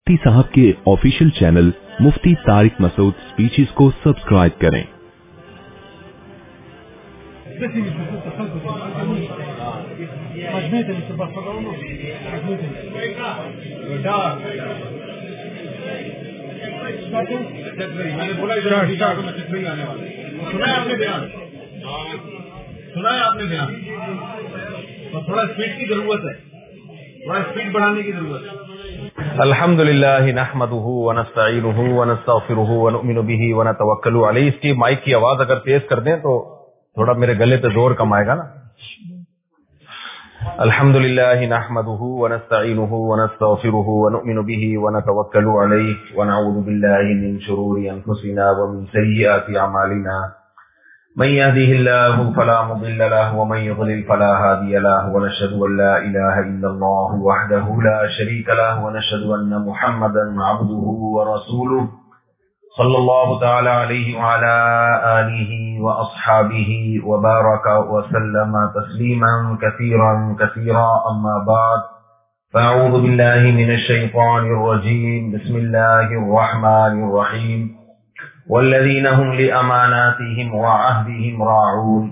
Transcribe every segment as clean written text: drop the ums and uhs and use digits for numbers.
मुफ्ती साहब के official channel मुफ्ती तारिक मसूद स्पीचेस को सब्सक्राइब करें। सुना है आपने बयान, और थोड़ा स्पीड की जरूरत है, थोड़ा स्पीड बढ़ाने की जरूरत है। अल्हम्दुलिल्लाह नहमदुहु व नस्तईनुहु व नस्तगफिरुहु व नुमिनु बिही व नतवक्कलु अलैहि। इसकी माइक की आवाज अगर तेज कर दें तो थोड़ा मेरे गले पे जोर कम आएगा ना। अल्हम्दुलिल्लाह नहमदुहु व नस्तईनुहु व नस्तगफिरुहु व नुमिनु बिही व नतवक्कलु अलैहि व नऊज़ु बिल्लाहि मिन शुरूरि अनफुसिना व मिन सय्यिआति अमालिना। من يهده الله فلا مضل له ومن يضلل فلا هادي له ونشهد أن لا إله إلا الله وحده لا شريك له ونشهد أن محمدا عبده ورسوله صلى الله تعالى عليه وعلى آله وأصحابه وبارك وسلم تسليما كثيرا كثيرا أما بعد فأعوذ بالله من الشيطان الرجيم بسم الله الرحمن الرحيم والذين هم لأماناتهم وعهدهم راعون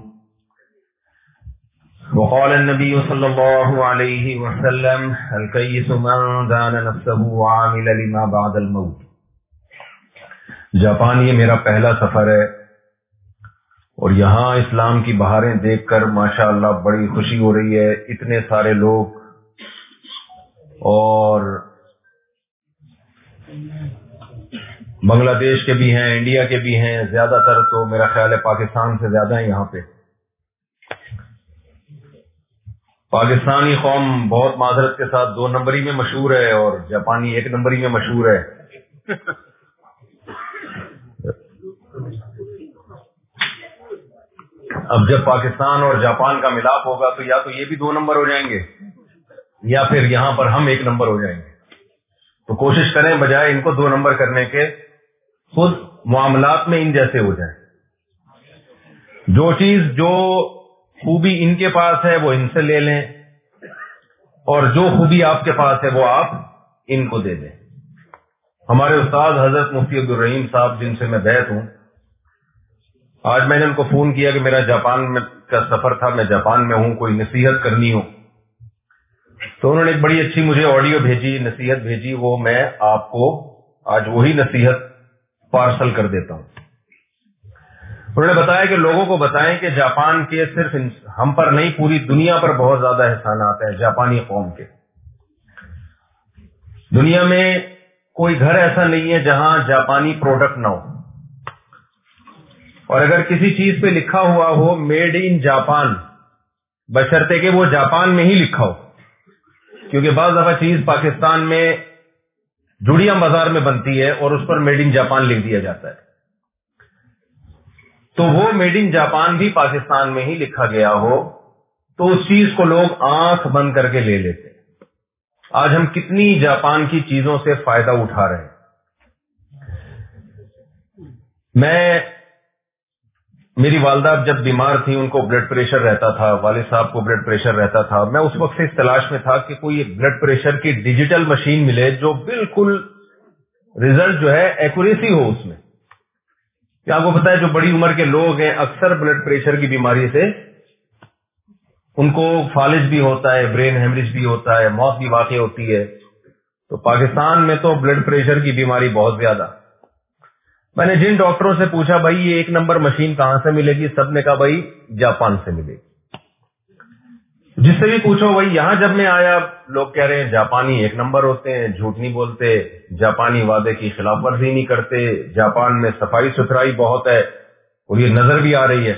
وقال النبي صلى الله عليه وسلم الكيس من دان نفسه وعامل لما بعد الموت۔ جاپان یہ میرا پہلا سفر ہے اور یہاں اسلام کی بہاریں دیکھ کر ماشاءاللہ بڑی خوشی ہو رہی ہے۔ اتنے سارے لوگ اور بنگلہ دیش کے بھی ہیں، انڈیا کے بھی ہیں، زیادہ تر تو میرا خیال ہے پاکستان سے زیادہ ہیں یہاں پہ۔ پاکستانی قوم بہت معذرت کے ساتھ 2 نمبری میں مشہور ہے اور جاپانی 1 نمبری میں مشہور ہے۔ اب جب پاکستان اور جاپان کا ملاپ ہوگا تو یا تو یہ بھی 2 نمبر ہو جائیں گے یا پھر یہاں پر ہم 1 نمبر ہو جائیں گے۔ تو کوشش کریں بجائے ان کو 2 نمبر کرنے کے خود معاملات میں ان جیسے ہو جائیں۔ جو چیز جو خوبی ان کے پاس ہے وہ ان سے لے لیں اور جو خوبی آپ کے پاس ہے وہ آپ ان کو دے دیں۔ ہمارے استاد حضرت مفتی عبدالرحیم صاحب جن سے میں بیعت ہوں، آج میں نے ان کو فون کیا کہ میرا جاپان میں کا سفر تھا، میں جاپان میں ہوں، کوئی نصیحت کرنی ہو تو انہوں نے ایک بڑی اچھی مجھے آڈیو بھیجی، نصیحت بھیجی، وہ میں آپ کو آج وہی نصیحت پارسل کر دیتا ہوں۔ انہوں نے بتایا کہ لوگوں کو بتائیں کہ جاپان کے صرف ہم پر نہیں پوری دنیا پر بہت زیادہ احسانات ہیں جاپانی قوم کے۔ دنیا میں کوئی گھر ایسا نہیں ہے جہاں جاپانی پروڈکٹ نہ ہو، اور اگر کسی چیز پہ لکھا ہوا ہو میڈ ان جاپان، بشرطے کہ وہ جاپان میں ہی لکھا ہو، کیونکہ بعض دفعہ چیز پاکستان میں جوڑیاں بازار میں بنتی ہے اور اس پر میڈ ان جاپان لکھ دیا جاتا ہے، تو وہ میڈ ان جاپان بھی پاکستان میں ہی لکھا گیا ہو تو اس چیز کو لوگ آنکھ بند کر کے لے لیتے ہیں۔ آج ہم کتنی جاپان کی چیزوں سے فائدہ اٹھا رہے ہیں۔ میری والدہ جب بیمار تھی، ان کو بلڈ پریشر رہتا تھا، والد صاحب کو بلڈ پریشر رہتا تھا، میں اس وقت سے اس تلاش میں تھا کہ کوئی ایک بلڈ پریشر کی ڈیجیٹل مشین ملے جو بالکل رزلٹ جو ہے ایکوریسی ہو اس میں۔ کیا آپ کو پتا ہے جو بڑی عمر کے لوگ ہیں اکثر بلڈ پریشر کی بیماری سے ان کو فالج بھی ہوتا ہے، برین ہیمریج بھی ہوتا ہے، موت بھی واقع ہوتی ہے۔ تو پاکستان میں تو بلڈ پریشر کی بیماری بہت زیادہ۔ میں نے جن ڈاکٹروں سے پوچھا بھائی یہ 1 نمبر مشین کہاں سے ملے گی، سب نے کہا بھائی جاپان سے ملے گی۔ جس سے بھی پوچھو بھائی یہاں جب میں آیا لوگ کہہ رہے ہیں جاپانی 1 نمبر ہوتے ہیں، جھوٹ نہیں بولتے، جاپانی وعدے کی خلاف ورزی نہیں کرتے، جاپان میں صفائی ستھرائی بہت ہے اور یہ نظر بھی آ رہی ہے۔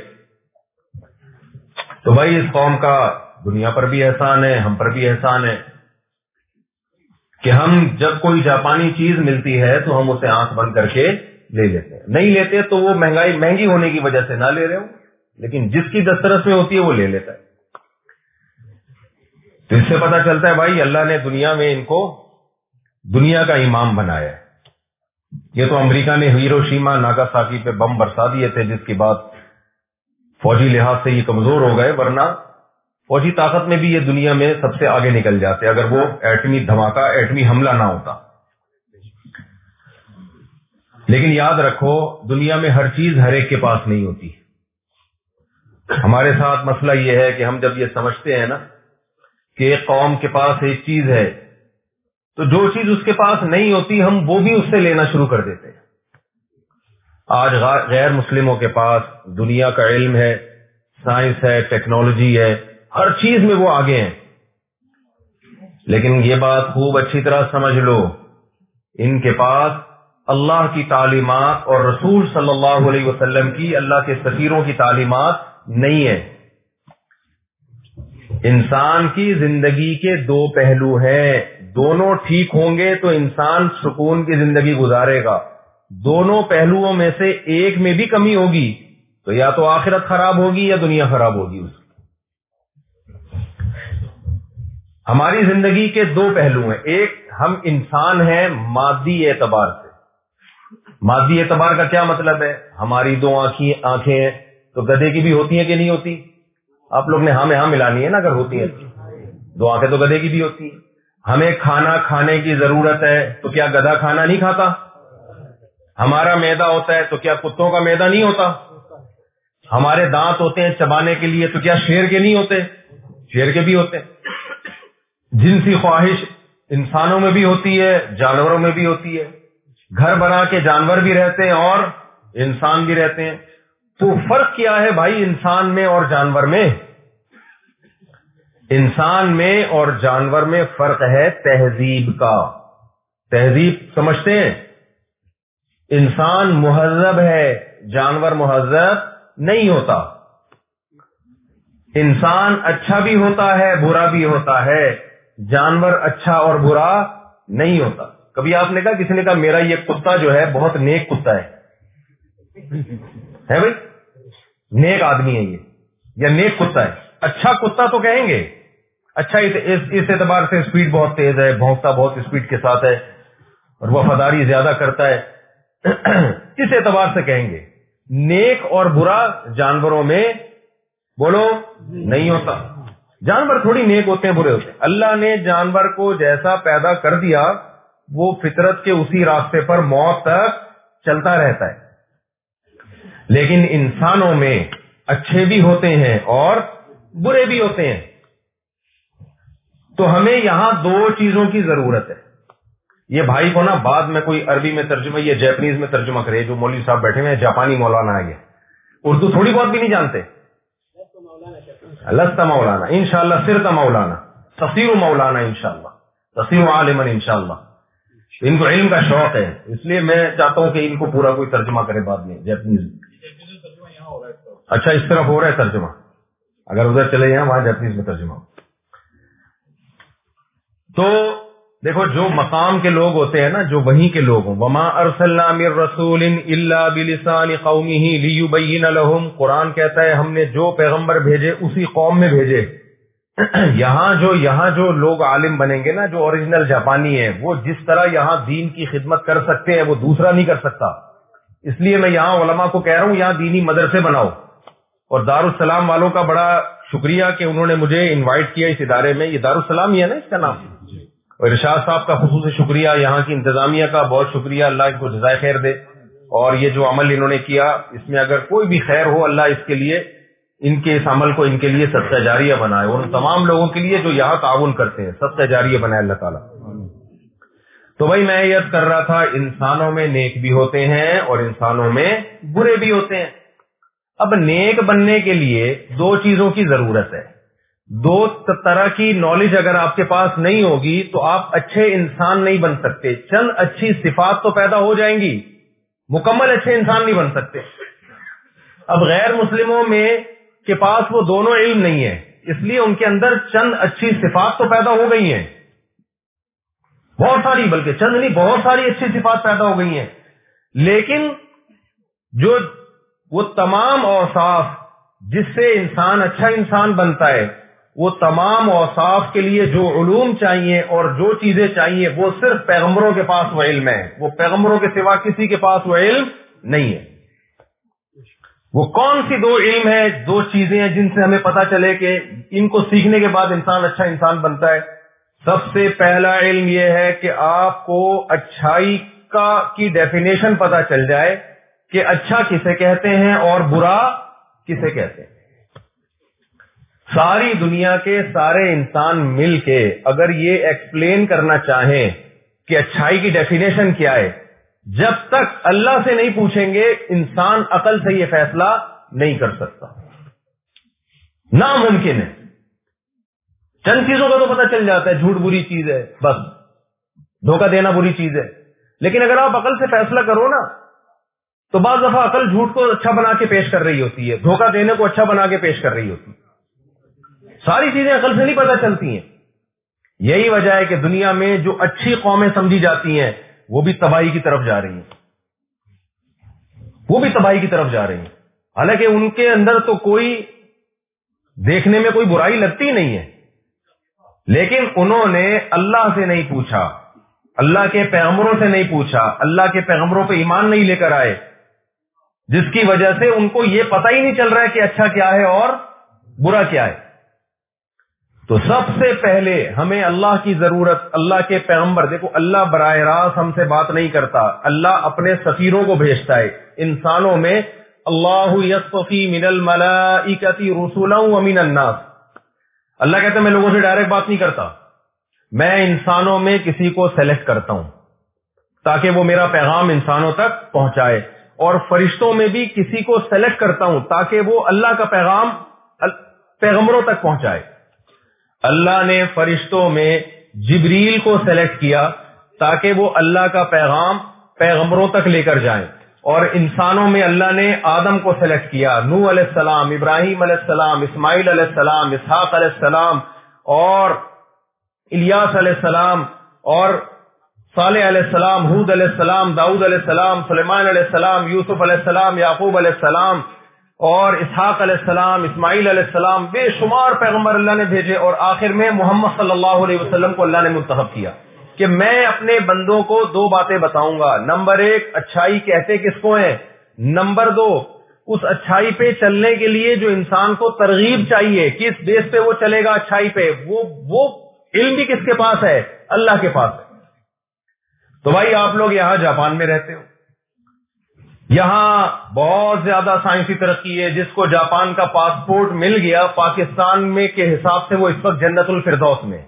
تو بھائی اس قوم کا دنیا پر بھی احسان ہے، ہم پر بھی احسان ہے کہ ہم جب کوئی جاپانی چیز ملتی ہے تو ہم اسے آنکھ بند کر کے لے لیتے ہیں۔ نہیں لیتے تو وہ مہنگی ہونے کی وجہ سے نہ لے رہے ہوں، لیکن جس کی دسترس میں ہوتی ہے وہ لے لیتا ہے۔ تو اس سے پتا چلتا ہے بھائی اللہ نے دنیا میں ان کو دنیا کا امام بنایا ہے۔ یہ تو امریکہ نے ہیروشیما ناگاساکی پہ بم برسا دیے تھے، جس کی بات فوجی لحاظ سے یہ کمزور ہو گئے، ورنہ فوجی طاقت میں بھی یہ دنیا میں سب سے آگے نکل جاتے اگر وہ ایٹمی دھماکہ ایٹمی حملہ نہ ہوتا۔ لیکن یاد رکھو دنیا میں ہر چیز ہر ایک کے پاس نہیں ہوتی. ہمارے ساتھ مسئلہ یہ ہے کہ ہم جب یہ سمجھتے ہیں نا کہ ایک قوم کے پاس ایک چیز ہے تو جو چیز اس کے پاس نہیں ہوتی ہم وہ بھی اس سے لینا شروع کر دیتے ہیں. آج غیر مسلموں کے پاس دنیا کا علم ہے, سائنس ہے, ٹیکنالوجی ہے, ہر چیز میں وہ آگے ہیں. لیکن یہ بات خوب اچھی طرح سمجھ لو, ان کے پاس اللہ کی تعلیمات اور رسول صلی اللہ علیہ وسلم کی, اللہ کے سفیروں کی تعلیمات نہیں ہے. انسان کی زندگی کے دو پہلو ہیں, دونوں ٹھیک ہوں گے تو انسان سکون کی زندگی گزارے گا. دونوں پہلوؤں میں سے ایک میں بھی کمی ہوگی تو یا تو آخرت خراب ہوگی یا دنیا خراب ہوگی. اس ہماری زندگی کے دو پہلو ہیں. ایک ہم انسان ہیں مادی اعتبار سے. مادی اعتبار کا کیا مطلب ہے؟ ہماری دو آنکھیں ہیں تو گدھے کی بھی ہوتی ہیں کہ نہیں ہوتی؟ آپ لوگ نے ہاں میں ہاں ملانی ہے نا, اگر ہوتی ہیں دو آنکھیں تو گدھے کی بھی ہوتی ہیں. ہمیں کھانا کھانے کی ضرورت ہے تو کیا گدھا کھانا نہیں کھاتا؟ ہمارا معدہ ہوتا ہے تو کیا کتوں کا معدہ نہیں ہوتا؟ ہمارے دانت ہوتے ہیں چبانے کے لیے تو کیا شیر کے نہیں ہوتے؟ شیر کے بھی ہوتے ہیں. جنسی خواہش انسانوں میں بھی ہوتی ہے, جانوروں میں بھی ہوتی ہے. گھر بنا کے جانور بھی رہتے ہیں اور انسان بھی رہتے ہیں. تو فرق کیا ہے بھائی انسان میں اور جانور میں؟ انسان میں اور جانور میں فرق ہے تہذیب کا. تہذیب سمجھتے ہیں؟ انسان مہذب ہے, جانور مہذب نہیں ہوتا. انسان اچھا بھی ہوتا ہے برا بھی ہوتا ہے, جانور اچھا اور برا نہیں ہوتا. کبھی آپ نے کہا, کسی نے کہا میرا یہ کتا جو ہے بہت نیک کتا ہے بھائی, نیک آدمی ہے یہ, یا نیک کتا ہے. اچھا کتا تو کہیں گے, اچھا اس اعتبار سے اسپیڈ بہت تیز ہے, بھونکتا بہت اسپیڈ کے ساتھ ہے اور وفاداری زیادہ کرتا ہے, اس اعتبار سے کہیں گے. نیک اور برا جانوروں میں بولو نہیں ہوتا. جانور تھوڑی نیک ہوتے ہیں برے ہوتے ہیں. اللہ نے جانور کو جیسا پیدا کر دیا وہ فطرت کے اسی راستے پر موت تک چلتا رہتا ہے. لیکن انسانوں میں اچھے بھی ہوتے ہیں اور برے بھی ہوتے ہیں. تو ہمیں یہاں دو چیزوں کی ضرورت ہے. یہ بھائی کو نا بعد میں کوئی عربی میں ترجمہ یا جیپنیز میں ترجمہ کرے, جو مولوی صاحب بیٹھے ہوئے ہیں جاپانی مولانا ہے, یہ اردو تھوڑی بہت بھی نہیں جانتے. لست مولانا انشاءاللہ, صرت مولانا, تصیر مولانا انشاءاللہ, تصیر عالما انشاءاللہ. ان کو علم کا شوق ہے, اس لیے میں چاہتا ہوں کہ ان کو پورا کوئی ترجمہ کرے بعد میں جیپنیز. اچھا اس طرف ہو رہا ہے ترجمہ, اگر ادھر چلے جائیں وہاں جیپنیز میں ترجمہ. تو دیکھو جو مقام کے لوگ ہوتے ہیں نا, جو وہیں کے لوگ ہوں, وما ارسلنا من رسول الا بلسان قومه ليبين لهم, قرآن کہتا ہے ہم نے جو پیغمبر بھیجے اسی قوم میں بھیجے. یہاں جو لوگ عالم بنیں گے نا, جو اوریجنل جاپانی ہیں, وہ جس طرح یہاں دین کی خدمت کر سکتے ہیں وہ دوسرا نہیں کر سکتا. اس لیے میں یہاں علماء کو کہہ رہا ہوں یہاں دینی مدرسے بناؤ. اور دارالسلام والوں کا بڑا شکریہ کہ انہوں نے مجھے انوائٹ کیا اس ادارے میں. یہ دارالسلام ہی ہے نا اس کا نام. اور ارشاد صاحب کا خصوصی شکریہ, یہاں کی انتظامیہ کا بہت شکریہ, اللہ ان کو جزائے خیر دے. اور یہ جو عمل انہوں نے کیا اس میں اگر کوئی بھی خیر ہو اللہ اس کے لیے, ان کے اس عمل کو ان کے لیے صدقہ جاریہ بنائے. اور ان تمام لوگوں کے لیے جو یہاں تعاون کرتے ہیں صدقہ جاریہ بنائے اللہ تعالیٰ. تو بھائی میں یہ کر رہا تھا انسانوں میں نیک بھی ہوتے ہیں اور انسانوں میں برے بھی ہوتے ہیں. اب نیک بننے کے لیے دو چیزوں کی ضرورت ہے. دو طرح کی نالج اگر آپ کے پاس نہیں ہوگی تو آپ اچھے انسان نہیں بن سکتے. چند اچھی صفات تو پیدا ہو جائیں گی, مکمل اچھے انسان نہیں بن سکتے. اب غیر مسلموں میں کے پاس وہ دونوں علم نہیں ہے, اس لیے ان کے اندر چند اچھی صفات تو پیدا ہو گئی ہیں, بہت ساری, بلکہ چند نہیں بہت ساری اچھی صفات پیدا ہو گئی ہیں. لیکن جو وہ تمام اوصاف جس سے انسان اچھا انسان بنتا ہے, وہ تمام اوصاف کے لیے جو علوم چاہیے اور جو چیزیں چاہیے وہ صرف پیغمبروں کے پاس وہ علم ہے. وہ پیغمبروں کے سوا کسی کے پاس وہ علم نہیں ہے. وہ کون سی دو علم ہے, دو چیزیں ہیں جن سے ہمیں پتا چلے کہ ان کو سیکھنے کے بعد انسان اچھا انسان بنتا ہے. سب سے پہلا علم یہ ہے کہ آپ کو اچھائی کی ڈیفینیشن پتا چل جائے کہ اچھا کسے کہتے ہیں اور برا کسے کہتے ہیں. ساری دنیا کے سارے انسان مل کے اگر یہ ایکسپلین کرنا چاہیں کہ اچھائی کی ڈیفینیشن کیا ہے، جب تک اللہ سے نہیں پوچھیں گے انسان عقل سے یہ فیصلہ نہیں کر سکتا. ناممکن ہے. چند چیزوں کا تو پتہ چل جاتا ہے، جھوٹ بری چیز ہے، بس دھوکہ دینا بری چیز ہے. لیکن اگر آپ عقل سے فیصلہ کرو نا تو بعض دفعہ عقل جھوٹ کو اچھا بنا کے پیش کر رہی ہوتی ہے، دھوکہ دینے کو اچھا بنا کے پیش کر رہی ہوتی ہے. ساری چیزیں عقل سے نہیں پتہ چلتی ہیں. یہی وجہ ہے کہ دنیا میں جو اچھی قومیں سمجھی جاتی ہیں وہ بھی تباہی کی طرف جا رہی ہیں، وہ بھی تباہی کی طرف جا رہی ہیں. حالانکہ ان کے اندر تو کوئی دیکھنے میں کوئی برائی لگتی نہیں ہے، لیکن انہوں نے اللہ سے نہیں پوچھا، اللہ کے پیغمبروں سے نہیں پوچھا، اللہ کے پیغمبروں پہ ایمان نہیں لے کر آئے، جس کی وجہ سے ان کو یہ پتہ ہی نہیں چل رہا ہے کہ اچھا کیا ہے اور برا کیا ہے. تو سب سے پہلے ہمیں اللہ کی ضرورت، اللہ کے پیغمبر. دیکھو اللہ براہ راست ہم سے بات نہیں کرتا، اللہ اپنے سفیروں کو بھیجتا ہے انسانوں میں. اللہ یصطفی من الملائکۃ رسلا ومن الناس. اللہ کہتا ہے میں لوگوں سے ڈائریکٹ بات نہیں کرتا، میں انسانوں میں کسی کو سلیکٹ کرتا ہوں تاکہ وہ میرا پیغام انسانوں تک پہنچائے، اور فرشتوں میں بھی کسی کو سلیکٹ کرتا ہوں تاکہ وہ اللہ کا پیغام پیغمبروں تک پہنچائے. اللہ نے فرشتوں میں جبریل کو سلیکٹ کیا تاکہ وہ اللہ کا پیغام پیغمبروں تک لے کر جائیں، اور انسانوں میں اللہ نے آدم کو سلیکٹ کیا، نوح علیہ السلام، ابراہیم علیہ السلام، اسماعیل علیہ السلام، اسحاق علیہ السلام، اور الیاس علیہ السلام، اور صالح علیہ السلام، ہود علیہ السلام، داؤد علیہ السلام، سلیمان علیہ السلام، یوسف علیہ السلام، یعقوب علیہ السلام، اور اسحاق علیہ السلام، اسماعیل علیہ السلام. بے شمار پیغمبر اللہ نے بھیجے، اور آخر میں محمد صلی اللہ علیہ وسلم کو اللہ نے منتخب کیا کہ میں اپنے بندوں کو دو باتیں بتاؤں گا. نمبر ایک، اچھائی کہتے کس کو ہیں. نمبر دو، اس اچھائی پہ چلنے کے لیے جو انسان کو ترغیب چاہیے، کس بیس پہ وہ چلے گا اچھائی پہ، وہ علم بھی کس کے پاس ہے؟ اللہ کے پاس ہے. تو بھائی آپ لوگ یہاں جاپان میں رہتے ہو، یہاں بہت زیادہ سائنسی ترقی ہے. جس کو جاپان کا پاسپورٹ مل گیا پاکستان میں کے حساب سے وہ اس وقت جنت الفردوس میں.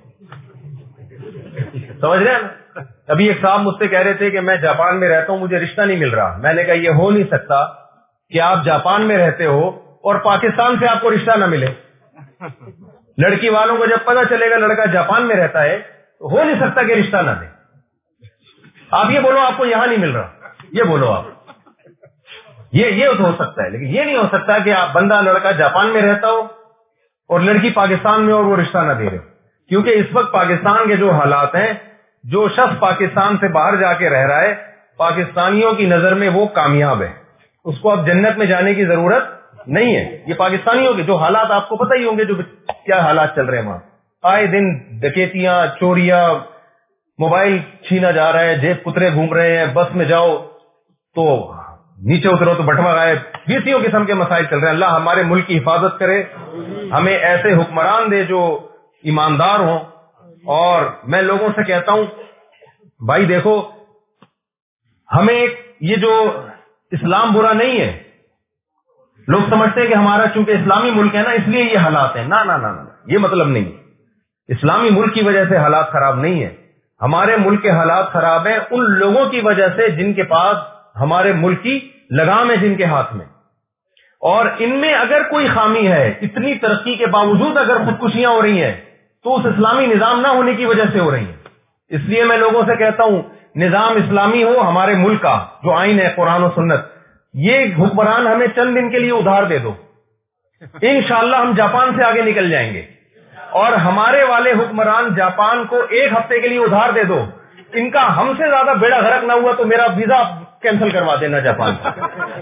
سمجھ رہے ہیں؟ ابھی ایک صاحب مجھ سے کہہ رہے تھے کہ میں جاپان میں رہتا ہوں، مجھے رشتہ نہیں مل رہا. میں نے کہا یہ ہو نہیں سکتا کہ آپ جاپان میں رہتے ہو اور پاکستان سے آپ کو رشتہ نہ ملے. لڑکی والوں کو جب پتہ چلے گا لڑکا جاپان میں رہتا ہے تو ہو نہیں سکتا کہ رشتہ نہ دے. آپ یہ بولو آپ کو یہاں نہیں مل رہا، یہ بولو آپ، یہ تو ہو سکتا ہے، لیکن یہ نہیں ہو سکتا کہ آپ بندہ لڑکا جاپان میں رہتا ہو اور لڑکی پاکستان میں اور وہ رشتہ نہ دے رہے. کیونکہ اس وقت پاکستان کے جو حالات ہیں، جو شخص پاکستان سے باہر جا کے رہ رہا ہے پاکستانیوں کی نظر میں وہ کامیاب ہے، اس کو اب جنت میں جانے کی ضرورت نہیں ہے. یہ پاکستانیوں کے جو حالات آپ کو پتہ ہی ہوں گے، جو کیا حالات چل رہے ہیں وہاں. آئے دن ڈکیتیاں، چوریاں، موبائل چھینا جا رہا ہے، جیب کترے گھوم رہے ہیں، بس میں جاؤ تو نیچے اترو تو بٹوا غائب، بیسیوں قسم کے مسائل چل رہے ہیں. اللہ ہمارے ملک کی حفاظت کرے، ہمیں ایسے حکمران دے جو ایماندار ہوں. اور میں لوگوں سے کہتا ہوں بھائی دیکھو، ہمیں یہ جو اسلام برا نہیں ہے، لوگ سمجھتے ہیں کہ ہمارا چونکہ اسلامی ملک ہے نا اس لیے یہ حالات ہیں. نہ، یہ مطلب نہیں. اسلامی ملک کی وجہ سے حالات خراب نہیں ہیں. ہمارے ملک کے حالات خراب ہیں ان لوگوں کی وجہ سے جن کے پاس ہمارے ملک کی لگام ہے، جن کے ہاتھ میں. اور ان میں اگر کوئی خامی ہے، اتنی ترقی کے باوجود اگر خودکشیاں ہو رہی ہیں تو اس اسلامی نظام نہ ہونے کی وجہ سے ہو رہی ہیں. اس لیے میں لوگوں سے کہتا ہوں نظام اسلامی ہو ہمارے ملک کا، جو آئین ہے قرآن و سنت. یہ حکمران ہمیں چند دن کے لیے ادھار دے دو، انشاءاللہ ہم جاپان سے آگے نکل جائیں گے. اور ہمارے والے حکمران جاپان کو ایک ہفتے کے لیے ادھار دے دو، ان کا ہم سے زیادہ بیڑا غرق نہ ہوا تو میرا ویزا کینسل کروا دینا جاپان کا.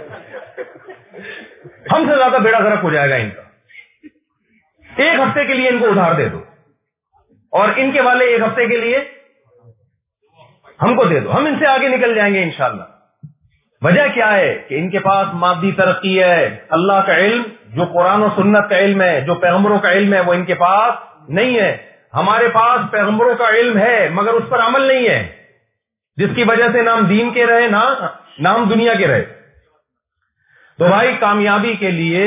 ہم سے زیادہ بیڑا غرق ہو جائے گا ان کا. ایک ہفتے کے لیے ان کو ادھار دے دو اور ان کے والے ایک ہفتے کے لیے ہم کو دے دو، ہم ان سے آگے نکل جائیں گے انشاءاللہ. وجہ کیا ہے کہ ان کے پاس مادی ترقی ہے، اللہ کا علم جو قرآن و سنت کا علم ہے، جو پیغمبروں کا علم ہے وہ ان کے پاس نہیں ہے. ہمارے پاس پیغمبروں کا علم ہے مگر اس پر عمل نہیں ہے. جس کی وجہ سے نہ ہم دین کے رہے نہ ہم دنیا کے رہے. تو بھائی کامیابی کے لیے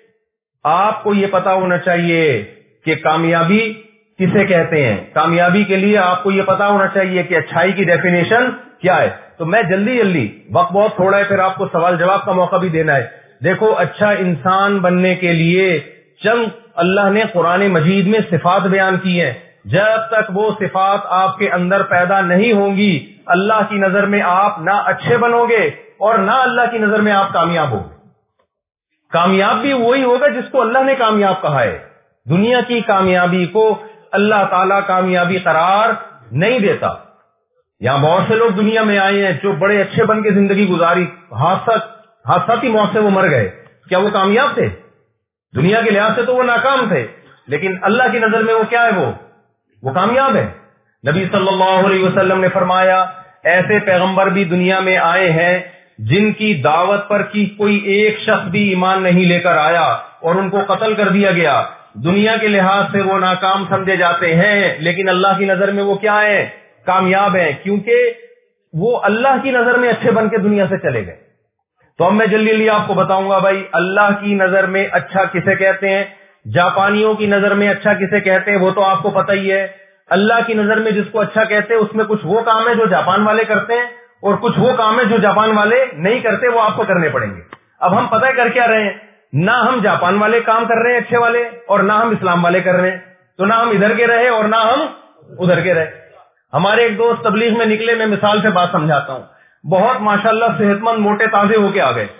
آپ کو یہ پتا ہونا چاہیے کہ کامیابی کسے کہتے ہیں. کامیابی کے لیے آپ کو یہ پتا ہونا چاہیے کہ اچھائی کی ڈیفینیشن کیا ہے. تو میں جلدی وقت بہت تھوڑا ہے، پھر آپ کو سوال جواب کا موقع بھی دینا ہے. دیکھو اچھا انسان بننے کے لیے چند اللہ نے قرآن مجید میں صفات بیان کی ہیں. جب تک وہ صفات آپ کے اندر پیدا نہیں ہوں گی اللہ کی نظر میں آپ نہ اچھے بنو گے اور نہ اللہ کی نظر میں آپ کامیاب ہوں گے. کامیاب بھی وہی ہوگا جس کو اللہ نے کامیاب کہا ہے. دنیا کی کامیابی کو اللہ تعالیٰ کامیابی قرار نہیں دیتا. یہاں بہت سے لوگ دنیا میں آئے ہیں جو بڑے اچھے بن کے زندگی گزاری، حادثاتی موت سے وہ مر گئے. کیا وہ کامیاب تھے؟ دنیا کے لحاظ سے تو وہ ناکام تھے، لیکن اللہ کی نظر میں وہ کیا ہے؟ وہ کامیاب ہے. نبی صلی اللہ علیہ وسلم نے فرمایا ایسے پیغمبر بھی دنیا میں آئے ہیں جن کی دعوت پر کی کوئی ایک شخص بھی ایمان نہیں لے کر آیا اور ان کو قتل کر دیا گیا. دنیا کے لحاظ سے وہ ناکام سمجھے جاتے ہیں، لیکن اللہ کی نظر میں وہ کیا ہے؟ کامیاب ہیں، کیونکہ وہ اللہ کی نظر میں اچھے بن کے دنیا سے چلے گئے. تو اب میں جلدی آپ کو بتاؤں گا بھائی اللہ کی نظر میں اچھا کسے کہتے ہیں. جاپانیوں کی نظر میں اچھا کسے کہتے ہیں وہ تو آپ کو پتہ ہی ہے. اللہ کی نظر میں جس کو اچھا کہتے ہیں اس میں کچھ وہ کام ہے جو جاپان والے کرتے ہیں اور کچھ وہ کام ہے جو جاپان والے نہیں کرتے، وہ آپ کو کرنے پڑیں گے. اب ہم پتہ کر کیا رہے ہیں؟ نہ ہم جاپان والے کام کر رہے ہیں اچھے والے اور نہ ہم اسلام والے کر رہے ہیں. تو نہ ہم ادھر کے رہے اور نہ ہم ادھر کے رہے. ہمارے ایک دوست تبلیغ میں نکلے، میں مثال سے بات سمجھاتا ہوں. بہت ماشاءاللہ صحت مند موٹے تازے ہو کے آ گئے،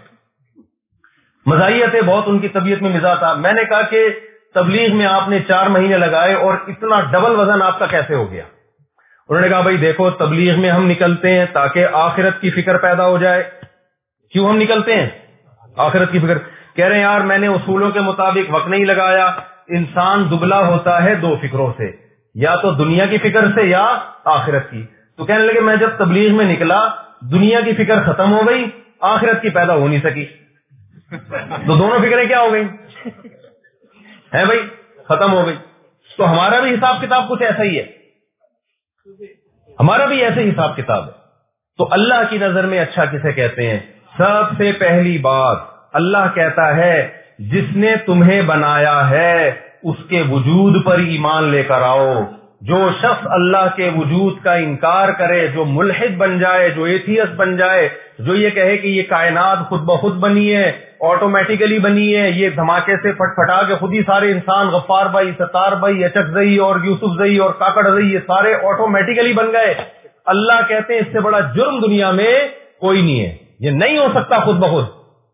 مزاحیہ تھے بہت، ان کی طبیعت میں مزاح تھا. میں نے کہا کہ تبلیغ میں آپ نے 4 مہینے لگائے اور اتنا ڈبل وزن آپ کا کیسے ہو گیا؟ انہوں نے کہا بھائی دیکھو تبلیغ میں ہم نکلتے ہیں تاکہ آخرت کی فکر پیدا ہو جائے. کیوں ہم نکلتے ہیں؟ آخرت کی فکر. کہہ رہے ہیں یار میں نے اصولوں کے مطابق وقت نہیں لگایا. انسان دبلا ہوتا ہے 2 فکروں سے، یا تو دنیا کی فکر سے یا آخرت کی. تو کہنے لگے میں جب تبلیغ میں نکلا دنیا کی فکر ختم ہو گئی، آخرت کی پیدا ہو نہیں سکی. تو دونوں فکریں کیا ہو گئی ہے بھائی؟ ختم ہو گئی. تو ہمارا بھی حساب کتاب کچھ ایسا ہی ہے، ہمارا بھی ایسے حساب کتاب ہے. تو اللہ کی نظر میں اچھا کسے کہتے ہیں؟ سب سے پہلی بات اللہ کہتا ہے جس نے تمہیں بنایا ہے اس کے وجود پر ایمان لے کر آؤ. جو شخص اللہ کے وجود کا انکار کرے، جو ملحد بن جائے، جو ایتھیسٹ بن جائے، جو یہ کہے کہ یہ کائنات خود بخود بنی ہے، آٹومیٹیکلی بنی ہے، یہ دھماکے سے پھٹ پھٹا کے خود ہی سارے انسان غفار بھائی، ستار بھائی، اچک زئی اور یوسف زئی اور کاکڑ زئی یہ سارے آٹومیٹیکلی بن گئے، اللہ کہتے ہیں اس سے بڑا جرم دنیا میں کوئی نہیں ہے. یہ نہیں ہو سکتا خود بخود.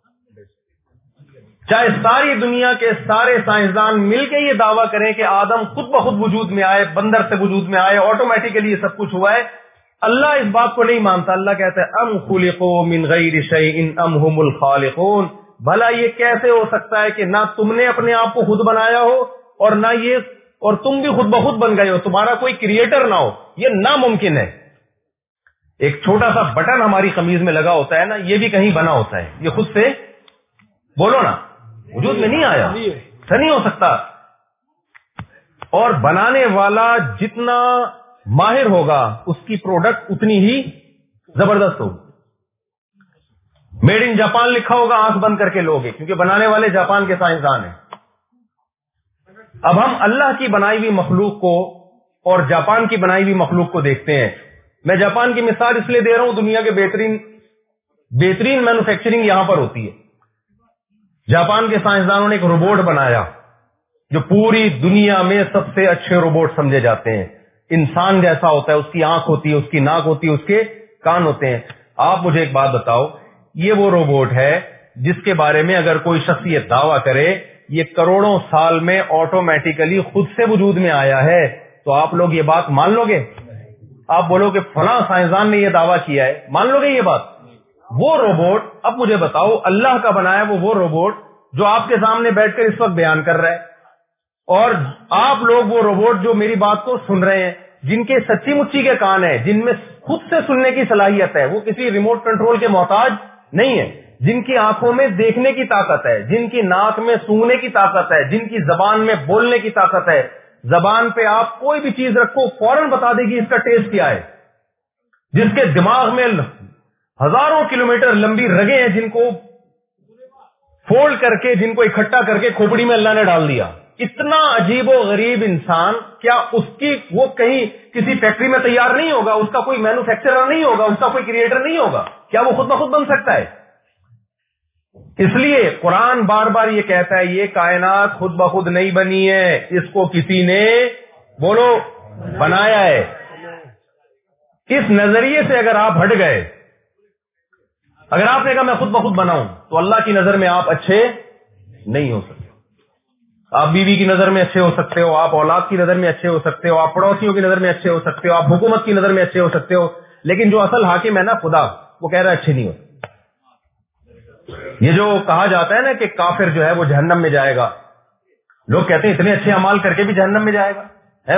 چاہے ساری دنیا کے سارے سائنسدان مل کے یہ دعویٰ کریں کہ آدم خود بخود وجود میں آئے، بندر سے وجود میں آئے، آٹومیٹیکلی یہ سب کچھ ہوا ہے، اللہ اس بات کو نہیں مانتا. اللہ کہتا ہے ام خلقوا من غیر شیء ام هم الخالقون. بھلا یہ کیسے ہو سکتا ہے کہ نہ تم نے اپنے آپ کو خود بنایا ہو اور نہ یہ اور تم بھی خود بخود بن گئے ہو، تمہارا کوئی کریٹر نہ ہو؟ یہ ناممکن ہے. ایک چھوٹا سا بٹن ہماری قمیض میں لگا ہوتا ہے نا، یہ بھی کہیں بنا ہوتا ہے، یہ خود سے بولو نا وجود میں نہیں آیا، ایسا نہیں ہو سکتا. اور بنانے والا جتنا ماہر ہوگا اس کی پروڈکٹ اتنی ہی زبردست ہوگی. میڈ ان جاپان لکھا ہوگا آنکھ بند کر کے لوگے، کیونکہ بنانے والے جاپان کے سائنسدان ہیں. اب ہم اللہ کی بنائی ہوئی مخلوق کو اور جاپان کی بنائی ہوئی مخلوق کو دیکھتے ہیں. میں جاپان کی مثال اس لیے دے رہا ہوں، دنیا کے بہترین مینوفیکچرنگ یہاں پر ہوتی ہے. جاپان کے سائنسدانوں نے ایک روبوٹ بنایا جو پوری دنیا میں سب سے اچھے روبوٹ سمجھے جاتے ہیں. انسان جیسا ہوتا ہے، اس کی آنکھ ہوتی ہے، اس کی ناک ہوتی ہے، اس کے کان ہوتے ہیں. آپ مجھے ایک بات بتاؤ، یہ وہ روبوٹ ہے جس کے بارے میں اگر کوئی شخص یہ دعویٰ کرے یہ کروڑوں سال میں آٹومیٹیکلی خود سے وجود میں آیا ہے، تو آپ لوگ یہ بات مان لو گے؟ آپ بولو کہ فلاں سائنسدان نے یہ دعویٰ کیا ہے، مان لو گے یہ بات؟ وہ روبوٹ، اب مجھے بتاؤ اللہ کا بنایا وہ روبوٹ جو آپ کے سامنے بیٹھ کر اس وقت بیان کر رہا ہے، اور آپ لوگ وہ روبوٹ جو میری بات کو سن رہے ہیں، جن کے سچی مچی کے کان ہیں، جن میں خود سے سننے کی صلاحیت ہے، وہ کسی ریموٹ کنٹرول کے محتاج نہیں ہے، جن کی آنکھوں میں دیکھنے کی طاقت ہے، جن کی ناک میں سونگنے کی طاقت ہے، جن کی زبان میں بولنے کی طاقت ہے، زبان پہ آپ کوئی بھی چیز رکھو فوراً بتا دے گی اس کا ٹیسٹ کیا ہے. جس کے دماغ میں ہزاروں کلومیٹر لمبی رگیں ہیں، جن کو فولڈ کر کے، جن کو اکٹھا کر کے کھوپڑی میں اللہ نے ڈال دیا. اتنا عجیب و غریب انسان، کیا اس کی وہ کہیں کسی فیکٹری میں تیار نہیں ہوگا؟ اس کا کوئی مینوفیکچرر نہیں ہوگا؟ اس کا کوئی کریٹر نہیں ہوگا؟ کیا وہ خود بخود بن سکتا ہے؟ اس لیے قرآن بار بار یہ کہتا ہے یہ کائنات خود بخود نہیں بنی ہے، اس کو کسی نے بولو بنایا ہے. اس نظریے سے اگر آپ ہٹ گئے، اگر آپ نے کہا میں خود بخود بناؤں، تو اللہ کی نظر میں آپ اچھے نہیں ہو سکتے. آپ بیوی کی نظر میں اچھے ہو سکتے ہو، آپ اولاد کی نظر میں اچھے ہو سکتے ہو، آپ پڑوسیوں کی نظر میں اچھے ہو سکتے ہو، آپ حکومت کی نظر میں اچھے ہو سکتے ہو، لیکن جو اصل حاکم ہے نا خدا، وہ کہہ رہا ہے اچھے نہیں ہو. یہ جو کہا جاتا ہے نا کہ کافر جو ہے وہ جہنم میں جائے گا، لوگ کہتے ہیں اتنے اچھے اعمال کر کے بھی جہنم میں جائے گا. ہے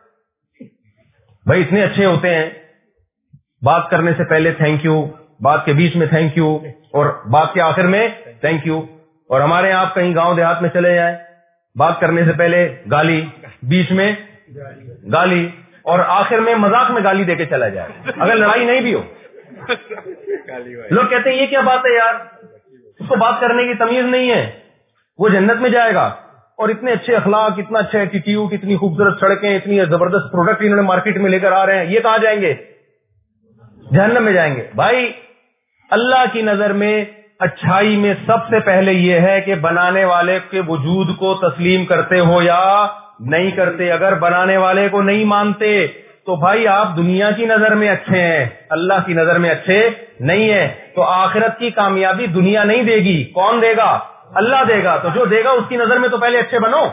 بھائی اتنے اچھے ہوتے ہیں، بات کرنے سے پہلے تھینک یو، بات کے بیچ میں تھینک یو، اور بات کے آخر میں تھینک یو. اور ہمارے یہاں آپ کہیں گاؤں دیہات میں چلے جائیں، بات کرنے سے پہلے گالی، بیچ میں گالی، اور آخر میں مذاق میں گالی دے کے چلا جائے، اگر لڑائی نہیں بھی ہو. لوگ کہتے ہیں یہ کیا بات ہے یار، اس کو بات کرنے کی تمیز نہیں ہے، وہ جنت میں جائے گا. اور اتنے اچھے اخلاق، اتنا اچھا ایٹیٹیوڈ، اتنی خوبصورت سڑکیں، اتنی زبردست پروڈکٹ انہوں نے مارکیٹ میں لے کر آ رہے ہیں، یہ کہاں جائیں گے؟ جہنم میں جائیں گے. بھائی اللہ کی نظر میں اچھائی میں سب سے پہلے یہ ہے کہ بنانے والے کے وجود کو تسلیم کرتے ہو یا نہیں کرتے. اگر بنانے والے کو نہیں مانتے تو بھائی آپ دنیا کی نظر میں اچھے ہیں، اللہ کی نظر میں اچھے نہیں ہیں. تو آخرت کی کامیابی دنیا نہیں دے گی، کون دے گا؟ اللہ دے گا. تو جو دے گا اس کی نظر میں تو پہلے اچھے بنو.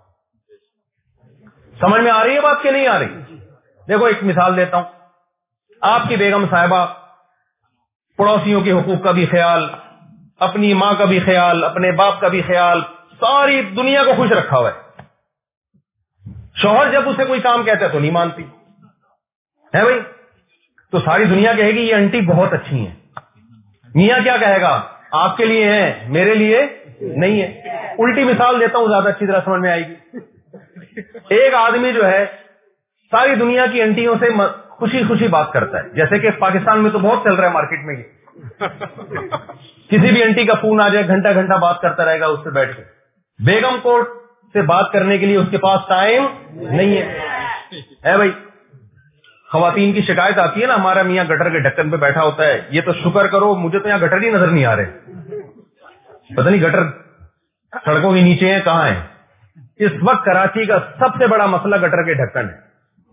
سمجھ میں آ رہی ہے بات کہ نہیں آ رہی؟ دیکھو ایک مثال دیتا ہوں. آپ کی بیگم صاحبہ پڑوسیوں کے حقوق کا بھی خیال، اپنی ماں کا بھی خیال، اپنے باپ کا بھی خیال، ساری دنیا کو خوش رکھا ہوا ہے. شوہر جب اسے کوئی کام کہتا ہے تو نہیں مانتی ہے بھائی، تو ساری دنیا کہے گی یہ انٹی بہت اچھی ہیں. میاں کیا کہے گا؟ آپ کے لیے ہیں، میرے لیے نہیں ہے. الٹی مثال دیتا ہوں زیادہ اچھی طرح سمجھ میں آئے گی. ایک آدمی جو ہے ساری دنیا کی انٹیوں سے خوشی خوشی بات کرتا ہے، جیسے کہ پاکستان میں تو بہت چل رہا ہے مارکیٹ میں. کسی بھی انٹی کا فون آ جائے گھنٹہ گھنٹہ بات کرتا رہے گا اس سے بیٹھ کے. بیگم کو سے بات کرنے کے لیے اس کے پاس ٹائم نہیں ہے بھائی. خواتین کی شکایت آتی ہے نا، ہمارا میاں گٹر کے ڈھکن پہ بیٹھا ہوتا ہے. یہ تو شکر کرو مجھے تو یہاں گٹر ہی نظر نہیں آ رہے، پتہ نہیں گٹر سڑکوں کے نیچے ہیں کہاں ہیں. اس وقت کراچی کا سب سے بڑا مسئلہ گٹر کے ڈھکن ہے.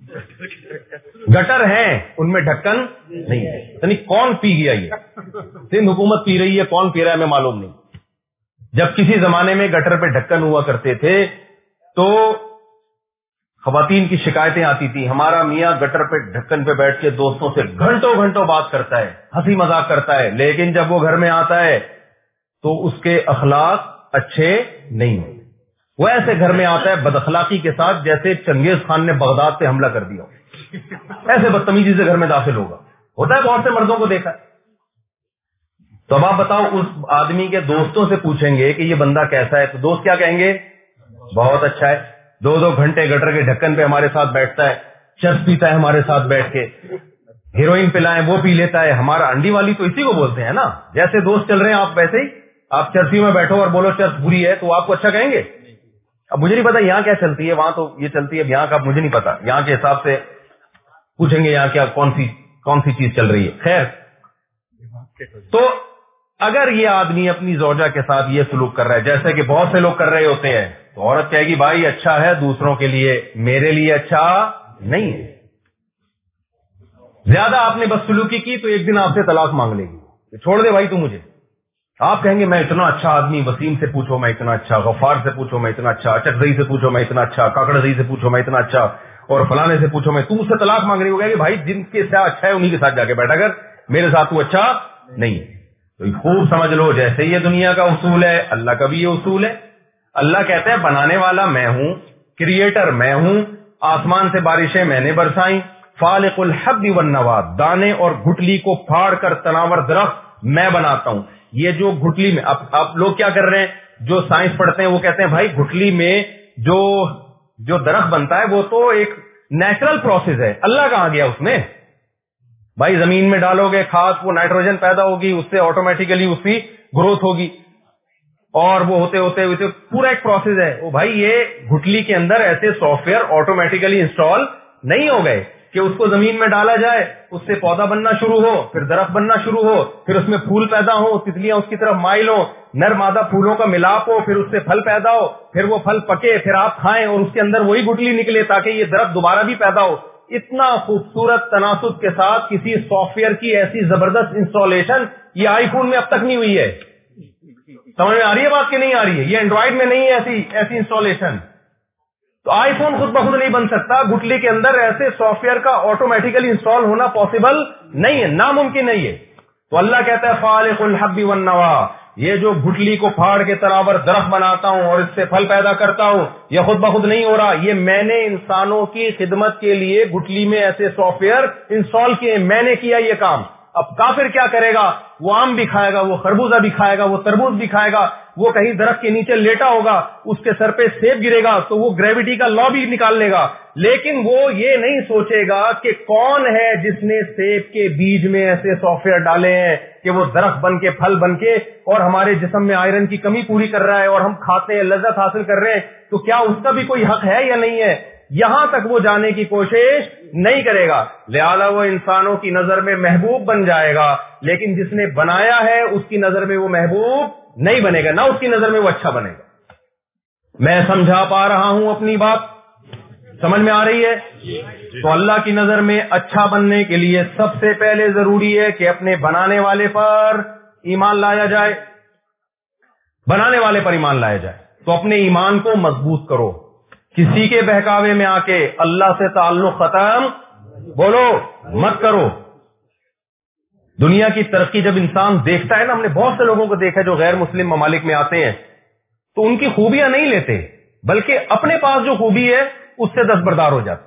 گٹر ہیں ان میں ڈھکن نہیں ہے. یعنی کون پی گیا؟ یہ سندھ حکومت پی رہی ہے، کون پی رہا ہے ہمیں معلوم نہیں. جب کسی زمانے میں گٹر پہ ڈھکن ہوا کرتے تھے تو خواتین کی شکایتیں آتی تھی، ہمارا میاں گٹر پہ ڈھکن پہ بیٹھ کے دوستوں سے گھنٹوں گھنٹوں بات کرتا ہے، ہنسی مذاق کرتا ہے، لیکن جب وہ گھر میں آتا ہے تو اس کے اخلاق اچھے نہیں ہوتے. وہ ایسے گھر میں آتا ہے بد اخلاقی کے ساتھ جیسے چنگیز خان نے بغداد پہ حملہ کر دیا، ایسے بدتمیزی سے گھر میں داخل ہوگا. ہوتا ہے، بہت سے مردوں کو دیکھا ہے. تو اب آپ بتاؤ اس آدمی کے دوستوں سے پوچھیں گے کہ یہ بندہ کیسا ہے، تو دوست کیا کہیں گے؟ بہت اچھا ہے، 2 گھنٹے گٹر کے ڈھکن پہ ہمارے ساتھ بیٹھتا ہے، چرس پیتا ہے ہمارے ساتھ بیٹھ کے، ہیروئن پلائیں وہ پی لیتا ہے. ہمارا انڈی والی تو اسی کو بولتے ہیں نا. جیسے دوست چل رہے ہیں آپ ویسے ہی آپ چرسیوں میں بیٹھو اور بولو چرس بری ہے تو آپ کو اچھا کہیں گے. اب مجھے نہیں پتا یہاں کیا چلتی ہے، وہاں تو یہ چلتی ہے. یہاں کا مجھے نہیں پتا، یہاں کے حساب سے پوچھیں گے یہاں کیا کون سی چیز چل رہی ہے. خیر، تو اگر یہ آدمی اپنی زوجہ کے ساتھ یہ سلوک کر رہا ہے جیسے کہ بہت سے لوگ کر رہے ہوتے ہیں، تو عورت کہے گی بھائی اچھا ہے دوسروں کے لیے، میرے لیے اچھا نہیں ہے. زیادہ آپ نے بدسلوکی کی تو ایک دن آپ سے طلاق مانگ لے گی، چھوڑ دے بھائی تو مجھے. آپ کہیں گے میں اتنا اچھا آدمی، وسیم سے پوچھو میں اتنا اچھا، غفار سے پوچھو میں اتنا اچھا، چکزئی سے پوچھو میں اتنا اچھا، کاکڑزئی سے پوچھو میں اتنا اچھا، اور فلانے سے پوچھو میں. تم اس سے طلاق مانگ رہی ہوگا کہ بھائی جن کے ساتھ اچھا ہے انہی کے ساتھ جا کے بیٹھا کر، میرے ساتھ تو اچھا نہیں ہے. تو خوب سمجھ لو جیسے یہ دنیا کا اصول ہے اللہ کا بھی یہ اصول ہے. اللہ کہتا ہے بنانے والا میں ہوں، کریٹر میں ہوں، آسمان سے بارشیں میں نے برسائیں، فالق الحب والنوا، دانے اور گٹلی کو پھاڑ کر تناور درخت میں بناتا ہوں. یہ جو گٹلی میں اب لوگ کیا کر رہے ہیں، جو سائنس پڑھتے ہیں وہ کہتے ہیں بھائی گٹلی میں جو درخت بنتا ہے وہ تو ایک نیچرل پروسیس ہے، اللہ کہاں گیا اس میں. بھائی زمین میں ڈالو گے کھاد، وہ نائٹروجن پیدا ہوگی، اس سے آٹومیٹیکلی اس کی گروتھ ہوگی، اور وہ ہوتے ہوتے ہوتے پورا ایک پروسیس ہے. وہ بھائی یہ گٹلی کے اندر ایسے سافٹ ویئر آٹومیٹیکلی انسٹال نہیں ہو گئے کہ اس کو زمین میں ڈالا جائے، اس سے پودا بننا شروع ہو، پھر درخت بننا شروع ہو، پھر اس میں پھول پیدا ہو، تتلیاں اس کی طرف مائل ہو، نر مادہ پھولوں کا ملاپ ہو، پھر اس سے پھل پیدا ہو، پھر وہ پھل پکے، پھر آپ کھائیں اور اس کے اندر وہی گٹلی نکلے تاکہ یہ درخت دوبارہ بھی پیدا ہو. اتنا خوبصورت تناسب کے ساتھ کسی سافٹ ویئر کی ایسی زبردست انسٹالیشن یہ آئی فون میں اب تک نہیں ہوئی ہے. سمجھ میں آ رہی ہے بات کہ نہیں آ رہی ہے؟ یہ اینڈرائڈ میں نہیں ہے ایسی انسٹالیشن. تو آئی فون خود بخود نہیں بن سکتا، گٹلی کے اندر ایسے سافٹ ویئر کا آٹومیٹیکلی انسٹال ہونا پاسبل نہیں ہے، ناممکن نہیں ہے. تو اللہ کہتا ہے خالق الحب والنوا، یہ جو گٹلی کو پھاڑ کے برابر درخت بناتا ہوں اور اس سے پھل پیدا کرتا ہوں، یہ خود بخود نہیں ہو رہا، یہ میں نے انسانوں کی خدمت کے لیے گٹلی میں ایسے سافٹ ویئر انسٹال کیے، میں نے کیا یہ کام. اب کافر کیا کرے گا؟ وہ آم بھی کھائے گا، وہ خربوزہ بھی کھائے گا، وہ تربوز بھی کھائے گا، وہ کہیں درخت کے نیچے لیٹا ہوگا، اس کے سر پہ سیب گرے گا تو وہ گریویٹی کا لا بھی نکال لے گا، لیکن وہ یہ نہیں سوچے گا کہ کون ہے جس نے سیب کے بیج میں ایسے سافٹ ویئر ڈالے ہیں کہ وہ درخت بن کے پھل بن کے اور ہمارے جسم میں آئرن کی کمی پوری کر رہا ہے اور ہم کھاتے ہیں، لذت حاصل کر رہے ہیں. تو کیا اس کا بھی کوئی حق ہے یا نہیں ہے؟ یہاں تک وہ جانے کی کوشش نہیں کرے گا. لہذا وہ انسانوں کی نظر میں محبوب بن جائے گا، لیکن جس نے بنایا ہے اس کی نظر میں وہ محبوب نہیں بنے گا، نہ اس کی نظر میں وہ اچھا بنے گا. میں سمجھا پا رہا ہوں اپنی بات؟ سمجھ میں آ رہی ہے؟ تو اللہ کی نظر میں اچھا بننے کے لیے سب سے پہلے ضروری ہے کہ اپنے بنانے والے پر ایمان لایا جائے. بنانے والے پر ایمان لایا جائے. تو اپنے ایمان کو مضبوط کرو. کسی کے بہکاوے میں آ کے اللہ سے تعلق ختم بولو مت کرو. دنیا کی ترقی جب انسان دیکھتا ہے نا، ہم نے بہت سے لوگوں کو دیکھا جو غیر مسلم ممالک میں آتے ہیں تو ان کی خوبیاں نہیں لیتے، بلکہ اپنے پاس جو خوبی ہے اس سے دستبردار ہو جاتے.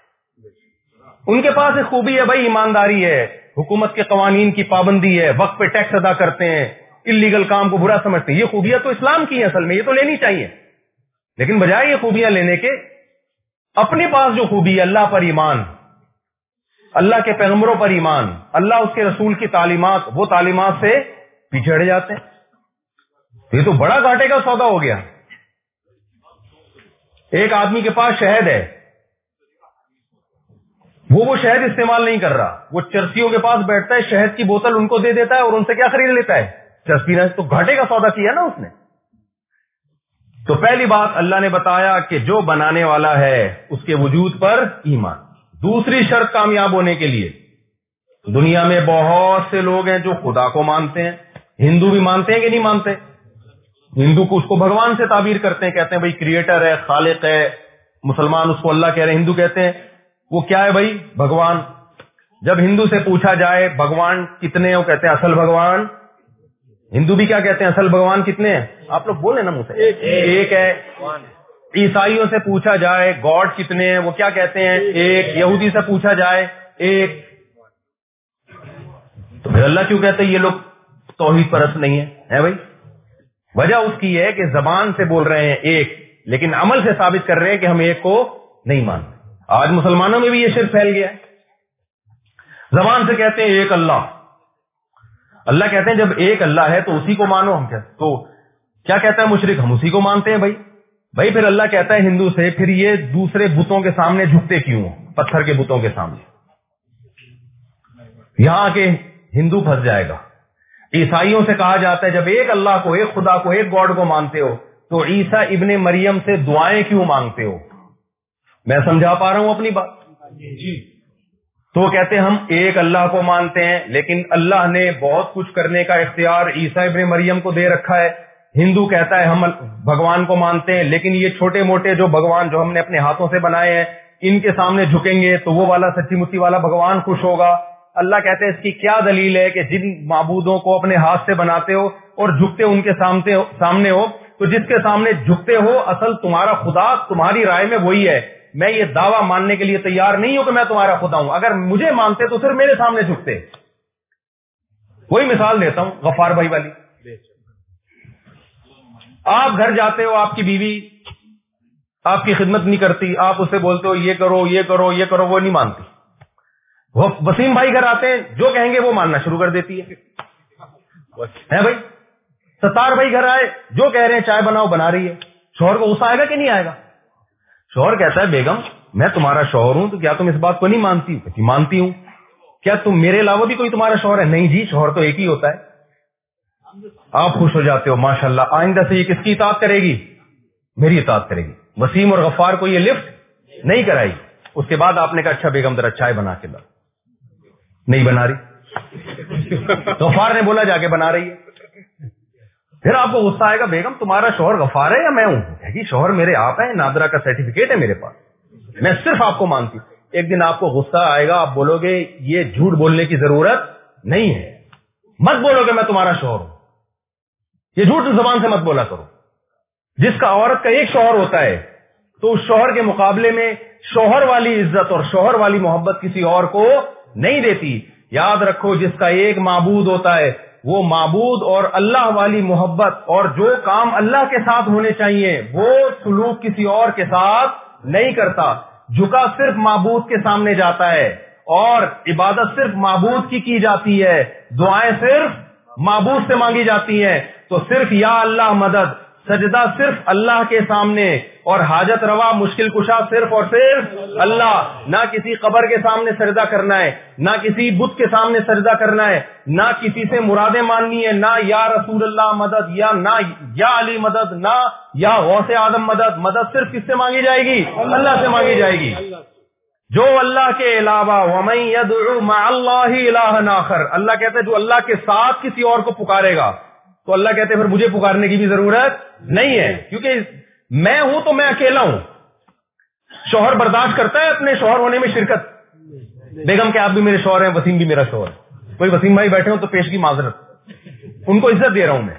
ان کے پاس ایک خوبی ہے بھائی، ایمانداری ہے، حکومت کے قوانین کی پابندی ہے، وقت پہ ٹیکس ادا کرتے ہیں، اللیگل کام کو برا سمجھتے ہیں. یہ خوبیاں تو اسلام کی ہیں، اصل میں یہ تو لینی چاہیے، لیکن بجائے یہ خوبیاں لینے کے اپنے پاس جو خوبی ہے، اللہ پر ایمان، اللہ کے پیغمبروں پر ایمان، اللہ اس کے رسول کی تعلیمات، وہ تعلیمات سے پیچھے ہٹ جاتے ہیں. یہ تو بڑا گھاٹے کا سودا ہو گیا. ایک آدمی کے پاس شہد ہے، وہ شہد استعمال نہیں کر رہا، وہ چرسیوں کے پاس بیٹھتا ہے، شہد کی بوتل ان کو دے دیتا ہے اور ان سے کیا خرید لیتا ہے؟ چرسی. تو گھاٹے کا سودا کیا نا اس نے. تو پہلی بات اللہ نے بتایا کہ جو بنانے والا ہے اس کے وجود پر ایمان. دوسری شرط کامیاب ہونے کے لیے، دنیا میں بہت سے لوگ ہیں جو خدا کو مانتے ہیں. ہندو بھی مانتے ہیں کہ نہیں مانتے؟ ہندو کو اس کو بھگوان سے تعبیر کرتے ہیں، کہتے ہیں بھائی کریٹر ہے، خالق ہے. مسلمان اس کو اللہ کہہ رہے ہیں، ہندو کہتے ہیں وہ کیا ہے بھائی؟ بھگوان. جب ہندو سے پوچھا جائے بھگوان کتنے ہیں، وہ کہتے ہیں اصل بھگوان. ہندو بھی کیا کہتے ہیں؟ اصل بھگوان کتنے ہیں؟ آپ لوگ بولے نا منہ سے، ایک ہے. عیسائیوں سے پوچھا جائے گاڈ کتنے ہیں، وہ کیا کہتے ہیں؟ ایک. یہودی سے پوچھا جائے ایک. تو پھر اللہ کیوں کہتے ہیں یہ لوگ توحید پرست نہیں ہے بھائی؟ وجہ اس کی ہے کہ زبان سے بول رہے ہیں ایک، لیکن عمل سے ثابت کر رہے ہیں کہ ہم ایک کو نہیں مانتے. آج مسلمانوں میں بھی یہ شرک پھیل گیا ہے. زبان سے کہتے ہیں ایک اللہ، اللہ کہتے ہیں جب ایک اللہ ہے تو اسی کو مانو. ہم کہتے تو کیا کہتا ہے مشرک؟ ہم اسی کو مانتے ہیں بھائی. پھر اللہ کہتا ہے ہندو سے پھر یہ دوسرے بتوں کے سامنے جھکتے کیوں ہو؟ پتھر کے بتوں کے سامنے. یہاں کے ہندو پھنس جائے گا. عیسائیوں سے کہا جاتا ہے جب ایک اللہ کو، ایک خدا کو، ایک گاڈ کو مانتے ہو تو عیسیٰ ابن مریم سے دعائیں کیوں مانگتے ہو؟ میں سمجھا پا رہا ہوں اپنی بات؟ تو وہ کہتے ہیں ہم ایک اللہ کو مانتے ہیں، لیکن اللہ نے بہت کچھ کرنے کا اختیار عیسیٰ ابن مریم کو دے رکھا ہے. ہندو کہتا ہے ہم بھگوان کو مانتے ہیں، لیکن یہ چھوٹے موٹے جو بھگوان جو ہم نے اپنے ہاتھوں سے بنائے ہیں ان کے سامنے جھکیں گے تو وہ والا سچی مچی والا بھگوان خوش ہوگا. اللہ کہتے ہیں اس کی کیا دلیل ہے کہ جن معبودوں کو اپنے ہاتھ سے بناتے ہو اور جھکتے ان کے سامنے ہو، تو جس کے سامنے جھکتے ہو اصل تمہارا خدا تمہاری رائے میں وہی ہے. میں یہ دعویٰ ماننے کے لیے تیار نہیں ہوں کہ میں تمہارا خدا ہوں. اگر مجھے مانتے تو صرف میرے سامنے جھکتے. وہی مثال دیتا ہوں غفار بھائی والی. آپ گھر جاتے ہو، آپ کی بیوی آپ کی خدمت نہیں کرتی، آپ اسے بولتے ہو یہ کرو یہ کرو یہ کرو، وہ نہیں مانتی. وسیم بھائی گھر آتے ہیں، جو کہیں گے وہ ماننا شروع کر دیتی ہے بھائی. ستار بھائی گھر آئے، جو کہہ رہے ہیں چائے بناؤ بنا رہی ہے. شوہر کو غصہ آئے گا کہ نہیں آئے گا؟ شوہر کہتا ہے بیگم میں تمہارا شوہر ہوں تو کیا تم اس بات کو نہیں مانتی؟ مانتی ہوں. کیا تم میرے علاوہ بھی کوئی تمہارا شوہر ہے؟ نہیں جی، شوہر تو ایک ہی ہوتا ہے. آپ خوش ہو جاتے ہو، ماشاءاللہ، آئندہ سے یہ کس کی اطاعت کرے گی؟ میری اطاعت کرے گی. وسیم اور غفار کو یہ لفٹ نہیں کرائی. اس کے بعد آپ نے کہا اچھا بیگم ذرا چائے بنا کے لاؤ. نہیں بنا رہی. غفار نے بولا جا کے بنا رہی ہے. پھر آپ کو غصہ آئے گا بیگم تمہارا شوہر غفار ہے یا میں ہوں؟ کہ شوہر میرے آپ ہیں، نادرا کا سرٹیفکیٹ ہے میرے پاس، میں صرف آپ کو مانتی ہوں. ایک دن آپ کو غصہ آئے گا، آپ بولو گے یہ جھوٹ بولنے کی ضرورت نہیں ہے، مت بولو گے میں تمہارا شوہر ہوں. یہ جھوٹ زبان سے مت بولا کرو. جس کا عورت کا ایک شوہر ہوتا ہے تو اس شوہر کے مقابلے میں شوہر والی عزت اور شوہر والی محبت کسی اور کو نہیں دیتی. یاد رکھو جس کا ایک معبود ہوتا ہے وہ معبود اور اللہ والی محبت اور جو کام اللہ کے ساتھ ہونے چاہیے وہ سلوک کسی اور کے ساتھ نہیں کرتا. جھکا صرف معبود کے سامنے جاتا ہے اور عبادت صرف معبود کی جاتی ہے، دعائیں صرف معبود سے مانگی جاتی ہیں. تو صرف یا اللہ مدد، سجدہ صرف اللہ کے سامنے اور حاجت روا مشکل کشا صرف اور صرف اللہ. نہ کسی قبر کے سامنے سجدہ کرنا ہے، نہ کسی بت کے سامنے سجدہ کرنا ہے، نہ کسی سے مرادیں ماننی ہے، نہ یا رسول اللہ مدد، یا نہ یا علی مدد، نہ یا غوث اعظم مدد. مدد صرف کس سے مانگی جائے گی؟ اللہ سے مانگی جائے گی. جو اللہ کے علاوہ وَمَن يَدْعُ مَعَ اللَّهِ إِلَٰهًا آخر، اللہ کہتا ہے جو اللہ کے ساتھ کسی اور کو پکارے گا تو اللہ کہتے ہیں پھر مجھے پکارنے کی بھی ضرورت نہیں ہے، کیونکہ میں ہوں تو میں اکیلا ہوں. شوہر برداشت کرتا ہے اپنے شوہر ہونے میں شرکت. بیگم کہ آپ بھی میرے شوہر ہیں، وسیم بھی میرا شوہر ہے. کوئی وسیم بھائی بیٹھے ہوں تو پیش کی معذرت، ان کو عزت دے رہا ہوں میں.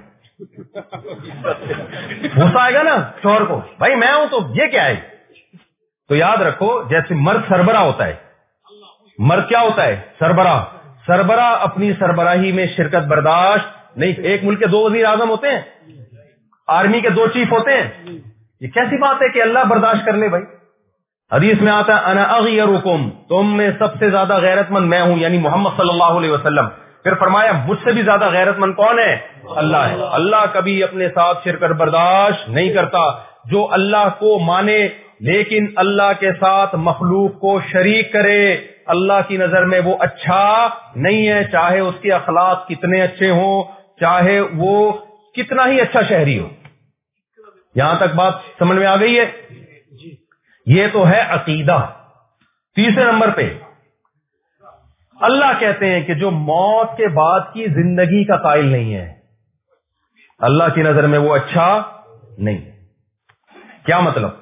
غصہ آئے گا نا شوہر کو، بھائی میں ہوں تو یہ کیا ہے. تو یاد رکھو جیسے مرد سربراہ ہوتا ہے، مرد کیا ہوتا ہے؟ سربراہ. سربراہ اپنی سربراہی میں شرکت برداشت نہیں. ایک ملک کے 2 وزیر اعظم ہوتے ہیں، آرمی کے 2 چیف ہوتے ہیں. یہ کیسی بات ہے کہ اللہ برداشت کر لے بھائی؟ حدیث میں آتا ہے انا اغیرکم، تم میں سب سے زیادہ غیرت مند میں ہوں، یعنی محمد صلی اللہ علیہ وسلم. پھر فرمایا مجھ سے بھی زیادہ غیرت مند کون ہے؟ اللہ ہے. اللہ کبھی اپنے ساتھ شرکت برداشت نہیں کرتا. جو اللہ کو مانے لیکن اللہ کے ساتھ مخلوق کو شریک کرے، اللہ کی نظر میں وہ اچھا نہیں ہے، چاہے اس کے اخلاق کتنے اچھے ہوں، چاہے وہ کتنا ہی اچھا شہری ہو. یہاں تک بات سمجھ میں آ گئی ہے؟ یہ تو ہے عقیدہ. تیسرے نمبر پہ اللہ کہتے ہیں کہ جو موت کے بعد کی زندگی کا قائل نہیں ہے، اللہ کی نظر میں وہ اچھا نہیں. کیا مطلب؟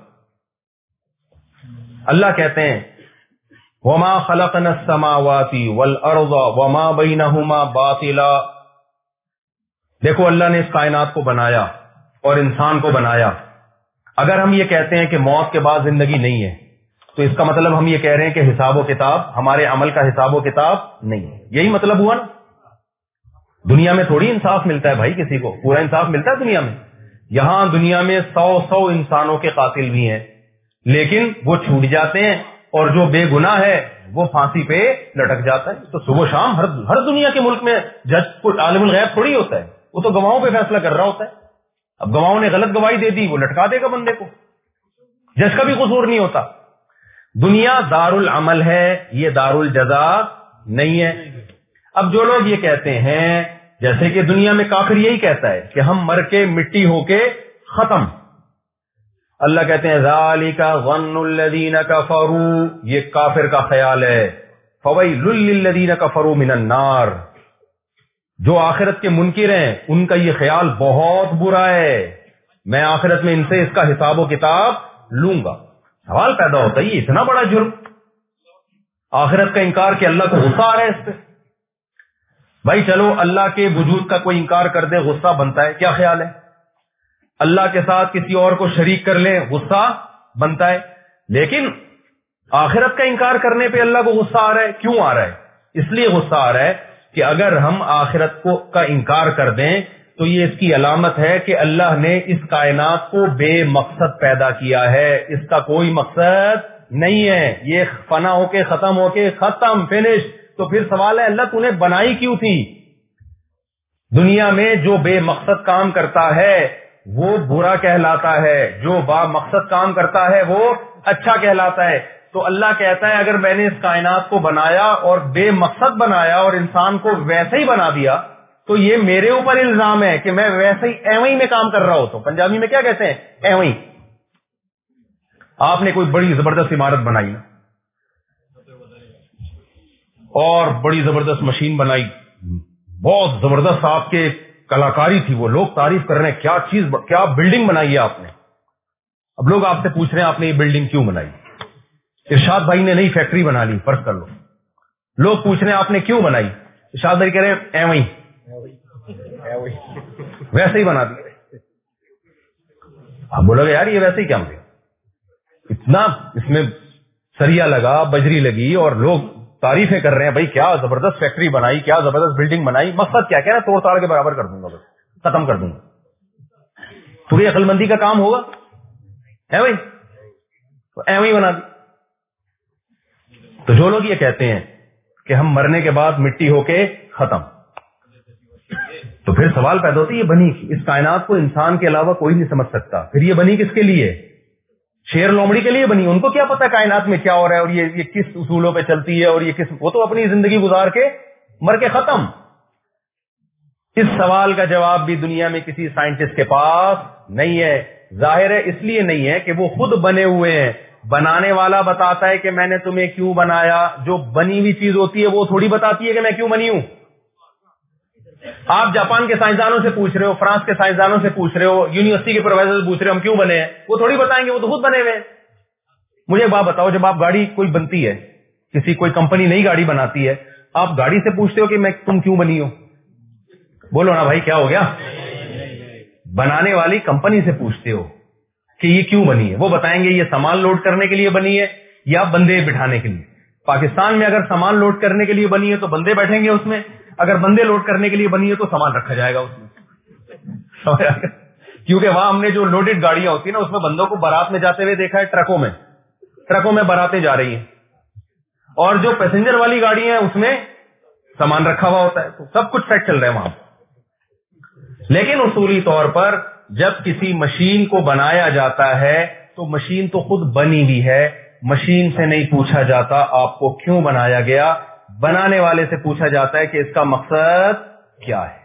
اللہ کہتے ہیں وَمَا خَلَقْنَا السَّمَاوَاتِ وَالْأَرْضَ وَمَا بَيْنَهُمَا بَاطِلًا. دیکھو اللہ نے اس کائنات کو بنایا اور انسان کو بنایا. اگر ہم یہ کہتے ہیں کہ موت کے بعد زندگی نہیں ہے تو اس کا مطلب ہم یہ کہہ رہے ہیں کہ حساب و کتاب، ہمارے عمل کا حساب و کتاب نہیں ہے. یہی مطلب ہوا نا. دنیا میں تھوڑی انصاف ملتا ہے بھائی، کسی کو پورا انصاف ملتا ہے دنیا میں. یہاں دنیا میں 100 انسانوں کے قاتل بھی ہیں لیکن وہ چھوٹ جاتے ہیں اور جو بے گناہ ہے وہ پھانسی پہ لٹک جاتا ہے. تو صبح شام ہر دنیا کے ملک میں جج کو عالم الغیب تھوڑی ہوتا ہے، وہ تو گواہوں پہ فیصلہ کر رہا ہوتا ہے. اب گواہوں نے غلط گواہی دے دی، وہ لٹکا دے گا بندے کو، جج کا بھی قصور نہیں ہوتا. دنیا دار العمل ہے، یہ دار الجزا نہیں ہے. اب جو لوگ یہ کہتے ہیں، جیسے کہ دنیا میں کافر یہی کہتا ہے کہ ہم مر کے مٹی ہو کے ختم. اللہ کہتے ہیں ذالک ظن الذین کفروا، یہ کافر کا خیال ہے. فویل للذین کفروا من النار، جو آخرت کے منکر ہیں ان کا یہ خیال بہت برا ہے، میں آخرت میں ان سے اس کا حساب و کتاب لوں گا. سوال پیدا ہوتا ہے یہ اتنا بڑا جرم، آخرت کا انکار کہ اللہ کو غصہ آ رہا ہے اس پہ. بھائی چلو اللہ کے وجود کا کوئی انکار کر دے غصہ بنتا ہے، کیا خیال ہے؟ اللہ کے ساتھ کسی اور کو شریک کر لیں غصہ بنتا ہے. لیکن آخرت کا انکار کرنے پہ اللہ کو غصہ آ رہا ہے. کیوں آ رہا ہے؟ اس لیے غصہ آ رہا ہے کہ اگر ہم آخرت کا انکار کر دیں تو یہ اس کی علامت ہے کہ اللہ نے اس کائنات کو بے مقصد پیدا کیا ہے، اس کا کوئی مقصد نہیں ہے, یہ فنا ہو کے ختم ہو کے ختم فنش. تو پھر سوال ہے اللہ تو نے بنائی کیوں تھی؟ دنیا میں جو بے مقصد کام کرتا ہے وہ برا کہلاتا ہے, جو با مقصد کام کرتا ہے وہ اچھا کہلاتا ہے. تو اللہ کہتا ہے اگر میں نے اس کائنات کو بنایا اور بے مقصد بنایا اور انسان کو ویسے ہی بنا دیا تو یہ میرے اوپر الزام ہے کہ میں ویسے ہی ایویں میں کام کر رہا ہوں. تو پنجابی میں کیا کہتے ہیں, ایویں. آپ نے کوئی بڑی زبردست عمارت بنائی اور بڑی زبردست مشین بنائی, بہت زبردست آپ کے کلاکاری تھی, وہ لوگ تعریف کر رہے ہیں کیا چیز, کیا بلڈنگ بنائی ہے آپ نے. اب لوگ آپ سے پوچھ رہے ہیں آپ نے یہ بلڈنگ کیوں بنائی؟ ارشاد بھائی نے نئی فیکٹری بنا لی, فرض کر لو. لوگ پوچھ رہے ہیں آپ نے کیوں بنائی؟ ارشاد بھائی کہہ رہے ہیں ایویں ویسے ہی بنا دی. آپ بولو گے یار یہ ویسے ہی کیا ملے, اتنا اس میں سریا لگا, بجری لگی اور لوگ تعریفیں کر رہے ہیں بھائی کیا زبردست فیکٹری بنائی, کیا زبردست بلڈنگ بنائی. مقصد کیا کہنا توڑ تاڑ کے برابر کر دوں گا, بس ختم کر دوں گا. تھوڑی عقل مندی کا کام ہوگا ہے بھائی, تو ایویں ہی بنا دی. تو جو لوگ یہ کہتے ہیں کہ ہم مرنے کے بعد مٹی ہو کے ختم, تو پھر سوال پیدا ہوتا ہے یہ بنی اس کائنات کو انسان کے علاوہ کوئی نہیں سمجھ سکتا, پھر یہ بنی کس کے لیے؟ شیر لومڑی کے لیے بنی. ان کو کیا پتا کائنات میں کیا ہو رہا ہے اور یہ کس اصولوں پہ چلتی ہے اور یہ کس, وہ تو اپنی زندگی گزار کے مر کے ختم. اس سوال کا جواب بھی دنیا میں کسی سائنٹسٹ کے پاس نہیں ہے. ظاہر ہے اس لیے نہیں ہے کہ وہ خود بنے ہوئے ہیں. بنانے والا بتاتا ہے کہ میں نے تمہیں کیوں بنایا, جو بنی ہوئی چیز ہوتی ہے وہ تھوڑی بتاتی ہے کہ میں کیوں بنی ہوں. آپ جاپان کے سائنسدانوں سے پوچھ رہے ہو, فرانس کے سائنسدانوں سے پوچھ رہے ہو, یونیورسٹی کے پروفیسر سے پوچھ رہے ہو ہم کیوں بنے ہیں, وہ تھوڑی بتائیں گے, وہ تو خود بنے ہوئے. مجھے ایک بات بتاؤ, جب آپ گاڑی کوئی بنتی ہے, کوئی کمپنی نئی گاڑی بناتی ہے, آپ گاڑی سے پوچھتے ہو کہ میں تم کیوں بنی ہو؟ بولو نا بھائی کیا ہو گیا. بنانے والی کمپنی سے پوچھتے ہو کہ یہ کیوں بنی ہے, وہ بتائیں گے یہ سامان لوڈ کرنے کے لیے بنی ہے یا بندے بٹھانے کے لیے. پاکستان میں اگر سامان لوڈ کرنے کے لیے بنی ہے تو بندے بیٹھیں گے اس میں, اگر بندے لوڈ کرنے کے لیے بنی ہے تو سامان رکھا جائے گا اس میں. کیونکہ وہاں ہم نے جو لوڈڈ گاڑیاں ہوتی ہیں نا اس میں بندوں کو بارات میں جاتے ہوئے دیکھا ہے, ٹرکوں میں باراتیں جا رہی ہیں, اور جو پیسنجر والی گاڑی ہیں اس میں سامان رکھا ہوا ہوتا ہے, تو سب کچھ سیٹ چل رہا ہے وہاں. لیکن اصولی طور پر جب کسی مشین کو بنایا جاتا ہے تو مشین تو خود بنی ہوئی ہے, مشین سے نہیں پوچھا جاتا آپ کو کیوں بنایا گیا, بنانے والے سے پوچھا جاتا ہے کہ اس کا مقصد کیا ہے.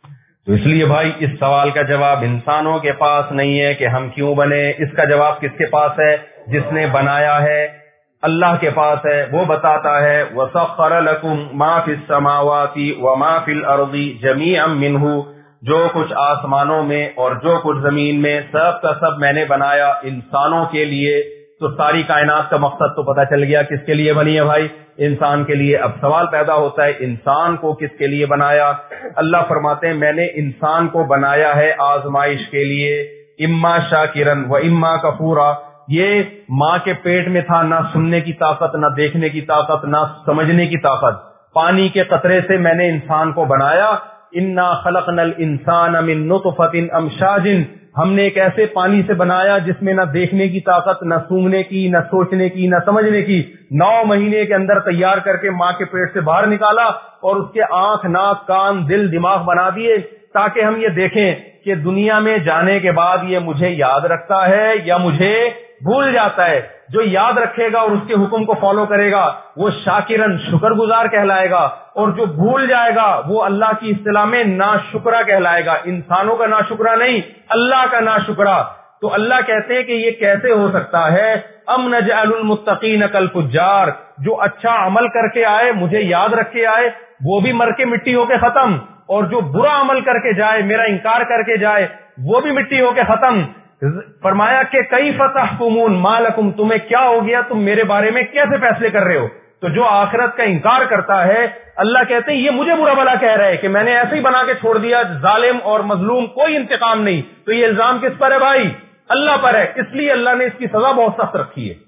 تو اس لیے بھائی اس سوال کا جواب انسانوں کے پاس نہیں ہے کہ ہم کیوں بنے, اس کا جواب کس کے پاس ہے؟ جس نے بنایا ہے, اللہ کے پاس ہے. وہ بتاتا ہے وَسَخَّرَ لَكُم مَا فِي السَّمَاوَاتِ وَمَا فِي الْأَرْضِ جَمِيعًا مِّنْهُ, جو کچھ آسمانوں میں اور جو کچھ زمین میں سب کا سب میں نے بنایا انسانوں کے لیے. تو ساری کائنات کا مقصد تو پتہ چل گیا کس کے لیے بنی ہے بھائی, انسان کے لیے. اب سوال پیدا ہوتا ہے انسان کو کس کے لیے بنایا؟ اللہ فرماتے ہیں میں نے انسان کو بنایا ہے آزمائش کے لیے, اما شاکرن و اما کفورا. یہ ماں کے پیٹ میں تھا, نہ سننے کی طاقت, نہ دیکھنے کی طاقت, نہ سمجھنے کی طاقت. پانی کے قطرے سے میں نے انسان کو بنایا. انا خلقنا الانسان من نطفۃ امشاج, ہم نے ایک ایسے پانی سے بنایا جس میں نہ دیکھنے کی طاقت, نہ سونگنے کی, نہ سوچنے کی, نہ سمجھنے کی. 9 مہینے کے اندر تیار کر کے ماں کے پیٹ سے باہر نکالا اور اس کے آنکھ, ناک, کان, دل, دماغ بنا دیے تاکہ ہم یہ دیکھیں کہ دنیا میں جانے کے بعد یہ مجھے یاد رکھتا ہے یا مجھے بھول جاتا ہے. جو یاد رکھے گا اور اس کے حکم کو فالو کرے گا وہ شاکرن شکر گزار کہلائے گا, اور جو بھول جائے گا وہ اللہ کی اصطلاح میں ناشکرا کہلائے گا. انسانوں کا ناشکرا نہیں, اللہ کا ناشکرا. تو اللہ کہتے ہیں کہ یہ کیسے ہو سکتا ہے؟ ام نجعل المتقین کالفجار, جو اچھا عمل کر کے آئے, مجھے یاد رکھ کے آئے, وہ بھی مر کے مٹی ہو کے ختم, اور جو برا عمل کر کے جائے, میرا انکار کر کے جائے, وہ بھی مٹی ہو کے ختم. فرمایا کہ کیف تحکمون ما لکم, تمہیں کیا ہو گیا, تم میرے بارے میں کیسے فیصلے کر رہے ہو؟ تو جو آخرت کا انکار کرتا ہے, اللہ کہتے ہیں یہ مجھے برا بھلا کہہ رہا ہے کہ میں نے ایسے ہی بنا کے چھوڑ دیا, ظالم اور مظلوم کوئی انتقام نہیں. تو یہ الزام کس پر ہے بھائی؟ اللہ پر ہے. اس لیے اللہ نے اس کی سزا بہت سخت رکھی ہے.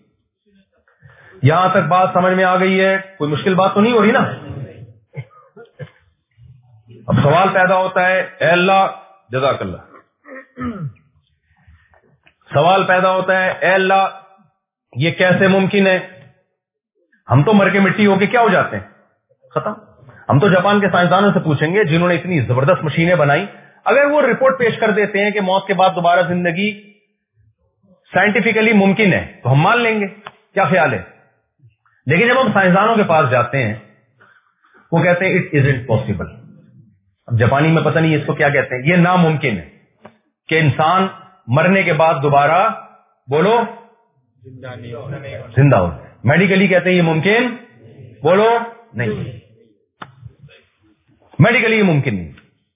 یہاں تک بات سمجھ میں آ گئی ہے؟ کوئی مشکل بات تو نہیں ہو رہی نا؟ اب سوال پیدا ہوتا ہے, اے اللہ, جزاک اللہ, سوال پیدا ہوتا ہے اے اللہ یہ کیسے ممکن ہے؟ ہم تو مر کے مٹی ہو کے کیا ہو جاتے ہیں، ختم. ہم تو جاپان کے سائنسدانوں سے پوچھیں گے جنہوں نے اتنی زبردست مشینیں بنائی، اگر وہ رپورٹ پیش کر دیتے ہیں کہ موت کے بعد دوبارہ زندگی سائنٹیفکلی ممکن ہے تو ہم مان لیں گے. کیا خیال ہے؟ لیکن جب ہم سائنسدانوں کے پاس جاتے ہیں وہ کہتے ہیں اٹ ازنٹ پاسبل. اب جاپانی میں پتہ نہیں اس کو کیا کہتے ہیں، یہ ناممکن ہے کہ انسان مرنے کے بعد دوبارہ بولو زندہ ہو. میڈیکلی کہتے ہیں یہ ممکن، بولو نہیں، میڈیکلی یہ ممکن نہیں.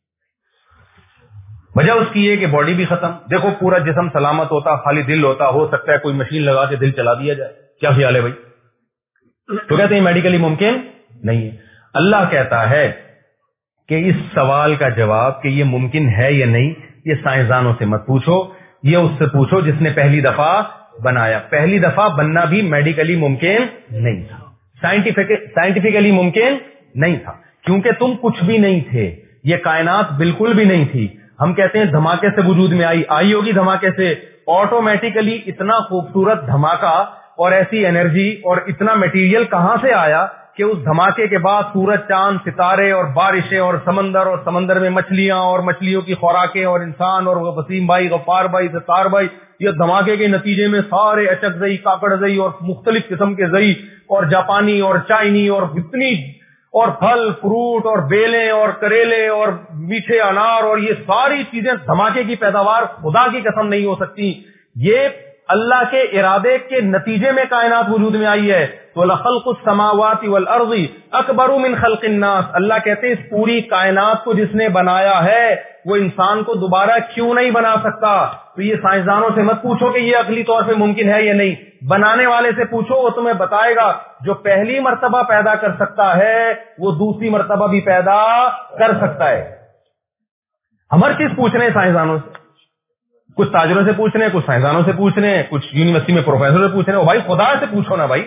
وجہ اس کی یہ کہ باڈی بھی ختم. دیکھو پورا جسم سلامت ہوتا، خالی دل ہوتا، ہو سکتا ہے کوئی مشین لگا کے دل چلا دیا جائے. کیا خیال ہے بھائی؟ تو کہتے ہیں میڈیکلی ممکن نہیں ہے. اللہ کہتا ہے کہ اس سوال کا جواب کہ یہ ممکن ہے یا نہیں، یہ سائنسدانوں سے مت پوچھو، یہ اس سے پوچھو جس نے پہلی دفعہ بنایا. پہلی دفعہ بننا بھی میڈیکلی ممکن نہیں تھا، سائنٹیفکلی ممکن نہیں تھا، کیونکہ تم کچھ بھی نہیں تھے، یہ کائنات بالکل بھی نہیں تھی. ہم کہتے ہیں دھماکے سے وجود میں آئی ہوگی دھماکے سے. آٹومیٹیکلی اتنا خوبصورت دھماکہ اور ایسی انرجی اور اتنا میٹیریل کہاں سے آیا کہ اس دھماکے کے بعد سورج، چاند، ستارے اور بارشیں اور سمندر میں مچھلیاں اور مچھلیوں کی خوراکیں اور انسان اور وسیم بھائی، غفار بھائی، ستار بھائی، یہ دھماکے کے نتیجے میں سارے اچک زئی، کاکڑ زئی اور مختلف قسم کے زئی اور جاپانی اور چائنی اور اتنی اور پھل فروٹ اور بیلیں اور کریلے اور میٹھے انار اور یہ ساری چیزیں دھماکے کی پیداوار خدا کی قسم نہیں ہو سکتی. یہ اللہ کے ارادے کے نتیجے میں کائنات وجود میں آئی ہے. تو لخلق السماوات والارض اکبر من خلق الناس. اللہ کہتے ہیں اس پوری کائنات کو جس نے بنایا ہے وہ انسان کو دوبارہ کیوں نہیں بنا سکتا. تو یہ سائنسدانوں سے مت پوچھو کہ یہ عقلی طور پہ ممکن ہے یا نہیں، بنانے والے سے پوچھو، وہ تمہیں بتائے گا. جو پہلی مرتبہ پیدا کر سکتا ہے وہ دوسری مرتبہ بھی پیدا کر سکتا ہے. ہم ہر چیز پوچھ رہے ہیں سائنسدانوں سے، کچھ تاجروں سے پوچھ رہے ہیں، کچھ سائنسدانوں سے پوچھ رہے ہیں، کچھ یونیورسٹی میں پروفیسر سے پوچھ رہے ہیں. بھائی خدا سے پوچھو نا بھائی.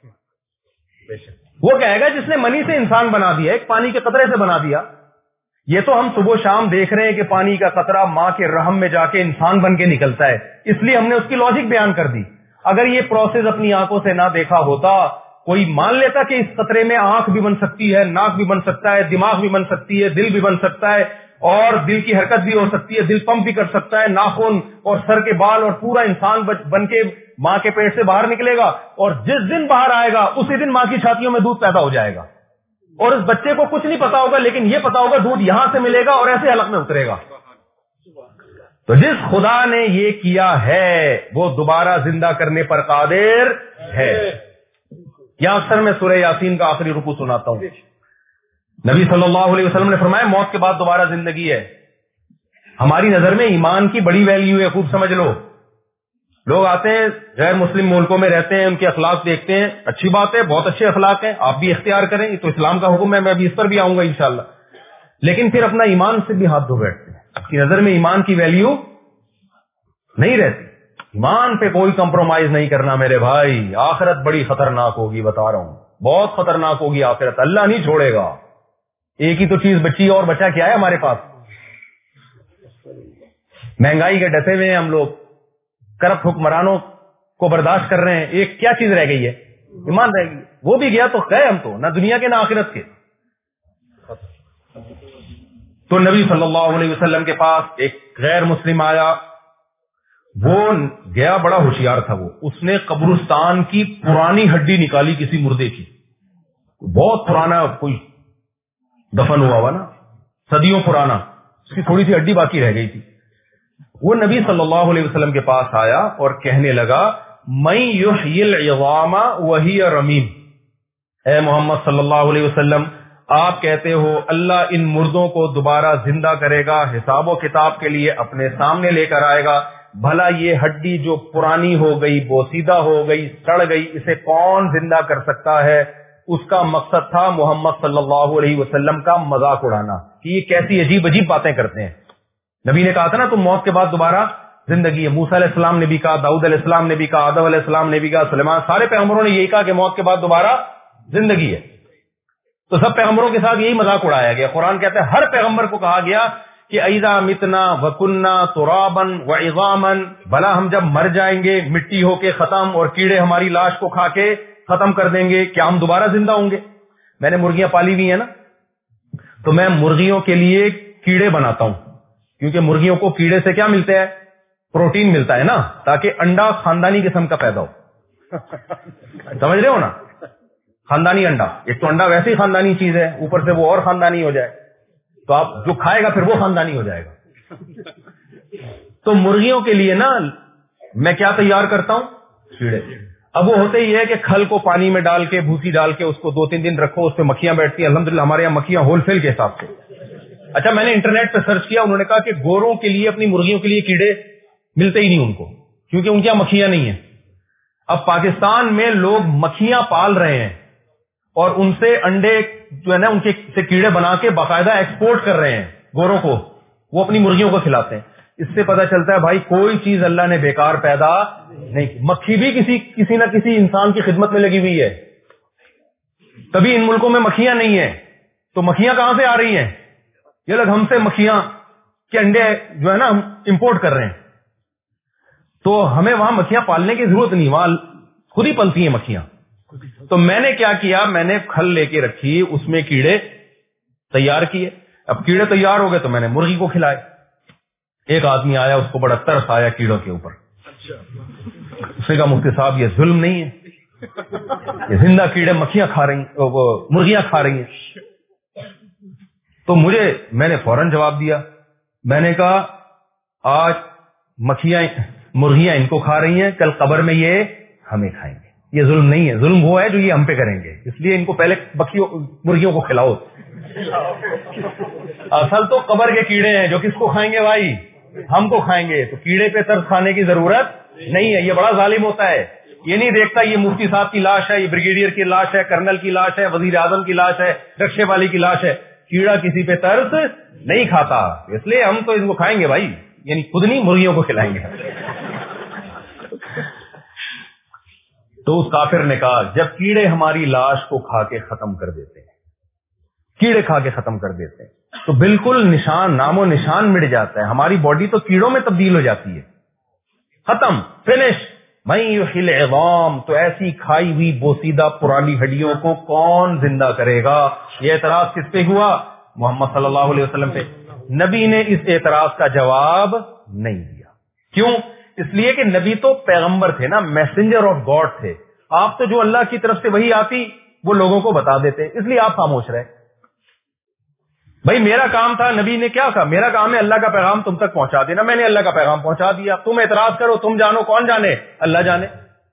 وہ کہے گا جس نے منی سے انسان بنا دیا، ایک پانی کے قطرے سے بنا دیا. یہ تو ہم صبح شام دیکھ رہے ہیں کہ پانی کا قطرہ ماں کے رحم میں جا کے انسان بن کے نکلتا ہے، اس لیے ہم نے اس کی لاجک بیان کر دی. اگر یہ پروسیس اپنی آنکھوں سے نہ دیکھا ہوتا، کوئی مان لیتا کہ اس قطرے میں آنکھ بھی بن سکتی ہے، ناک بھی بن سکتا ہے، دماغ بھی بن سکتی ہے، دل بھی بن سکتا ہے اور دل کی حرکت بھی ہو سکتی ہے، دل پمپ بھی کر سکتا ہے، ناخن اور سر کے بال اور پورا انسان بن کے ماں کے پیٹ سے باہر نکلے گا اور جس دن باہر آئے گا اسی دن ماں کی چھاتیوں میں دودھ پیدا ہو جائے گا اور اس بچے کو کچھ نہیں پتا ہوگا، لیکن یہ پتا ہوگا دودھ یہاں سے ملے گا اور ایسے حلق میں اترے گا. تو جس خدا نے یہ کیا ہے وہ دوبارہ زندہ کرنے پر قادر ہے. یہاں اکثر میں سورہ یاسین کا آخری رکوع سناتا ہوں. نبی صلی اللہ علیہ وسلم نے فرمایا موت کے بعد دوبارہ زندگی ہے. ہماری نظر میں ایمان کی بڑی ویلیو ہے، خوب سمجھ لو. لوگ آتے ہیں غیر مسلم ملکوں میں رہتے ہیں، ان کے اخلاق دیکھتے ہیں، اچھی بات ہے، بہت اچھے اخلاق ہیں، آپ بھی اختیار کریں، یہ تو اسلام کا حکم ہے، میں بھی اس پر بھی آؤں گا انشاءاللہ. لیکن پھر اپنا ایمان سے بھی ہاتھ دھو بیٹھتے ہیں. آپ کی نظر میں ایمان کی ویلیو نہیں رہتی. ایمان پہ کوئی کمپرومائز نہیں کرنا میرے بھائی. آخرت بڑی خطرناک ہوگی، بتا رہا ہوں، بہت خطرناک ہوگی آخرت. اللہ نہیں چھوڑے گا. ایک ہی تو چیز بچی اور بچا کیا ہے ہمارے پاس؟ مہنگائی کے ڈسے ہوئے ہیں ہم لوگ، کرپٹ حکمرانوں کو برداشت کر رہے ہیں. ایک کیا چیز رہ گئی ہے؟ ایمان رہ گئی. وہ بھی گیا تو گئے ہم تو، نہ دنیا کے نہ آخرت کے. تو نبی صلی اللہ علیہ وسلم کے پاس ایک غیر مسلم آیا. وہ گیا بڑا ہوشیار تھا. وہ اس نے قبرستان کی پرانی ہڈی نکالی کسی مردے کی، بہت پرانا کوئی دفن ہوا ہوا نا، صدیوں پرانا، اس کی تھوڑی سی ہڈی باقی رہ گئی تھی. وہ نبی صلی اللہ علیہ وسلم کے پاس آیا اور کہنے لگا من یحیی العظام وہی رمیم. اے محمد صلی اللہ علیہ وسلم، آپ کہتے ہو اللہ ان مردوں کو دوبارہ زندہ کرے گا، حساب و کتاب کے لیے اپنے سامنے لے کر آئے گا. بھلا یہ ہڈی جو پرانی ہو گئی، بوسیدہ ہو گئی، سڑ گئی، اسے کون زندہ کر سکتا ہے؟ اس کا مقصد تھا محمد صلی اللہ علیہ وسلم کا مذاق اڑانا کہ یہ کیسی عجیب عجیب باتیں کرتے ہیں. نبی نے کہا تھا نا تم موت کے بعد دوبارہ زندگی ہے. موسیٰ علیہ السلام نے بھی کہا، داؤد علیہ السلام نے بھی کہا، آدم علیہ السلام نے بھی کہا، سلیمان، سارے پیغمبروں نے یہی کہا کہ موت کے بعد دوبارہ زندگی ہے. تو سب پیغمبروں کے ساتھ یہی مذاق اڑایا گیا. قرآن کہتا ہے ہر پیغمبر کو کہا گیا کہ اذا متنا وکنا ترابا وعظاما، بھلا ہم جب مر جائیں گے مٹی ہو کے ختم اور کیڑے ہماری لاش کو کھا کے ختم کر دیں گے، کیا ہم دوبارہ زندہ ہوں گے؟ میں نے مرغیاں پالی ہوئی ہیں نا، تو میں مرغیوں کے لیے کیڑے بناتا ہوں، کیونکہ مرغیوں کو کیڑے سے کیا ملتا ہے؟ پروٹین ملتا ہے نا، تاکہ انڈا خاندانی قسم کا پیدا ہو. سمجھ رہے ہو نا؟ خاندانی انڈا، ایک تو انڈا ویسے ہی خاندانی چیز ہے، اوپر سے وہ اور خاندانی ہو جائے تو آپ جو کھائے گا پھر وہ خاندانی ہو جائے گا. تو مرغیوں کے لیے نا میں کیا تیار کرتا ہوں؟ کیڑے. اب وہ ہوتے ہی ہے کہ کھل کو پانی میں ڈال کے بھوسی ڈال کے اس کو 2-3 دن رکھو، اس پہ مکھیاں بیٹھتی ہیں. الحمدللہ ہمارے یہاں مکھیاں ہول سیل کے حساب سے. اچھا میں نے انٹرنیٹ پہ سرچ کیا، انہوں نے کہا کہ گوروں کے لیے اپنی مرغیوں کے لیے کیڑے ملتے ہی نہیں ان کو، کیونکہ ان کے یہاں مکھیاں نہیں ہیں. اب پاکستان میں لوگ مکھیاں پال رہے ہیں اور ان سے انڈے جو ہے نا ان کے سے کیڑے بنا کے باقاعدہ ایکسپورٹ کر رہے ہیں گوروں کو، وہ اپنی مرغیوں کو کھلاتے ہیں. اس سے پتہ چلتا ہے بھائی کوئی چیز اللہ نے بیکار پیدا نہیں کی. مکھی بھی کسی نہ کسی انسان کی خدمت میں لگی ہوئی ہے. کبھی ان ملکوں میں مکھیاں نہیں ہیں تو مکھیاں کہاں سے آ رہی ہیں؟ یہ لوگ ہم سے مکھیاں کے انڈے جو ہے نا ہم امپورٹ کر رہے ہیں. تو ہمیں وہاں مکھیاں پالنے کی ضرورت نہیں، وہاں خود ہی پلتی ہیں مکھیاں. تو میں نے کیا کیا، میں نے کھل لے کے رکھی، اس میں کیڑے تیار کیے. اب کیڑے تیار ہو گئے تو میں نے مرغی کو کھلائے. ایک آدمی آیا، اس کو بڑا ترس آیا کیڑوں کے اوپر. اس نے کہا مفتی صاحب یہ ظلم نہیں ہے، یہ زندہ کیڑے مکھیاں کھا رہی ہیں، مرغیاں کھا رہی ہیں. تو میں نے فوراً جواب دیا، میں نے کہا آج مرغیاں ان کو کھا رہی ہیں، کل قبر میں یہ ہمیں کھائیں گے. یہ ظلم نہیں ہے، ظلم وہ ہے جو یہ ہم پہ کریں گے، اس لیے ان کو پہلے مرغیوں کو کھلاؤ. اصل تو قبر کے کیڑے ہیں جو کس کو کھائیں گے بھائی؟ ہم کو کھائیں گے. تو کیڑے پہ ترس کھانے کی ضرورت نہیں ہے. یہ بڑا ظالم ہوتا ہے، یہ نہیں دیکھتا یہ مفتی صاحب کی لاش ہے، یہ بریگیڈیئر کی لاش ہے، کرنل کی لاش ہے، وزیر اعظم کی لاش ہے، رکشے والی کی لاش ہے. کیڑا کسی پہ ترس نہیں کھاتا، اس لیے ہم تو اس کو کھائیں گے بھائی، یعنی خود نہیں مرغیوں کو کھلائیں گے. تو اس کافر نے کہا جب کیڑے ہماری لاش کو کھا کے ختم کر دیتے ہیں، کیڑے کھا کے ختم کر دیتے ہیں تو بالکل نام و نشان مٹ جاتا ہے. ہماری باڈی تو کیڑوں میں تبدیل ہو جاتی ہے، ختم، فنش. میں یحیی العظام، تو ایسی کھائی ہوئی بوسیدہ پرانی ہڈیوں کو کون زندہ کرے گا؟ یہ اعتراض کس پہ ہوا؟ محمد صلی اللہ علیہ وسلم پہ. نبی نے اس اعتراض کا جواب نہیں دیا. کیوں؟ اس لیے کہ نبی تو پیغمبر تھے نا، میسنجر آف گاڈ تھے. آپ تو جو اللہ کی طرف سے وحی آتی وہ لوگوں کو بتا دیتے، اس لیے آپ خاموش رہے. بھائی میرا کام تھا، نبی نے کیا کہا؟ میرا کام ہے اللہ کا پیغام تم تک پہنچا دینا. میں نے اللہ کا پیغام پہنچا دیا. تم اعتراض کرو، تم جانو، کون جانے؟ اللہ جانے.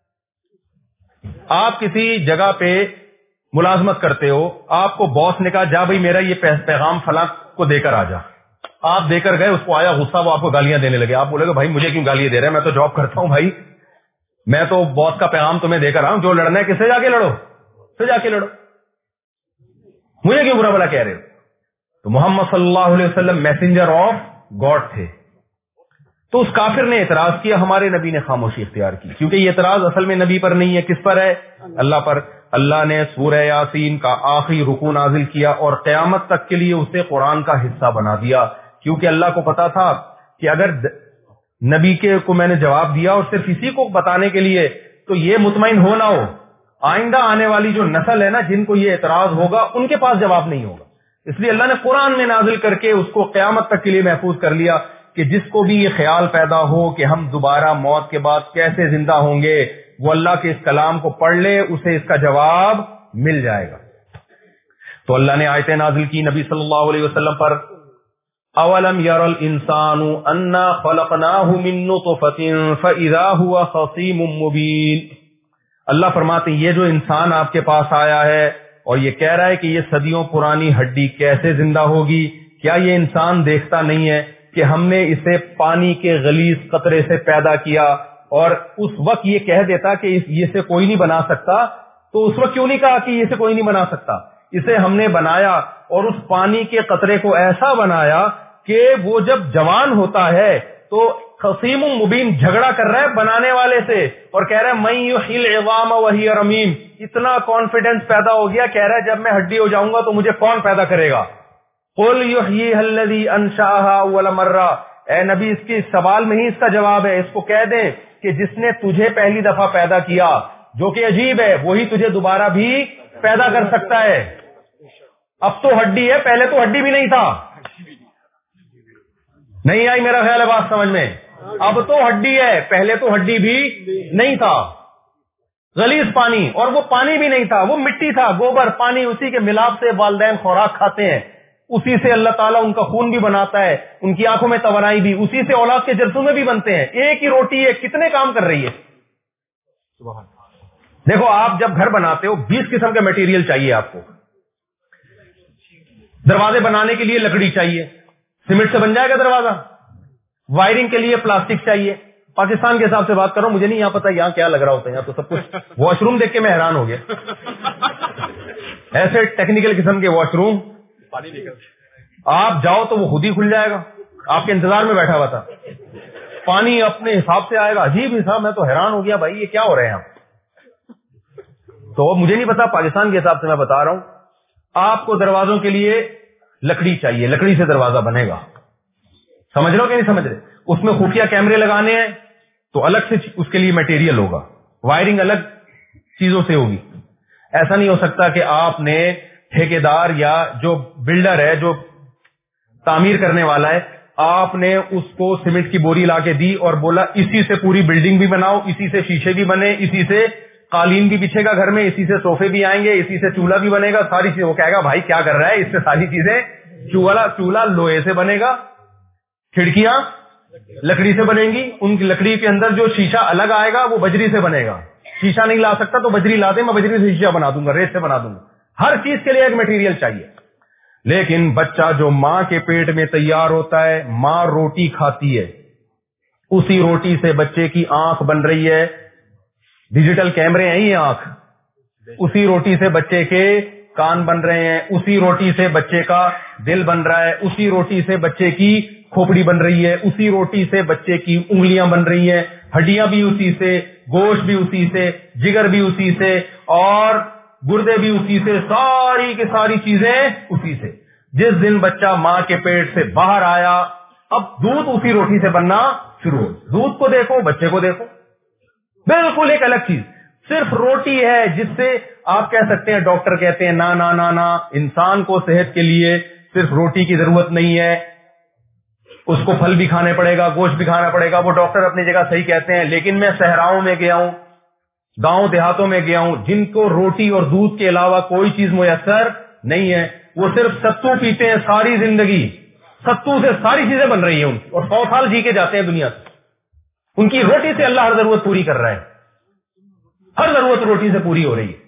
آپ کسی جگہ پہ ملازمت کرتے ہو، آپ کو باس نے کہا جا بھائی میرا یہ پیغام فلاں کو دے کر آ جا. آپ دے کر گئے، اس کو آیا غصہ، وہ آپ کو گالیاں دینے لگے. آپ بولے گا بھائی مجھے کیوں گالیاں دے رہے ہیں، میں تو جاب کرتا ہوں بھائی، میں تو باس کا پیغام تمہیں دے کر آؤں. جو لڑنا ہے کس سے جا کے لڑو، سے جا کے لڑو، مجھے کیوں برا بلا کہہ رہے ہو؟ تو محمد صلی اللہ علیہ وسلم میسنجر آف گاڈ تھے. تو اس کافر نے اعتراض کیا، ہمارے نبی نے خاموشی اختیار کی، کیونکہ یہ اعتراض اصل میں نبی پر نہیں ہے. کس پر ہے؟ اللہ پر. اللہ نے سورہ یاسین کا آخری رکوع نازل کیا اور قیامت تک کے لیے اسے قرآن کا حصہ بنا دیا، کیونکہ اللہ کو پتا تھا کہ اگر نبی کو میں نے جواب دیا اور صرف اسی کو بتانے کے لیے تو یہ مطمئن ہو نہ ہو آئندہ آنے والی جو نسل ہے نا جن کو یہ اعتراض ہوگا ان کے پاس جواب نہیں ہوگا. اس لیے اللہ نے قرآن میں نازل کر کے اس کو قیامت تک کے لیے محفوظ کر لیا کہ جس کو بھی یہ خیال پیدا ہو کہ ہم دوبارہ موت کے بعد کیسے زندہ ہوں گے، وہ اللہ کے اس کلام کو پڑھ لے، اسے اس کا جواب مل جائے گا. تو اللہ نے آیتیں نازل کی نبی صلی اللہ علیہ وسلم پر. اولم یر الانسان انا خلقناہ من نطفۃ فاذا هو خصیم مبین. اللہ فرماتے ہیں یہ جو انسان آپ کے پاس آیا ہے اور یہ کہہ رہا ہے کہ یہ صدیوں پرانی ہڈی کیسے زندہ ہوگی، کیا یہ انسان دیکھتا نہیں ہے کہ ہم نے اسے پانی کے غلیظ قطرے سے پیدا کیا، اور اس وقت یہ کہہ دیتا کہ یہ سے کوئی نہیں بنا سکتا، تو اس وقت کیوں نہیں کہا کہ یہ سے کوئی نہیں بنا سکتا؟ اسے ہم نے بنایا اور اس پانی کے قطرے کو ایسا بنایا کہ وہ جب جوان ہوتا ہے تو خصیم مبین جھگڑا کر رہا ہے بنانے والے سے اور کہہ رہا ہے من یحیی العظام وہی رمیم. اتنا کانفیڈنس پیدا ہو گیا، کہہ رہا ہے جب میں ہڈی ہو جاؤں گا تو مجھے کون پیدا کرے گا؟ قل یحییھا الذی انشأھا اول مرہ، اے نبی اس کے سوال میں ہی اس کا جواب ہے، اس کو کہہ دیں کہ جس نے تجھے پہلی دفعہ پیدا کیا، جو کہ عجیب ہے، وہی تجھے دوبارہ بھی پیدا کر سکتا ہے۔ اب تو ہڈی ہے، پہلے تو ہڈی بھی نہیں تھا۔ نہیں آئی میرا خیال ہے بات سمجھ میں؟ اب تو ہڈی ہے، پہلے تو ہڈی بھی نہیں تھا، غلیظ پانی، اور وہ پانی بھی نہیں تھا، وہ مٹی تھا، گوبر پانی، اسی کے ملاپ سے والدین خوراک کھاتے ہیں، اسی سے اللہ تعالیٰ ان کا خون بھی بناتا ہے، ان کی آنکھوں میں توانائی بھی، اسی سے اولاد کے جرثومے بھی بنتے ہیں۔ ایک ہی روٹی ہے، کتنے کام کر رہی ہے۔ دیکھو آپ جب گھر بناتے ہو 20 قسم کا میٹیریل چاہیے آپ کو۔ دروازے بنانے کے لیے لکڑی چاہیے، سیمنٹ سے بن جائے گا دروازہ؟ وائرنگ کے لیے پلاسٹک چاہیے۔ پاکستان کے حساب سے بات کرو، مجھے نہیں یہاں پتا یہاں کیا لگ رہا ہوتا ہے، یہاں تو سب کچھ، واش روم دیکھ کے میں حیران ہو گیا، ایسے ٹیکنیکل قسم کے واش روم، آپ جاؤ تو وہ خود ہی کھل جائے گا، آپ کے انتظار میں بیٹھا ہوا تھا، پانی اپنے حساب سے آئے گا، عجیب حساب۔ میں تو حیران ہو گیا بھائی یہ کیا ہو رہے ہیں آپ۔ تو مجھے نہیں پتا، پاکستان کے حساب سے میں بتا رہا ہوں، آپ کو دروازوں کے لیے لکڑی چاہیے، لکڑی سے دروازہ بنے گا، سمجھ رہے ہو کہ نہیں سمجھ رہے؟ اس میں خفیہ کیمرے لگانے ہیں تو الگ سے اس کے لیے میٹیریل ہوگا، وائرنگ الگ چیزوں سے ہوگی۔ ایسا نہیں ہو سکتا کہ آپ نے ٹھیکیدار یا جو بلڈر ہے، جو تعمیر کرنے والا ہے، آپ نے اس کو سیمنٹ کی بوری لا کے دی اور بولا اسی سے پوری بلڈنگ بھی بناؤ، اسی سے شیشے بھی بنے، اسی سے قالین بھی بچھے گا گھر میں، اسی سے صوفے بھی آئیں گے، اسی سے چولہا بھی بنے گا، ساری چیزیں۔ وہ کہے گا بھائی کیا کر رہا ہے، اس سے ساری چیزیں، چولہا لوہے سے بنے گا، کھڑکیاں لکڑی سے بنیں گی، ان کی لکڑی کے اندر جو شیشہ الگ آئے گا وہ بجری سے بنے گا، شیشہ نہیں لا سکتا تو بجری لا دے، میں بجری سے شیشہ بنا دوں گا، ریت سے بنا دوں گا، ہر چیز کے لیے ایک میٹیریل چاہیے۔ لیکن بچہ جو ماں کے پیٹ میں تیار ہوتا ہے، ماں روٹی کھاتی ہے، اسی روٹی سے بچے کی آنکھ بن رہی ہے، ڈیجیٹل کیمرے ہیں یہ آنکھ، اسی روٹی سے بچے کے کان بن رہے ہیں، اسی روٹی سے بچے کا دل بن رہا ہے، اسی روٹی سے بچے کی کھوپڑی بن رہی ہے، اسی روٹی سے بچے کی انگلیاں بن رہی ہیں، ہڈیاں بھی اسی سے، گوشت بھی اسی سے، جگر بھی اسی سے، اور گردے بھی اسی سے، ساری کی ساری چیزیں اسی سے۔ جس دن بچہ ماں کے پیٹ سے باہر آیا، اب دودھ اسی روٹی سے بننا شروع ہو۔ دودھ کو دیکھو، بچے کو دیکھو، بالکل ایک الگ چیز، صرف روٹی ہے جس سے آپ کہہ سکتے ہیں، ڈاکٹر کہتے ہیں نا نا نا نا، انسان کو صحت کے لیے صرف روٹی کی ضرورت نہیں ہے، اس کو پھل بھی کھانے پڑے گا، گوشت بھی کھانا پڑے گا۔ وہ ڈاکٹر اپنی جگہ صحیح کہتے ہیں، لیکن میں صحراؤں میں گیا ہوں، گاؤں دیہاتوں میں گیا ہوں، جن کو روٹی اور دودھ کے علاوہ کوئی چیز میسر نہیں ہے، وہ صرف ستو پیتے ہیں ساری زندگی، ستو سے ساری چیزیں بن رہی ہیں ان کی، اور 100 سال جی کے جاتے ہیں دنیا سے۔ ان کی روٹی سے اللہ ہر ضرورت پوری کر رہا ہے، ہر ضرورت روٹی سے پوری ہو رہی ہے۔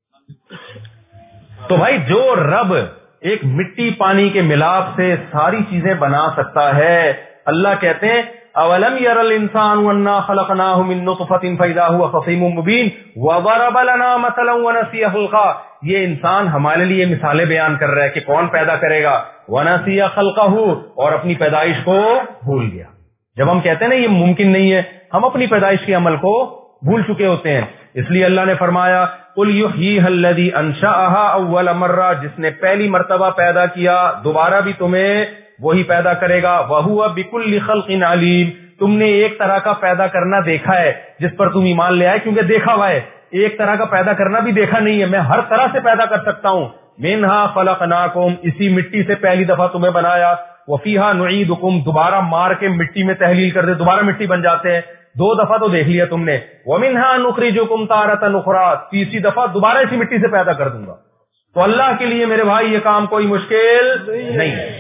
تو بھائی جو رب ایک مٹی پانی کے ملاپ سے ساری چیزیں بنا سکتا ہے، اللہ کہتے ہیں اولم یر الانسان انا خلقناہ من نطفۃ فاذا هو خصیم مبین وضرب لنا مثلا ونسی خلقہ۔ یہ انسان ہمارے لیے مثالیں بیان کر رہا ہے کہ کون پیدا کرے گا، ونسی خلقہ، اور اپنی پیدائش کو بھول گیا۔ جب ہم کہتے ہیں نا یہ ممکن نہیں ہے، ہم اپنی پیدائش کے عمل کو بھول چکے ہوتے ہیں۔ اس لیے اللہ نے فرمایا قل یحییھا الذی انشأھا اول مرہ، جس نے پہلی مرتبہ پیدا کیا دوبارہ بھی تمہیں وہی پیدا کرے گا، وہو بکل خلق علیم۔ تم نے ایک طرح کا پیدا کرنا دیکھا ہے جس پر تم ایمان لے آئے، کیونکہ دیکھا ہوا ہے، ایک طرح کا پیدا کرنا بھی دیکھا نہیں ہے، میں ہر طرح سے پیدا کر سکتا ہوں۔ منہا خلقناکم، اسی مٹی سے پہلی دفعہ تمہیں بنایا، وفیہا نعیدکم، دوبارہ مار کے مٹی میں تحلیل کر دے دوبارہ مٹی بن جاتے ہیں، 2 دفعہ تو دیکھ لیا تم نے، ومنہا نخرجکم تارۃ اخری، تیسری دفعہ دوبارہ اسی مٹی سے پیدا کر دوں گا۔ تو اللہ کے لیے میرے بھائی یہ کام کوئی مشکل نہیں ہے۔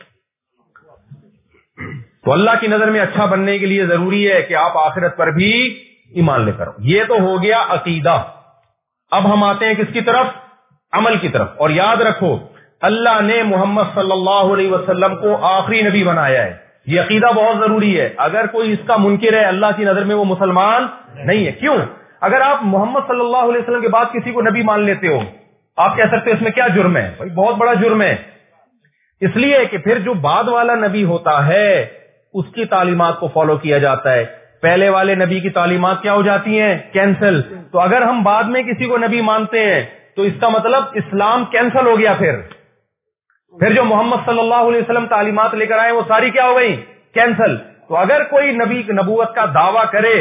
تو اللہ کی نظر میں اچھا بننے کے لیے ضروری ہے کہ آپ آخرت پر بھی ایمان لے کر۔ یہ تو ہو گیا عقیدہ۔ اب ہم آتے ہیں کس کی طرف؟ عمل کی طرف۔ اور یاد رکھو اللہ نے محمد صلی اللہ علیہ وسلم کو آخری نبی بنایا ہے، یہ عقیدہ بہت ضروری ہے۔ اگر کوئی اس کا منکر ہے اللہ کی نظر میں وہ مسلمان نہیں ہے۔ کیوں؟ اگر آپ محمد صلی اللہ علیہ وسلم کے بعد کسی کو نبی مان لیتے ہو، آپ کہہ سکتے ہیں اس میں کیا جرم ہے؟ بھائی بہت بڑا جرم ہے، اس لیے کہ پھر جو بعد والا نبی ہوتا ہے اس کی تعلیمات کو فالو کیا جاتا ہے، پہلے والے نبی کی تعلیمات کیا ہو جاتی ہیں؟ کینسل۔ تو اگر ہم بعد میں کسی کو نبی مانتے ہیں تو اس کا مطلب اسلام کینسل ہو گیا، پھر پھر جو محمد صلی اللہ علیہ وسلم تعلیمات لے کر آئے وہ ساری کیا ہو گئی؟ کینسل. تو اگر کوئی نبی نبوت کا دعویٰ کرے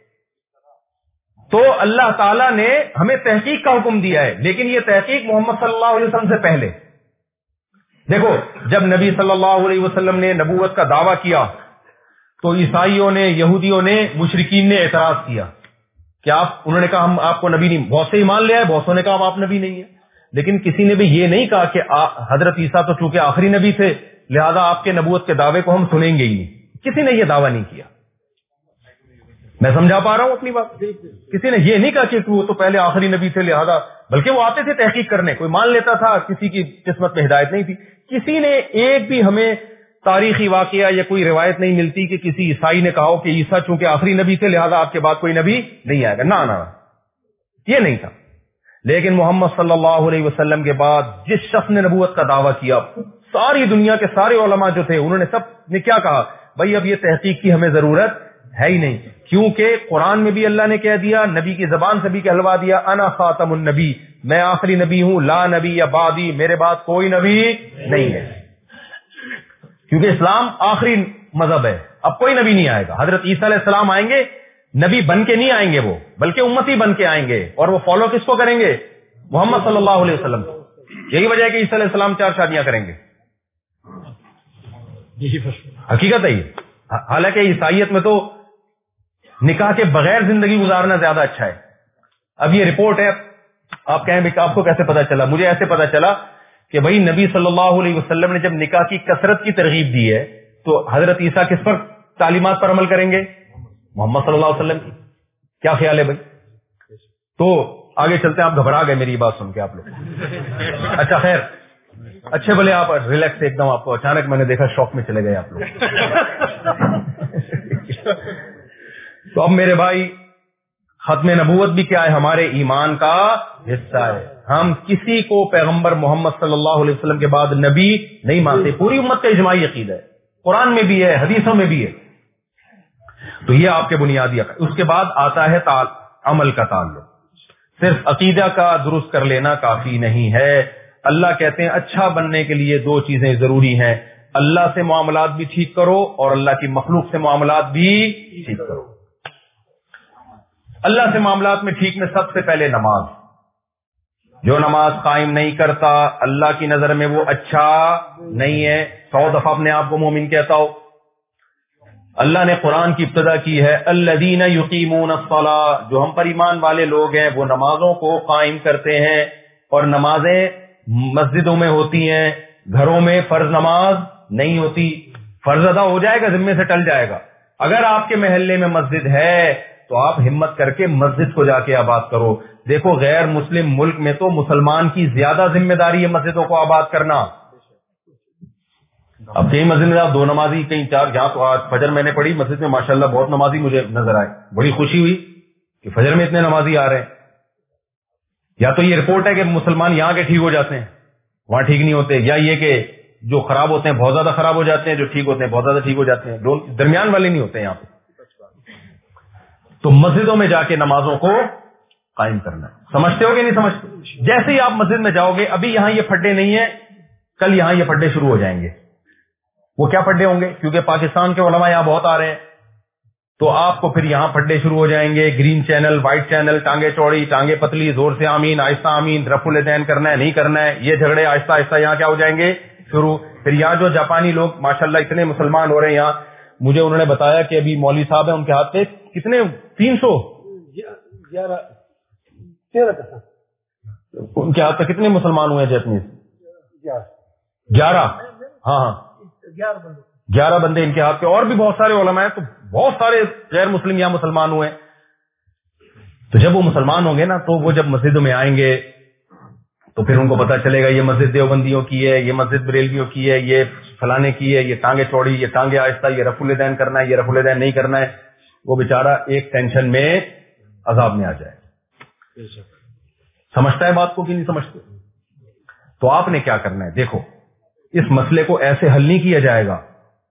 تو اللہ تعالیٰ نے ہمیں تحقیق کا حکم دیا ہے، لیکن یہ تحقیق محمد صلی اللہ علیہ وسلم سے پہلے. دیکھو جب نبی صلی اللہ علیہ وسلم نے نبوت کا دعویٰ کیا تو عیسائیوں نے، یہودیوں نے، مشرکین نے اعتراض کیا کہ انہوں نے کہا ہم آپ کو نبی نہیں. بہت سے ایمان لے آئے، بہتوں نے کہا آپ نبی نہیں ہیں، لیکن کسی نے بھی یہ نہیں کہا کہ حضرت عیسیٰ تو چونکہ آخری نبی تھے لہذا آپ کے نبوت کے دعوے کو ہم سنیں گے ہی نہیں. کسی نے یہ دعویٰ نہیں کیا. میں سمجھا پا رہا ہوں اپنی بات؟ کسی نے یہ نہیں کہا کہ وہ تو پہلے آخری نبی تھے لہذا، بلکہ وہ آتے تھے تحقیق کرنے. کوئی مان لیتا تھا، کسی کی قسمت میں ہدایت نہیں تھی. کسی نے ایک بھی ہمیں تاریخی واقعہ یا کوئی روایت نہیں ملتی کہ کسی عیسائی نے کہا ہو کہ عیسیٰ چونکہ آخری نبی تھے لہذا آپ کے بعد کوئی نبی نہیں آئے گا. نہ یہ نہیں تھا. لیکن محمد صلی اللہ علیہ وسلم کے بعد جس شخص نے نبوت کا دعویٰ کیا، ساری دنیا کے سارے علماء جو تھے انہوں نے سب نے کیا کہا؟ بھائی اب یہ تحقیق کی ہمیں ضرورت ہے ہی نہیں، کیونکہ قرآن میں بھی اللہ نے کہہ دیا، نبی کی زبان سے بھی کہلوا دیا، انا خاتم النبی، میں آخری نبی ہوں، لا نبی یا بعدی، میرے بعد کوئی نبی نہیں ہے. کیونکہ اسلام آخری مذہب ہے، اب کوئی نبی نہیں آئے گا. حضرت عیسیٰ علیہ السلام آئیں گے، نبی بن کے نہیں آئیں گے وہ، بلکہ امتی بن کے آئیں گے، اور وہ فالو کس کو کریں گے؟ محمد صلی اللہ علیہ وسلم. یہی وجہ ہے کہ عیسیٰ علیہ السلام 4 شادیاں کریں گے. حقیقت ہے یہ. حالانکہ عیسائیت میں تو نکاح کے بغیر زندگی گزارنا زیادہ اچھا ہے. اب یہ رپورٹ ہے، آپ کہیں بھی آپ کو کیسے پتا چلا؟ مجھے ایسے پتا چلا کہ بھائی نبی صلی اللہ علیہ وسلم نے جب نکاح کی کثرت کی ترغیب دی ہے تو حضرت عیسیٰ کس پر تعلیمات پر عمل کریں گے؟ محمد صلی اللہ علیہ وسلم کی. کیا خیال ہے بھائی؟ تو آگے چلتے ہیں. آپ گھبرا گئے میری بات سن کے آپ لوگ. اچھا خیر، اچھے بھلے آپ ریلیکس ایک دم. آپ کو اچانک میں نے دیکھا شوق میں چلے گئے آپ لوگ. تو اب میرے بھائی، ختم نبوت بھی کیا ہے؟ ہمارے ایمان کا حصہ ہے. ہم کسی کو پیغمبر محمد صلی اللہ علیہ وسلم کے بعد نبی نہیں مانتے. پوری امت کا اجماعی عقیدہ ہے، قرآن میں بھی ہے، حدیثوں میں بھی ہے. تو یہ آپ کے بنیادی عقیدہ. اس کے بعد آتا ہے عمل کا تعلق. صرف عقیدہ کا درست کر لینا کافی نہیں ہے. اللہ کہتے ہیں اچھا بننے کے لیے 2 چیزیں ضروری ہیں، اللہ سے معاملات بھی ٹھیک کرو اور اللہ کی مخلوق سے معاملات بھی ٹھیک کرو. اللہ سے معاملات میں ٹھیک میں سب سے پہلے نماز. جو نماز قائم نہیں کرتا اللہ کی نظر میں وہ اچھا نہیں ہے. 100 دفعہ اپنے آپ کو مومن کہتا ہو. اللہ نے قرآن کی ابتدا کی ہے الذین یقیمون الصلاۃ، جو ہم پر ایمان والے لوگ ہیں وہ نمازوں کو قائم کرتے ہیں. اور نمازیں مسجدوں میں ہوتی ہیں، گھروں میں فرض نماز نہیں ہوتی. فرض ادا ہو جائے گا، ذمے سے ٹل جائے گا. اگر آپ کے محلے میں مسجد ہے تو آپ ہمت کر کے مسجد کو جا کے آباد کرو. دیکھو غیر مسلم ملک میں تو مسلمان کی زیادہ ذمہ داری ہے مسجدوں کو آباد کرنا. اب کئی مسجد میں آپ 2 نمازی، کہیں 4. جہاں تو آج فجر میں نے پڑھی مسجد میں ماشاءاللہ بہت نمازی مجھے نظر آئے، بڑی خوشی ہوئی کہ فجر میں اتنے نمازی آ رہے ہیں. یا تو یہ رپورٹ ہے کہ مسلمان یہاں کے ٹھیک ہو جاتے ہیں، وہاں ٹھیک نہیں ہوتے، یا یہ کہ جو خراب ہوتے ہیں بہت زیادہ خراب ہو جاتے ہیں، جو ٹھیک ہوتے ہیں بہت زیادہ ٹھیک ہو جاتے ہیں، درمیان والے نہیں ہوتے یہاں پہ. تو مسجدوں میں جا کے نمازوں کو قائم کرنا ہے. سمجھتے ہو کہ نہیں سمجھتے؟ جیسے ہی آپ مسجد میں جاؤ گے، ابھی یہاں یہ پھڈے نہیں ہیں، کل یہاں یہ پھڈے شروع ہو جائیں گے. وہ کیا پھڈے ہوں گے؟ کیونکہ پاکستان کے علماء یہاں بہت آ رہے ہیں، تو آپ کو پھر یہاں پھڈے شروع ہو جائیں گے. گرین چینل، وائٹ چینل، ٹانگیں چوڑی، ٹانگیں پتلی، زور سے آمین، آہستہ آمین، رفع الیدین کرنا ہے نہیں کرنا ہے، یہ جھگڑے آہستہ آہستہ یہاں کیا ہو جائیں گے شروع. پھر یہاں جو جاپانی لوگ ماشاءاللہ اتنے مسلمان ہو رہے ہیں یہاں، مجھے انہوں نے بتایا کہ ابھی مولوی صاحب ہیں ان کے ہاتھ پہ کتنے 311 ان کے ہاتھ پہ کتنے مسلمان ہوئے جیپنیز؟ 11. ہاں 11 بندے ان کے ہاتھ پہ. اور بھی بہت سارے علماء ہیں، تو بہت سارے غیر مسلم یہاں مسلمان ہوئے. تو جب وہ مسلمان ہوں گے نا تو وہ جب مسجدوں میں آئیں گے تو پھر ان کو پتا چلے گا یہ مسجد دیوبندیوں کی ہے، یہ مسجد بریلویوں کی ہے، یہ فلانے کی ہے، یہ ٹانگیں چوڑی، یہ ٹانگیں آہستہ، یہ رفع الیدین کرنا ہے، یہ رفع الیدین نہیں کرنا ہے. وہ بیچارہ ایک ٹینشن میں عذاب میں آ جائے. سمجھتا ہے بات کو کہ نہیں سمجھتے؟ تو آپ نے کیا کرنا ہے؟ دیکھو اس مسئلے کو ایسے حل نہیں کیا جائے گا،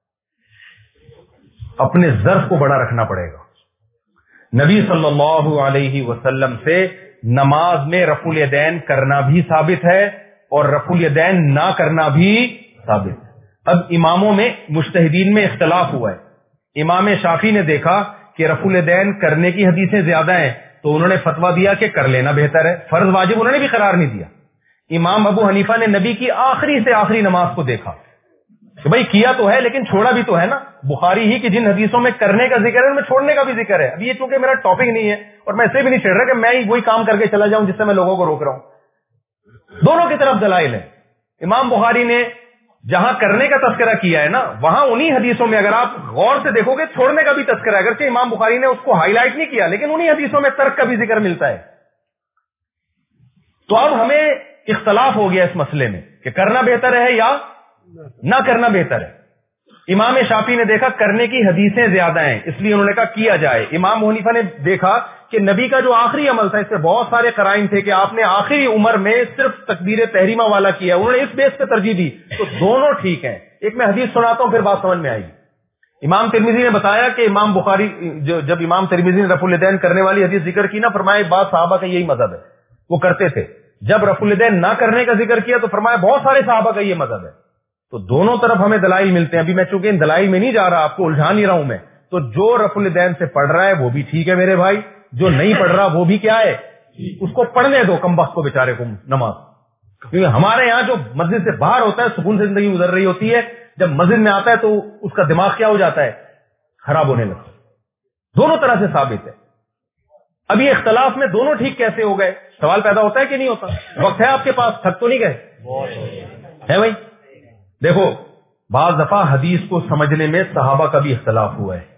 اپنے ظرف کو بڑا رکھنا پڑے گا. نبی صلی اللہ علیہ وسلم سے نماز میں رفع الیدین کرنا بھی ثابت ہے اور رفع الیدین نہ کرنا بھی ثابت ہے. اب اماموں میں مجتہدین میں اختلاف ہوا ہے. امام شافعی نے دیکھا کہ رفع الیدین کرنے کی حدیثیں زیادہ ہیں تو انہوں نے فتویٰ دیا کہ کر لینا بہتر ہے. فرض واجب انہوں نے بھی قرار نہیں دیا. امام ابو حنیفہ نے نبی کی آخری سے آخری نماز کو دیکھا کہ بھائی کیا تو ہے لیکن چھوڑا بھی تو ہے نا. بخاری ہی کہ جن حدیثوں میں کرنے کا ذکر ہے ان میں چھوڑنے کا بھی ذکر ہے. اب یہ چونکہ میرا ٹاپک نہیں ہے اور میں اسے بھی نہیں چھیڑ رہا کہ میں ہی وہی کام کر کے چلا جاؤں جس سے میں لوگوں کو روک رہا ہوں. دونوں کی طرف دلائل ہیں. امام بخاری نے جہاں کرنے کا تذکرہ کیا ہے نا وہاں انہی حدیثوں میں اگر آپ غور سے دیکھو گے چھوڑنے کا بھی تذکرہ ہے. اگرچہ امام بخاری نے اس کو ہائی لائٹ نہیں کیا لیکن انہی حدیثوں میں ترک کا بھی ذکر ملتا ہے. تو اب ہمیں اختلاف ہو گیا اس مسئلے میں کہ کرنا بہتر ہے یا نہ کرنا بہتر ہے. امام شافعی نے دیکھا کرنے کی حدیثیں زیادہ ہیں اس لیے انہوں نے کہا کیا جائے. امام حنیفہ نے دیکھا کہ نبی کا جو آخری عمل تھا اس سے بہت سارے قرائن تھے کہ آپ نے آخری عمر میں صرف تکبیر تحریمہ والا کیا, انہوں نے اس بیس پہ ترجیح دی. تو دونوں ٹھیک ہیں. ایک میں حدیث سناتا ہوں پھر بات سمجھ میں آئے گی. امام ترمذی نے بتایا کہ امام بخاری جب امام ترمذی نے رفع الیدین کرنے والی حدیث ذکر کی نا فرمایا بعض صحابہ کا یہی مذہب ہے, وہ کرتے تھے. جب رفع الیدین نہ کرنے کا ذکر کیا تو فرمایا بہت سارے صحابہ کا یہ مذہب ہے. تو دونوں طرف ہمیں دلائل ملتے ہیں. ابھی میں چونکہ ان دلائل میں نہیں جا رہا, آپ کو الجھا نہیں رہا ہوں میں. تو جو رفع الیدین سے پڑھ رہا ہے وہ بھی ٹھیک ہے میرے بھائی, جو نہیں پڑھ رہا وہ بھی کیا ہے, اس کو پڑھنے دو کمبخت کو بیچارے کو نماز. کیونکہ ہمارے یہاں جو مسجد سے باہر ہوتا ہے سکون سے زندگی گزر رہی ہوتی ہے, جب مسجد میں آتا ہے تو اس کا دماغ کیا ہو جاتا ہے, خراب ہونے لگتا ہے. دونوں طرح سے ثابت ہے. اب یہ اختلاف میں دونوں ٹھیک کیسے ہو گئے, سوال پیدا ہوتا ہے کہ نہیں ہوتا؟ وقت ہے آپ کے پاس, تھک تو نہیں گئے ہے بھائی؟ دیکھو بعض دفعہ حدیث کو سمجھنے میں صحابہ کا بھی اختلاف ہوا ہے,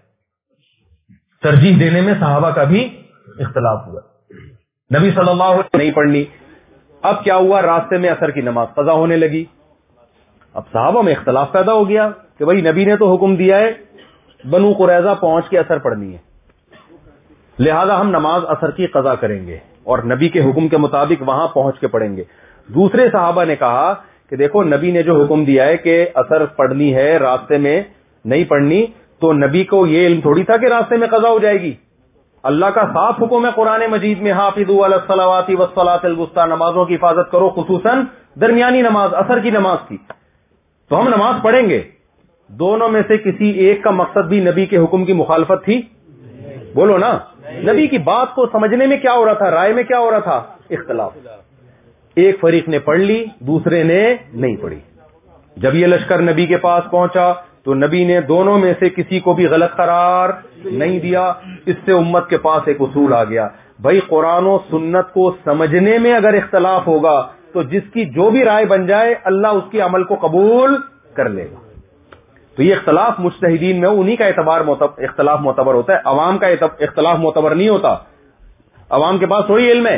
ترجیح دینے میں صحابہ کا بھی اختلاف ہوا. نبی صلی اللہ علیہ وسلم نہیں پڑھنی. اب کیا ہوا, راستے میں عصر کی نماز قضا ہونے لگی. اب صحابہ میں اختلاف پیدا ہو گیا کہ بھائی نبی نے تو حکم دیا ہے بنو قریظہ پہنچ کے عصر پڑھنی ہے, لہذا ہم نماز عصر کی قضا کریں گے اور نبی کے حکم کے مطابق وہاں پہنچ کے پڑھیں گے. دوسرے صحابہ نے کہا کہ دیکھو نبی نے جو حکم دیا ہے کہ عصر پڑھنی ہے راستے میں نہیں پڑھنی, تو نبی کو یہ علم تھوڑی تھا کہ راستے میں قضا ہو جائے گی. اللہ کا صاف حکم ہے قرآن مجید میں, حافظوا علی الصلوات والصلاۃ الوسطی, نمازوں کی حفاظت کرو خصوصاً درمیانی نماز عصر کی نماز کی. تو ہم نماز پڑھیں گے. دونوں میں سے کسی ایک کا مقصد بھی نبی کے حکم کی مخالفت تھی؟ بولو نا. نبی کی بات کو سمجھنے میں کیا ہو رہا تھا, رائے میں کیا ہو رہا تھا, اختلاف. ایک فریق نے پڑھ لی دوسرے نے نہیں پڑھی. جب یہ لشکر نبی کے پاس پہنچا تو نبی نے دونوں میں سے کسی کو بھی غلط قرار نہیں دیا. اس سے امت کے پاس ایک اصول آ گیا, بھائی قرآن و سنت کو سمجھنے میں اگر اختلاف ہوگا تو جس کی جو بھی رائے بن جائے اللہ اس کے عمل کو قبول کر لے گا. تو یہ اختلاف مجتہدین میں انہی کا اختلاف معتبر ہوتا ہے, عوام کا اختلاف معتبر نہیں ہوتا. عوام کے پاس تھوڑی علم ہے.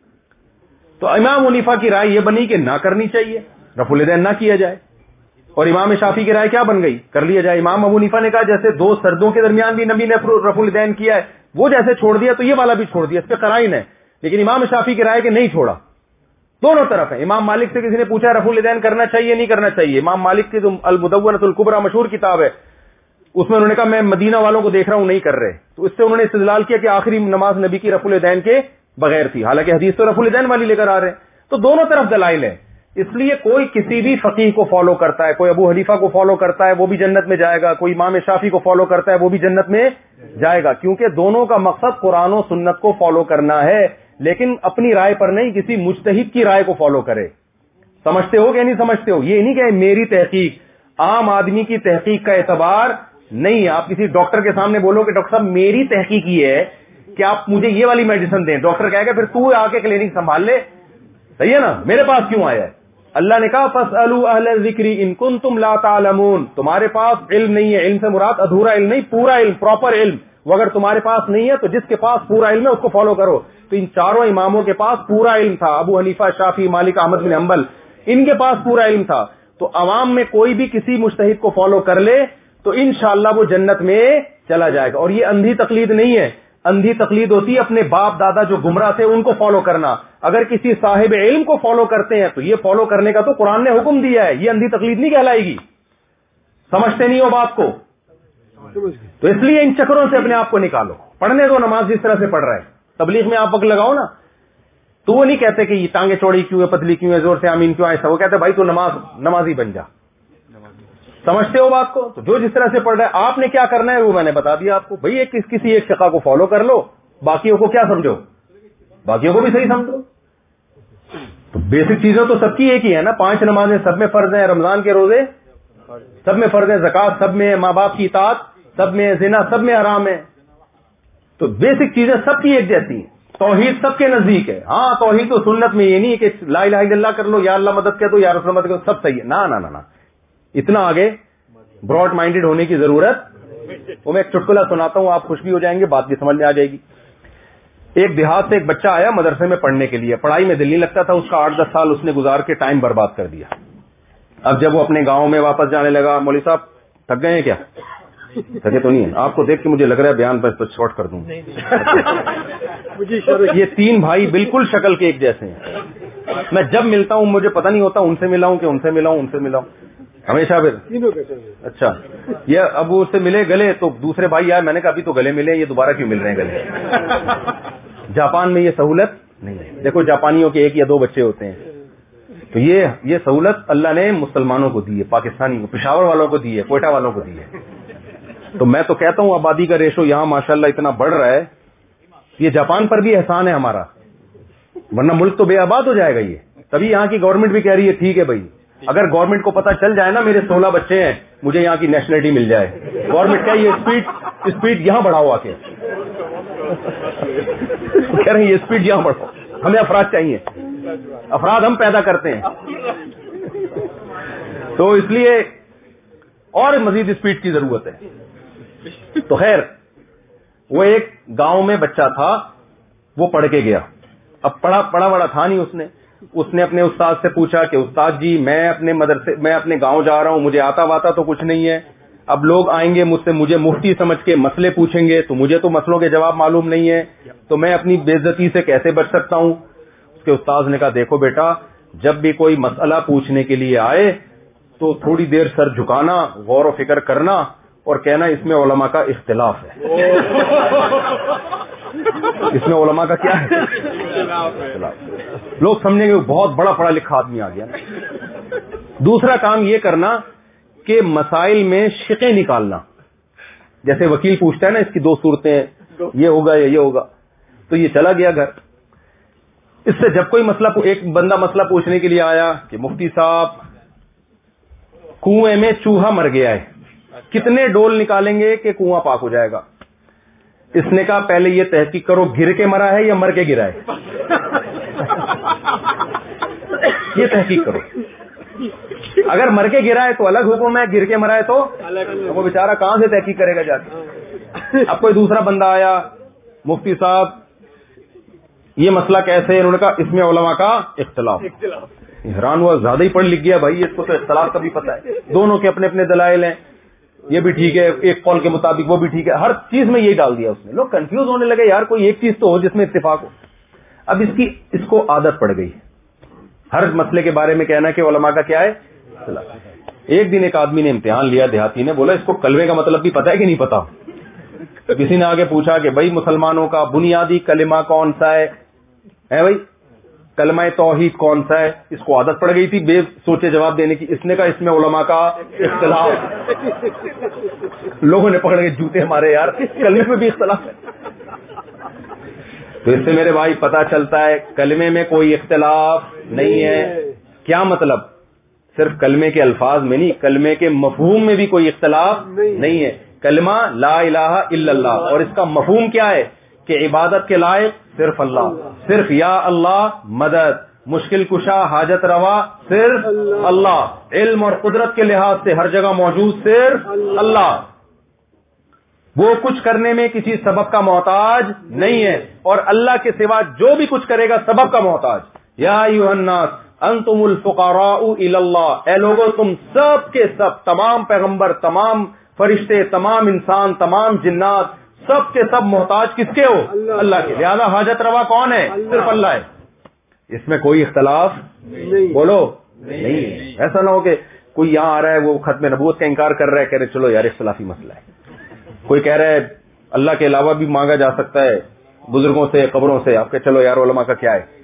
تو امام حنیفہ کی رائے یہ بنی کہ نہ کرنی چاہیے, رفع الیدین نہ کیا جائے. اور امام شافعی کی رائے کیا بن گئی, کر لیا جائے. امام ابو حنیفہ نے کہا جیسے دو سردوں کے درمیان بھی نبی نے رفع الیدین کیا ہے, وہ جیسے چھوڑ دیا تو یہ والا بھی چھوڑ دیا, اس پہ قرائن ہے. لیکن امام شافعی کی رائے کہ نہیں چھوڑا. دونوں طرف ہیں. امام مالک سے کسی نے پوچھا رفع الیدین کرنا چاہیے نہیں کرنا چاہیے, امام مالک کی جو المدونۃ الکبریٰ مشہور کتاب ہے اس میں انہوں نے کہا میں مدینہ والوں کو دیکھ رہا ہوں نہیں کر رہے. تو اس سے انہوں نے استدلال کیا کہ آخری نماز نبی کی رفع الیدین کے بغیر تھی, حالانکہ حدیث تو رفع الیدین والی لے کر آ رہے ہیں. تو دونوں طرف دلائل ہیں. اس لیے کوئی کسی بھی فقیہ کو فالو کرتا ہے, کوئی ابو حنیفہ کو فالو کرتا ہے وہ بھی جنت میں جائے گا, کوئی امام شافعی کو فالو کرتا ہے وہ بھی جنت میں جائے گا, کیونکہ دونوں کا مقصد قرآن و سنت کو فالو کرنا ہے, لیکن اپنی رائے پر نہیں, کسی مجتہد کی رائے کو فالو کرے. سمجھتے ہو کہ نہیں سمجھتے ہو؟ یہ نہیں کہ میری تحقیق, عام آدمی کی تحقیق کا اعتبار نہیں ہے. آپ کسی ڈاکٹر کے سامنے بولو کہ ڈاکٹر صاحب میری تحقیق یہ ہے کہ آپ مجھے یہ والی میڈیسن دیں, ڈاکٹر کہے گا پھر تو آ کے کلینک سنبھال لے, صحیح ہے نا, میرے پاس کیوں آیا ہے؟ اللہ نے کہا فاسألوا اہل الذکر ان کنتم لا تعلمون, تمہارے پاس علم نہیں ہے. علم سے مراد ادھورا علم نہیں, پورا علم, پراپر علم. وہ اگر تمہارے پاس نہیں ہے تو جس کے پاس پورا علم ہے اس کو فالو کرو. تو ان چاروں اماموں کے پاس پورا علم تھا, ابو حنیفہ, شافعی, مالک, احمد بن حنبل, ان کے پاس پورا علم تھا. تو عوام میں کوئی بھی کسی مجتہد کو فالو کر لے تو انشاءاللہ وہ جنت میں چلا جائے گا. اور یہ اندھی تقلید نہیں ہے, اندھی تقلید ہوتی ہے اپنے باپ دادا جو گمراہ تھے ان کو فالو کرنا. اگر کسی صاحب علم کو فالو کرتے ہیں تو یہ فالو کرنے کا تو قرآن نے حکم دیا ہے, یہ اندھی تقلید نہیں کہلائے گی. سمجھتے نہیں ہو بات کو؟ تو اس لیے ان چکروں سے اپنے آپ کو نکالو, پڑھنے دو نماز جس طرح سے پڑھ رہا ہے. تبلیغ میں آپ وقت لگاؤ نا, تو وہ نہیں کہتے کہ یہ ٹانگیں چوڑی کیوں ہے, پتلی کیوں ہے, زور سے آمین کیوں, ایسا. وہ کہتے بھائی تو نمازی بن جا. سمجھتے ہو بات کو؟ تو جو جس طرح سے پڑھ رہا ہے, آپ نے کیا کرنا ہے وہ میں نے بتا دیا آپ کو. بھائی کسی ایک فقہ کو فالو کر لو, باقیوں کو کیا سمجھو, باقیوں کو بھی صحیح سمجھو. تو بیسک چیزیں تو سب کی ایک ہی ہے نا. 5 نمازیں سب میں فرض ہیں, رمضان کے روزے سب میں فرض ہیں, زکوٰۃ سب میں, ماں باپ کی اطاعت سب میں, زنا سب میں حرام ہے. تو بیسک چیزیں سب کی ایک جیسی ہیں. توحید سب کے نزدیک ہے. ہاں توحید و سنت میں یہ نہیں کہ لا الہ الا اللہ کر لو, یا اللہ مدد کہہ دو, یا رسول مدد کہہ دو, سب صحیح ہے. نہ اتنا آگے براڈ مائنڈیڈ ہونے کی ضرورت. وہ میں ایک چٹکلا سناتا ہوں, آپ خوش بھی ہو جائیں گے, بات بھی سمجھ میں آ جائے گی. ایک دیہات سے ایک بچہ آیا مدرسے میں پڑھنے کے لیے. پڑھائی میں دل نہیں لگتا تھا اس کا, 8-10 سال اس نے گزار کے ٹائم برباد کر دیا. اب جب وہ اپنے گاؤں میں واپس جانے لگا, مولوی صاحب تھک گئے ہیں کیا؟ تھکے تو نہیں ہے. آپ کو دیکھ کے مجھے لگ رہا ہے بیان پر تو شارٹ کر دوں. یہ 3 بھائی بالکل شکل کے ایک جیسے ہیں. میں جب ملتا ہوں مجھے پتہ نہیں ہوتا ان سے ملا ہوں کہ ان سے ملا ہوں, ہمیشہ. پھر اچھا یہ اب اس سے ملے گلے تو دوسرے بھائی آئے, میں نے کہا ابھی تو گلے ملے, یہ دوبارہ کیوں مل رہے ہیں گلے؟ جاپان میں یہ سہولت نہیں ہے. دیکھو جاپانیوں کے 1 یا 2 بچے ہوتے ہیں, تو یہ سہولت اللہ نے مسلمانوں کو دی ہے, پاکستانی کو, پشاور والوں کو دی ہے, کوئٹہ والوں کو دی ہے. تو میں تو کہتا ہوں آبادی کا ریشو یہاں ماشاءاللہ اتنا بڑھ رہا ہے, یہ جاپان پر بھی احسان ہے ہمارا, ورنہ ملک تو بے آباد ہو جائے گا. یہ تبھی یہاں کی گورنمنٹ بھی کہہ رہی ہے ٹھیک ہے بھائی, اگر گورنمنٹ کو پتا چل جائے نا میرے 16 بچے ہیں, مجھے یہاں کی نیشنلٹی مل جائے. گورنمنٹ کیا یہ اسپیڈ یہاں بڑھاؤ, آ کے کہہ رہے ہیں یہ اسپیڈ یہاں بڑھاؤ, ہمیں افراد چاہیے, افراد ہم پیدا کرتے ہیں. تو اس لیے اور مزید اسپیڈ کی ضرورت ہے. تو خیر وہ ایک گاؤں میں بچہ تھا, وہ پڑھ کے گیا. اب پڑھا بڑا تھا نہیں, اس نے اپنے استاد سے پوچھا کہ استاد جی میں اپنے گاؤں جا رہا ہوں, مجھے آتا واتا تو کچھ نہیں ہے. اب لوگ آئیں گے مجھے مفتی سمجھ کے مسئلے پوچھیں گے, تو مجھے تو مسئلوں کے جواب معلوم نہیں ہے, تو میں اپنی بے عزتی سے کیسے بچ سکتا ہوں؟ اس کے استاد نے کہا دیکھو بیٹا, جب بھی کوئی مسئلہ پوچھنے کے لیے آئے تو تھوڑی دیر سر جھکانا, غور و فکر کرنا اور کہنا اس میں علماء کا اختلاف ہے. اس میں علماء کا کیا ہے؟ لوگ سمجھیں گے بہت بڑا پڑھا لکھا آدمی آ گیا. دوسرا کام یہ کرنا کہ مسائل میں شقیں نکالنا. جیسے وکیل پوچھتا ہے نا اس کی 2 صورتیں, یہ ہوگا یا یہ ہوگا, تو یہ چلا گیا گھر. اس سے جب کوئی مسئلہ, ایک بندہ مسئلہ پوچھنے کے لیے آیا کہ مفتی صاحب کنویں میں چوہا مر گیا ہے, کتنے ڈول نکالیں گے کہ کنواں پاک ہو جائے گا؟ اس نے کہا پہلے یہ تحقیق کرو گر کے مرا ہے یا مر کے گرا ہے, یہ تحقیق کرو. اگر مر کے گرا ہے تو الگ حکم ہے, گر کے مرا ہے تو وہ بیچارہ کہاں سے تحقیق کرے گا جا کے؟ اب کوئی دوسرا بندہ آیا, مفتی صاحب یہ مسئلہ کیسے؟ انہوں نے کہا اس میں علماء کا اختلاف. حیران ہوا, زیادہ ہی پڑھ لکھ گیا بھائی, اس کو تو اختلاف کا بھی پتہ ہے, دونوں کے اپنے اپنے دلائل ہیں, یہ بھی ٹھیک ہے ایک قول کے مطابق, وہ بھی ٹھیک ہے, ہر چیز میں یہی ڈال دیا اس نے. لوگ کنفیوز ہونے لگے, یار کوئی ایک چیز تو ہو جس میں اتفاق ہو. اب اس کو عادت پڑ گئی ہر مسئلے کے بارے میں کہنا کہ علماء کا کیا ہے. ایک دن ایک آدمی نے امتحان لیا, دیہاتی نے, بولا اس کو کلمے کا مطلب بھی پتا ہے کہ نہیں پتا؟ کسی نے آگے پوچھا کہ بھائی مسلمانوں کا بنیادی کلمہ کون سا ہے بھائی, کلمہ توحید کون سا ہے؟ اس کو عادت پڑ گئی تھی بے سوچے جواب دینے کی. اس نے کہا اس میں علماء کا اختلاف. لوگوں نے پکڑ کے جوتے مارے, یار کلمے میں بھی اختلاف ہے. تو اس سے میرے بھائی پتا چلتا ہے کلمے میں کوئی اختلاف نہیں ہے. کیا مطلب؟ صرف کلمے کے الفاظ میں نہیں, کلمے کے مفہوم میں بھی کوئی اختلاف نہیں ہے. کلمہ لا الہ الا اللہ, اور اس کا مفہوم کیا ہے کہ عبادت کے لائق صرف اللہ, صرف یا اللہ مدد, مشکل کشا حاجت روا صرف اللہ, علم اور قدرت کے لحاظ سے ہر جگہ موجود صرف اللہ, وہ کچھ کرنے میں کسی سبب کا محتاج نہیں ہے, اور اللہ کے سوا جو بھی کچھ کرے گا سبب کا محتاج. یا ایھا الناس انتم الفقراء الی اللہ, اے لوگوں تم سب کے سب, تمام پیغمبر, تمام فرشتے, تمام انسان, تمام جنات, سب کے سب محتاج کس کے ہو؟ اللہ کے. لہذا حاجت روا کون ہے؟ صرف اللہ ہے. اس میں کوئی اختلاف بولو نہیں. ایسا نہ ہو کہ کوئی یہاں آ رہا ہے وہ ختم نبوت کا انکار کر رہا ہے, کہہ رہے چلو یار اختلافی مسئلہ ہے. کوئی کہہ رہا ہے اللہ کے علاوہ بھی مانگا جا سکتا ہے بزرگوں سے, قبروں سے, آپ کہ چلو یار علماء کا کیا ہے.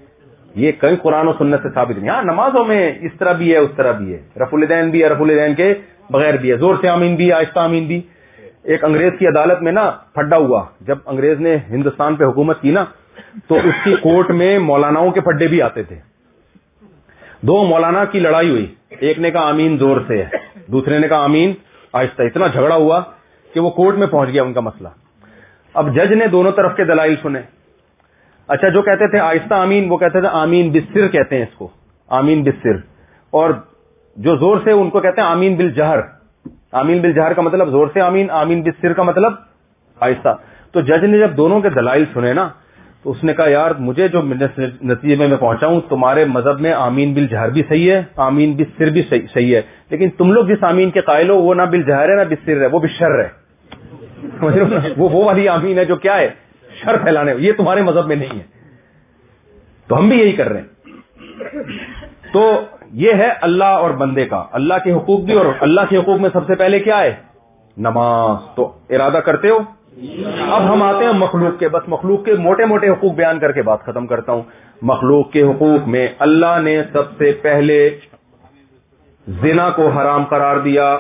یہ کئی قرآن و سنت سے ثابت نہیں. ہاں نمازوں میں اس طرح بھی ہے اس طرح بھی ہے, رفع الیدین بھی ہے, رفع الیدین کے بغیر بھی ہے, زور سے آمین بھی, آہستہ آمین بھی. ایک انگریز کی عدالت میں نا پھڈا ہوا, جب انگریز نے ہندوستان پہ حکومت کی نا تو اس کی کورٹ میں مولاناؤں کے پھڈے بھی آتے تھے. دو مولانا کی لڑائی ہوئی, ایک نے کہا آمین زور سے ہے, دوسرے نے کہا آمین آہستہ. اتنا جھگڑا ہوا کہ وہ کورٹ میں پہنچ گیا ان کا مسئلہ. اب جج نے دونوں طرف کے دلائل سنے. اچھا جو کہتے تھے آہستہ آمین وہ کہتے تھے آمین بالسر کہتے ہیں اس کو, آمین بالسر. اور جو زور سے ان کو کہتے ہیں آمین بالجہر. آمین بالجہر کا مطلب زور سے آمین, آمین بالسر کا مطلب آہستہ. تو جج نے جب دونوں کے دلائل سنے نا تو اس نے کہا یار مجھے جو نتیجے میں پہنچا ہوں, تمہارے مذہب میں آمین بالجہر بھی صحیح ہے, آمین بالسر بھی صحیح ہے, لیکن تم لوگ جس آمین کے قائل ہو وہ نہ بالجہر ہے نہ بالسر ہے, وہ بالشر ہے. وہ والی آمین ہے جو کیا ہے, شر پھیلانے. یہ تمہارے مذہب میں نہیں ہے. تو ہم بھی یہی کر رہے ہیں. تو یہ ہے اللہ اور بندے کا, اللہ کے حقوق بھی, اور اللہ کے حقوق میں سب سے پہلے کیا ہے, نماز. تو ارادہ کرتے ہو. اب ہم آتے ہیں مخلوق کے, بس مخلوق کے موٹے موٹے حقوق بیان کر کے بات ختم کرتا ہوں. مخلوق کے حقوق میں اللہ نے سب سے پہلے زنا کو حرام قرار دیا.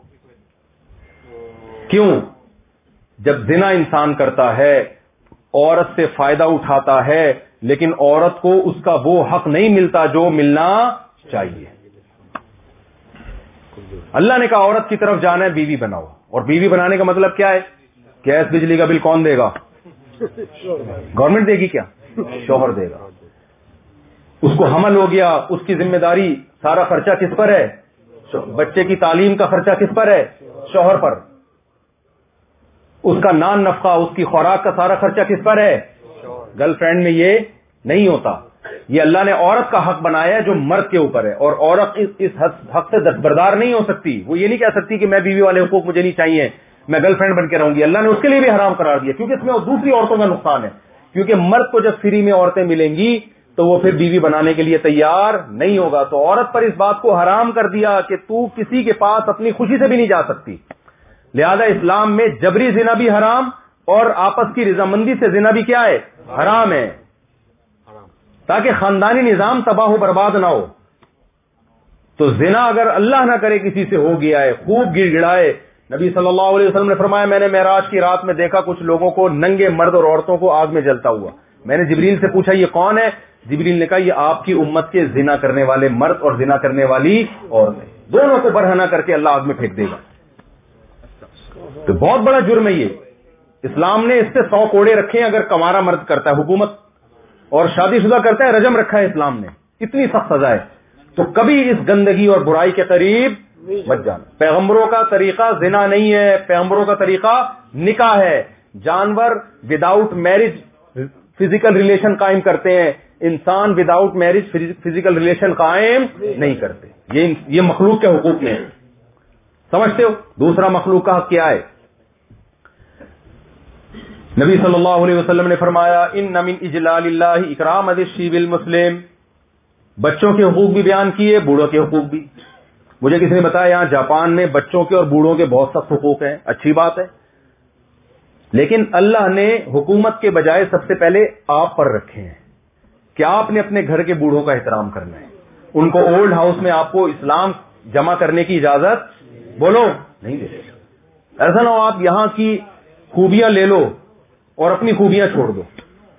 کیوں؟ جب زنا انسان کرتا ہے عورت سے فائدہ اٹھاتا ہے, لیکن عورت کو اس کا وہ حق نہیں ملتا جو ملنا چاہیے. اللہ نے کہا عورت کی طرف جانا ہے بیوی بناؤ, اور بیوی بنانے کا مطلب کیا ہے, گیس بجلی کا بل کون دے گا, گورنمنٹ دے گی کیا, شوہر دے گا. اس کو حمل ہو گیا, اس کی ذمہ داری, سارا خرچہ کس پر ہے, بچے کی تعلیم کا خرچہ کس پر ہے, شوہر پر. اس کا نان نفقہ, اس کی خوراک کا سارا خرچہ کس پر ہے, گرل فرینڈ میں یہ نہیں ہوتا. یہ اللہ نے عورت کا حق بنایا ہے جو مرد کے اوپر ہے, اور عورت اس حق سے دستبردار نہیں ہو سکتی. وہ یہ نہیں کہہ سکتی کہ میں بیوی والے حقوق مجھے نہیں چاہیے, میں گرل فرینڈ بن کے رہوں گی. اللہ نے اس کے لیے بھی حرام قرار دیا, کیونکہ اس میں دوسری عورتوں کا نقصان ہے. کیونکہ مرد کو جب فری میں عورتیں ملیں گی تو وہ پھر بیوی بنانے کے لیے تیار نہیں ہوگا. تو عورت پر اس بات کو حرام کر دیا کہ تو کسی کے پاس اپنی خوشی سے بھی نہیں جا سکتی. لہذا اسلام میں جبری زنا بھی حرام, اور آپس کی رضامندی سے زنا بھی کیا ہے, حرام ہے, تاکہ خاندانی نظام تباہ و برباد نہ ہو. تو زنا اگر اللہ نہ کرے کسی سے ہو گیا ہے, خوب گڑ گڑائے. نبی صلی اللہ علیہ وسلم نے فرمایا میں نے معراج کی رات میں دیکھا کچھ لوگوں کو, ننگے مرد اور عورتوں کو آگ میں جلتا ہوا. میں نے جبریل سے پوچھا یہ کون ہے, جبریل نے کہا یہ آپ کی امت کے زنا کرنے والے مرد اور زنا کرنے والی عورتیں, دونوں کو برہنہ کر کے اللہ آگ میں پھینک دے گا. تو بہت بڑا جرم ہے یہ. اسلام نے اس سے 100 کوڑے رکھے ہیں اگر کمارا مرد کرتا ہے, حکومت اور شادی شدہ کرتا ہے, رجم رکھا ہے اسلام نے, اتنی سخت سزا ہے. تو کبھی اس گندگی اور برائی کے قریب مت جانا. پیغمبروں کا طریقہ زنا نہیں ہے, پیغمبروں کا طریقہ نکاح ہے. جانور وداؤٹ میرج فزیکل ریلیشن قائم کرتے ہیں, انسان وداؤٹ میرج فزیکل ریلیشن قائم نہیں کرتے. یہ مخلوق کے حقوق میں سمجھتے ہو. دوسرا مخلوق کا حق کیا ہے, نبی صلی اللہ علیہ وسلم نے فرمایا ان من اجلال اللہ اکرام الشیب المسلم. بچوں کے حقوق بھی بیان کیے, بوڑھوں کے حقوق بھی. مجھے کسی نے بتایا یہاں جاپان میں بچوں کے اور بوڑھوں کے بہت سخت حقوق ہیں, اچھی بات ہے, لیکن اللہ نے حکومت کے بجائے سب سے پہلے آپ پر رکھے ہیں کہ آپ نے اپنے گھر کے بوڑھوں کا احترام کرنا ہے. ان کو اولڈ ہاؤس میں آپ کو اسلام جمع کرنے کی اجازت بولو نہیں دیتے. ایسا نہ ہو آپ یہاں کی خوبیاں لے لو اور اپنی خوبیاں چھوڑ دو.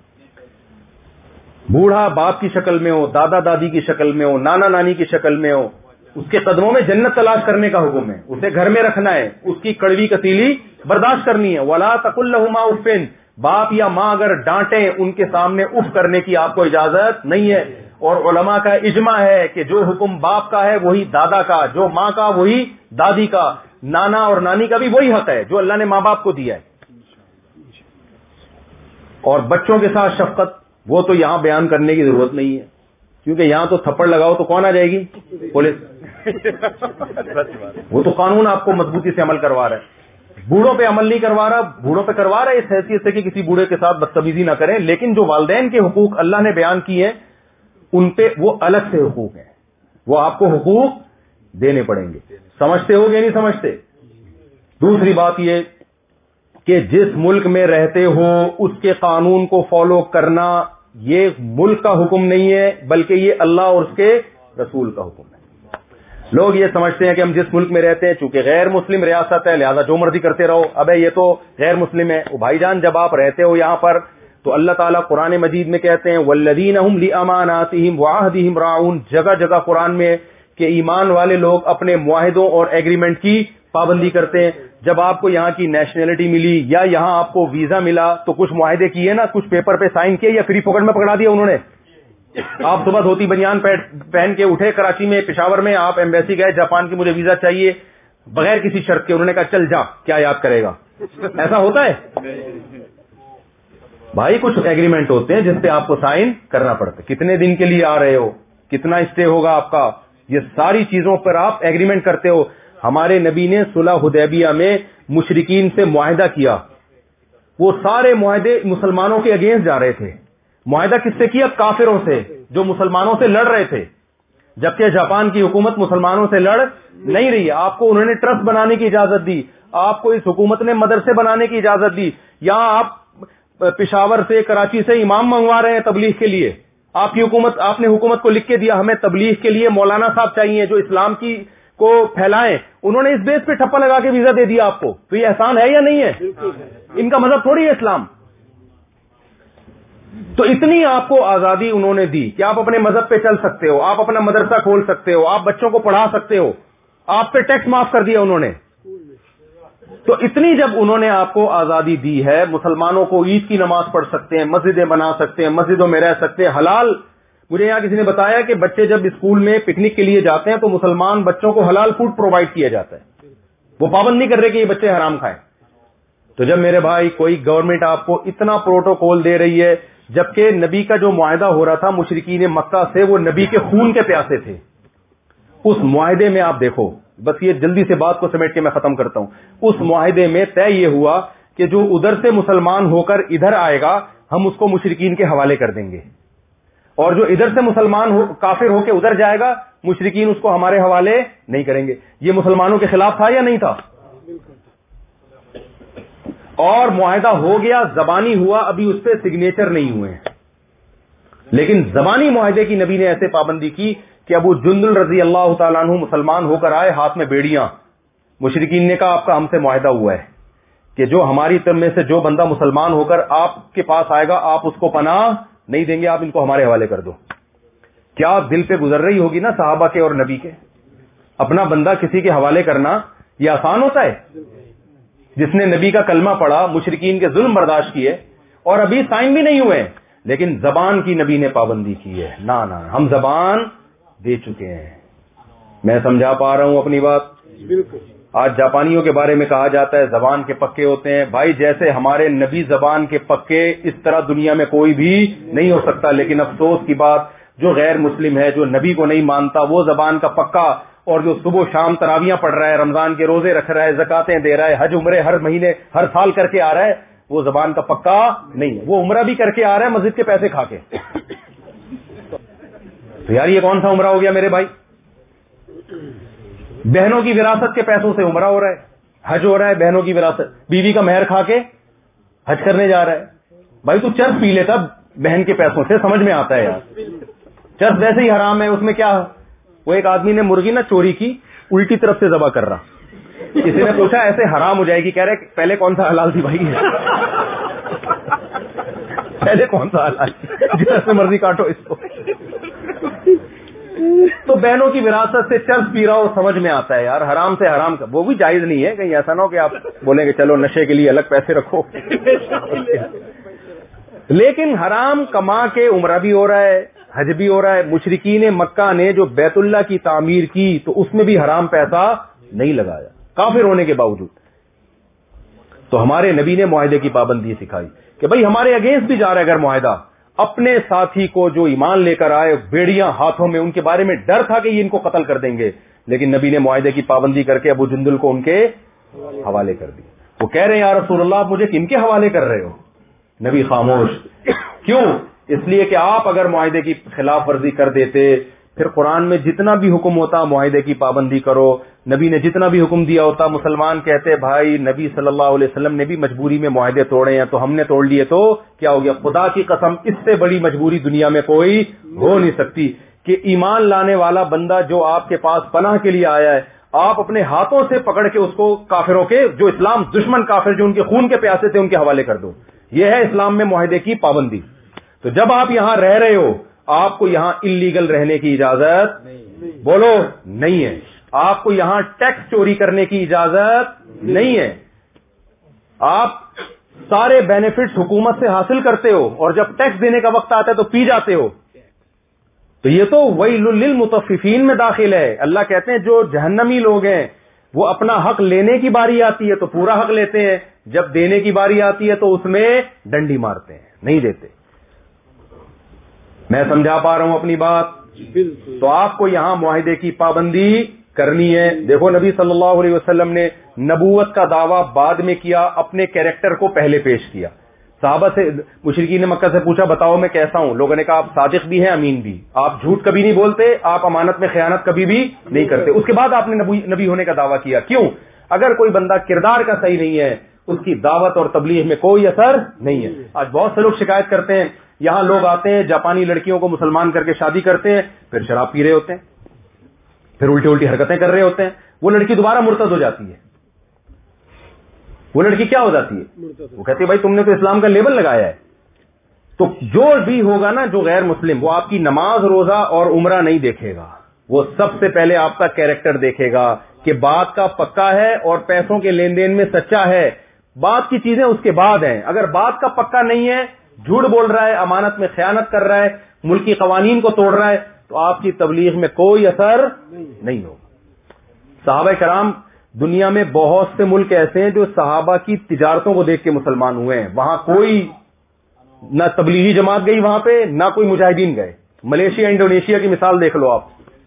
بوڑھا باپ کی شکل میں ہو, دادا دادی کی شکل میں ہو, نانا نانی کی شکل میں ہو, اس کے قدموں میں جنت تلاش کرنے کا حکم ہے. اسے گھر میں رکھنا ہے, اس کی کڑوی کتیلی برداشت کرنی ہے. ولا تقل لهما اف, باپ یا ماں اگر ڈانٹیں ان کے سامنے اف کرنے کی آپ کو اجازت نہیں ہے. اور علماء کا اجماع ہے کہ جو حکم باپ کا ہے وہی دادا کا, جو ماں کا وہی دادی کا, نانا اور نانی کا بھی وہی حق ہے جو اللہ نے ماں باپ کو دیا ہے. اور بچوں کے ساتھ شفقت وہ تو یہاں بیان کرنے کی ضرورت نہیں ہے, کیونکہ یہاں تو تھپڑ لگاؤ تو کون آ جائے گی, پولیس. وہ تو قانون آپ کو مضبوطی سے عمل کروا رہا ہے. بوڑھوں پہ عمل نہیں کروا رہا, بوڑھوں پہ کروا رہا ہے اس حیثیت سے کہ کسی بوڑھے کے ساتھ بدتمیزی نہ کریں. لیکن جو والدین کے حقوق اللہ نے بیان کیے ہیں ان پہ وہ الگ سے حقوق ہیں, وہ آپ کو حقوق دینے پڑیں گے. سمجھتے ہو یا نہیں سمجھتے؟ دوسری بات یہ کہ جس ملک میں رہتے ہو اس کے قانون کو فالو کرنا یہ ملک کا حکم نہیں ہے بلکہ یہ اللہ اور اس کے رسول کا حکم ہے. لوگ یہ سمجھتے ہیں کہ ہم جس ملک میں رہتے ہیں چونکہ غیر مسلم ریاست ہے لہذا جو مرضی کرتے رہو. ابے یہ تو غیر مسلم ہے. بھائی جان جب آپ رہتے ہو یہاں پر تو اللہ تعالیٰ قرآن مجید میں کہتے ہیں والذین هم لاماناتهم وعهدهم راعون. جگہ جگہ قرآن میں کہ ایمان والے لوگ اپنے معاہدوں اور ایگریمنٹ کی پابندی کرتے ہیں. جب آپ کو یہاں کی نیشنلٹی ملی یا یہاں آپ کو ویزا ملا تو کچھ معاہدے کیے نا, کچھ پیپر پہ سائن کیے یا فری پکڑ میں پکڑا دیا انہوں نے. آپ صبح دھوتی بنیان پہن کے اٹھے کراچی میں, پشاور میں, آپ ایمبیسی گئے جاپان کی مجھے ویزا چاہیے بغیر کسی شرط کے, انہوں نے کہا چل جا, کیا یاد کرے گا؟ ایسا ہوتا ہے بھائی. کچھ ایگریمنٹ ہوتے ہیں جس پہ آپ کو سائن کرنا پڑتا ہے. کتنے دن کے لیے آ رہے ہو, کتنا اسٹے ہوگا آپ کا, یہ ساری چیزوں پر آپ ایگریمنٹ کرتے ہو. ہمارے نبی نے صلح حدیبیہ میں مشرکین سے معاہدہ کیا. وہ سارے معاہدے مسلمانوں کے اگینسٹ جا رہے تھے. معاہدہ کس سے کیا؟ کافروں سے جو مسلمانوں سے لڑ رہے تھے. جبکہ جاپان کی حکومت مسلمانوں سے لڑ نہیں رہی ہے. آپ کو انہوں نے ٹرسٹ بنانے کی اجازت دی, آپ کو اس حکومت نے مدرسے بنانے کی اجازت دی. یہاں آپ پشاور سے کراچی سے امام منگوا رہے ہیں تبلیغ کے لیے. آپ کی حکومت, آپ نے حکومت کو لکھ کے دیا ہمیں تبلیغ کے لیے مولانا صاحب چاہیے جو اسلام کی کو پھیلائیں. انہوں نے اس بیس پہ ٹھپا لگا کے ویزا دے دیا آپ کو. تو یہ احسان ہے یا نہیں ہے؟ ان کا مذہب تھوڑی ہے اسلام. تو اتنی آپ کو آزادی انہوں نے دی کہ آپ اپنے مذہب پہ چل سکتے ہو, آپ اپنا مدرسہ کھول سکتے ہو, آپ بچوں کو پڑھا سکتے ہو. آپ پہ ٹیکس معاف کر دیا انہوں نے. تو اتنی جب انہوں نے آپ کو آزادی دی ہے, مسلمانوں کو عید کی نماز پڑھ سکتے ہیں, مسجدیں بنا سکتے ہیں, مسجدوں میں رہ سکتے ہیں, حلال. مجھے یہاں کسی نے بتایا کہ بچے جب اسکول میں پکنک کے لیے جاتے ہیں تو مسلمان بچوں کو حلال فوڈ پرووائڈ کیا جاتا ہے. وہ پابند نہیں کر رہے کہ یہ بچے حرام کھائیں. تو جب میرے بھائی کوئی گورنمنٹ آپ کو اتنا پروٹوکول دے رہی ہے, جبکہ نبی کا جو معاہدہ ہو رہا تھا مشرکین مکہ سے, وہ نبی کے خون کے پیاسے تھے. اس معاہدے میں آپ دیکھو, بس یہ جلدی سے بات کو سمیٹ کے میں ختم کرتا ہوں. اس معاہدے میں طے یہ ہوا کہ جو ادھر سے مسلمان ہو کر ادھر آئے گا ہم اس کو مشرکین کے حوالے کر دیں گے, اور جو ادھر سے مسلمان کافر ہو کے ادھر جائے گا مشرکین اس کو ہمارے حوالے نہیں کریں گے. یہ مسلمانوں کے خلاف تھا یا نہیں تھا؟ اور معاہدہ ہو گیا, زبانی ہوا, ابھی اس پہ سگنیچر نہیں ہوئے ہیں, لیکن زبانی معاہدے کی نبی نے ایسے پابندی کی کہ ابو جندل رضی اللہ تعالیٰ عنہ مسلمان ہو کر آئے, ہاتھ میں بیڑیاں. مشرکین نے کہا آپ کا ہم سے معاہدہ ہوا ہے کہ جو ہماری طرف میں سے جو بندہ مسلمان ہو کر آپ کے پاس آئے گا آپ اس کو پناہ نہیں دیں گے, آپ ان کو ہمارے حوالے کر دو. کیا دل پہ گزر رہی ہوگی نا صحابہ کے اور نبی کے. اپنا بندہ کسی کے حوالے کرنا یہ آسان ہوتا ہے؟ جس نے نبی کا کلمہ پڑھا, مشرکین کے ظلم برداشت کیے اور ابھی سائن بھی نہیں ہوئے, لیکن زبان کی نبی نے پابندی کی ہے. نہ ہم زبان دے چکے ہیں. میں سمجھا پا رہا ہوں اپنی بات؟ بالکل. آج جاپانیوں کے بارے میں کہا جاتا ہے زبان کے پکے ہوتے ہیں. بھائی جیسے ہمارے نبی زبان کے پکے, اس طرح دنیا میں کوئی بھی نہیں ہو سکتا. لیکن افسوس کی بات, جو غیر مسلم ہے, جو نبی کو نہیں مانتا, وہ زبان کا پکا, اور جو صبح شام تراویاں پڑھ رہا ہے, رمضان کے روزے رکھ رہا ہے, زکاتیں دے رہا ہے, حج عمرے ہر مہینے ہر سال کر کے آ رہا ہے, وہ زبان کا پکا نہیں ہے. وہ عمرہ بھی کر کے آ رہا ہے مسجد کے پیسے کھا کے. تو یار یہ کون سا عمرہ ہو گیا میرے بھائی؟ بہنوں کی وراثت کے پیسوں سے عمرہ ہو رہا ہے, حج ہو رہا ہے, بہنوں کی وراثت, بیوی کا مہر کھا کے حج کرنے جا رہا ہے. بھائی تو چرس پی لیتا بہن کے پیسوں سے, سمجھ میں آتا ہے یار. چرس ویسے ہی حرام ہے, اس میں کیا. وہ ایک آدمی نے مرغی نہ چوری کی, الٹی طرف سے ذبح کر رہا. کسی نے پوچھا ایسے حرام ہو جائے گی؟ کہہ رہے پہلے کون سا حلال تھی بھائی؟ پہلے کون سا حلال, جیسے مرضی کاٹو اس کو. تو بہنوں کی وراثت سے چرس پی رہا ہو, سمجھ میں آتا ہے یار. حرام سے حرام کا وہ بھی جائز نہیں ہے. کہیں ایسا نہ ہو کہ آپ بولیں کہ چلو نشے کے لیے الگ پیسے رکھو. لیکن حرام کما کے عمرہ بھی ہو رہا ہے, حج بھی ہو رہا ہے. مشرکین مکہ نے جو بیت اللہ کی تعمیر کی تو اس میں بھی حرام پیسہ نہیں لگایا, کافر ہونے کے باوجود. تو ہمارے نبی نے معاہدے کی پابندی سکھائی کہ بھائی ہمارے اگینسٹ بھی جا رہا ہے اگر معاہدہ, اپنے ساتھی کو جو ایمان لے کر آئے, بیڑیاں ہاتھوں میں, ان کے بارے میں ڈر تھا کہ یہ ان کو قتل کر دیں گے, لیکن نبی نے معاہدے کی پابندی کر کے ابو جندل کو ان کے حوالے کر دی. وہ کہہ رہے ہیں یا رسول اللہ آپ مجھے کن کے حوالے کر رہے ہو؟ نبی خاموش. کیوں؟ اس لیے کہ آپ اگر معاہدے کی خلاف ورزی کر دیتے, پھر قرآن میں جتنا بھی حکم ہوتا معاہدے کی پابندی کرو، نبی نے جتنا بھی حکم دیا ہوتا مسلمان کہتے بھائی نبی صلی اللہ علیہ وسلم نے بھی مجبوری میں معاہدے توڑے ہیں تو ہم نے توڑ لیے، تو کیا ہو گیا؟ خدا کی قسم اس سے بڑی مجبوری دنیا میں کوئی ہو نہیں سکتی کہ ایمان لانے والا بندہ جو آپ کے پاس پناہ کے لیے آیا ہے، آپ اپنے ہاتھوں سے پکڑ کے اس کو کافروں کے، جو اسلام دشمن کافر جو ان کے خون کے پیاسے تھے، ان کے حوالے کر دو۔ یہ ہے اسلام میں معاہدے کی پابندی۔ تو جب آپ یہاں رہ رہے ہو، آپ کو یہاں انلیگل رہنے کی اجازت بولو نہیں ہے، آپ کو یہاں ٹیکس چوری کرنے کی اجازت نہیں ہے، آپ سارے بینیفٹس حکومت سے حاصل کرتے ہو اور جب ٹیکس دینے کا وقت آتا ہے تو پی جاتے ہو۔ تو یہ تو ویل للمطففین میں داخل ہے۔ اللہ کہتے ہیں جو جہنمی لوگ ہیں وہ اپنا حق لینے کی باری آتی ہے تو پورا حق لیتے ہیں، جب دینے کی باری آتی ہے تو اس میں ڈنڈی مارتے ہیں، نہیں دیتے۔ میں سمجھا پا رہا ہوں اپنی بات؟ تو آپ کو یہاں معاہدے کی پابندی کرنی ہے۔ دیکھو نبی صلی اللہ علیہ وسلم نے نبوت کا دعویٰ بعد میں کیا، اپنے کیریکٹر کو پہلے پیش کیا۔ صحابہ سے مشرکین مکہ سے پوچھا بتاؤ میں کیسا ہوں؟ لوگوں نے کہا آپ صادق بھی ہیں امین بھی، آپ جھوٹ کبھی نہیں بولتے، آپ امانت میں خیانت کبھی بھی نہیں کرتے۔ اس کے بعد آپ نے نبی ہونے کا دعویٰ کیا۔ کیوں؟ اگر کوئی بندہ کردار کا صحیح نہیں ہے اس کی دعوت اور تبلیغ میں کوئی اثر نہیں ہے۔ آج بہت سے لوگ شکایت کرتے ہیں، یہاں لوگ آتے ہیں جاپانی لڑکیوں کو مسلمان کر کے شادی کرتے ہیں، پھر شراب پی رہے ہوتے ہیں، پھر الٹی الٹی حرکتیں کر رہے ہوتے ہیں، وہ لڑکی دوبارہ مرتد ہو جاتی ہے۔ وہ لڑکی کیا ہو جاتی ہے؟ وہ کہتی ہے بھائی تم نے تو اسلام کا لیبل لگایا ہے۔ تو جو بھی ہوگا نا جو غیر مسلم، وہ آپ کی نماز روزہ اور عمرہ نہیں دیکھے گا، وہ سب سے پہلے آپ کا کیریکٹر دیکھے گا کہ بات کا پکا ہے اور پیسوں کے لین دین میں سچا ہے۔ بات کی چیزیں اس کے بعد ہیں۔ اگر بات کا پکا نہیں ہے، جھوٹ بول رہا ہے، امانت میں خیانت کر رہا ہے، ملکی قوانین کو توڑ رہا ہے، تو آپ کی تبلیغ میں کوئی اثر نہیں ہوگا۔ صحابہ کرام، دنیا میں بہت سے ملک ایسے ہیں جو صحابہ کی تجارتوں کو دیکھ کے مسلمان ہوئے ہیں، وہاں کوئی نہ تبلیغی جماعت گئی وہاں پہ، نہ کوئی مجاہدین گئے۔ ملیشیا انڈونیشیا کی مثال دیکھ لو آپ،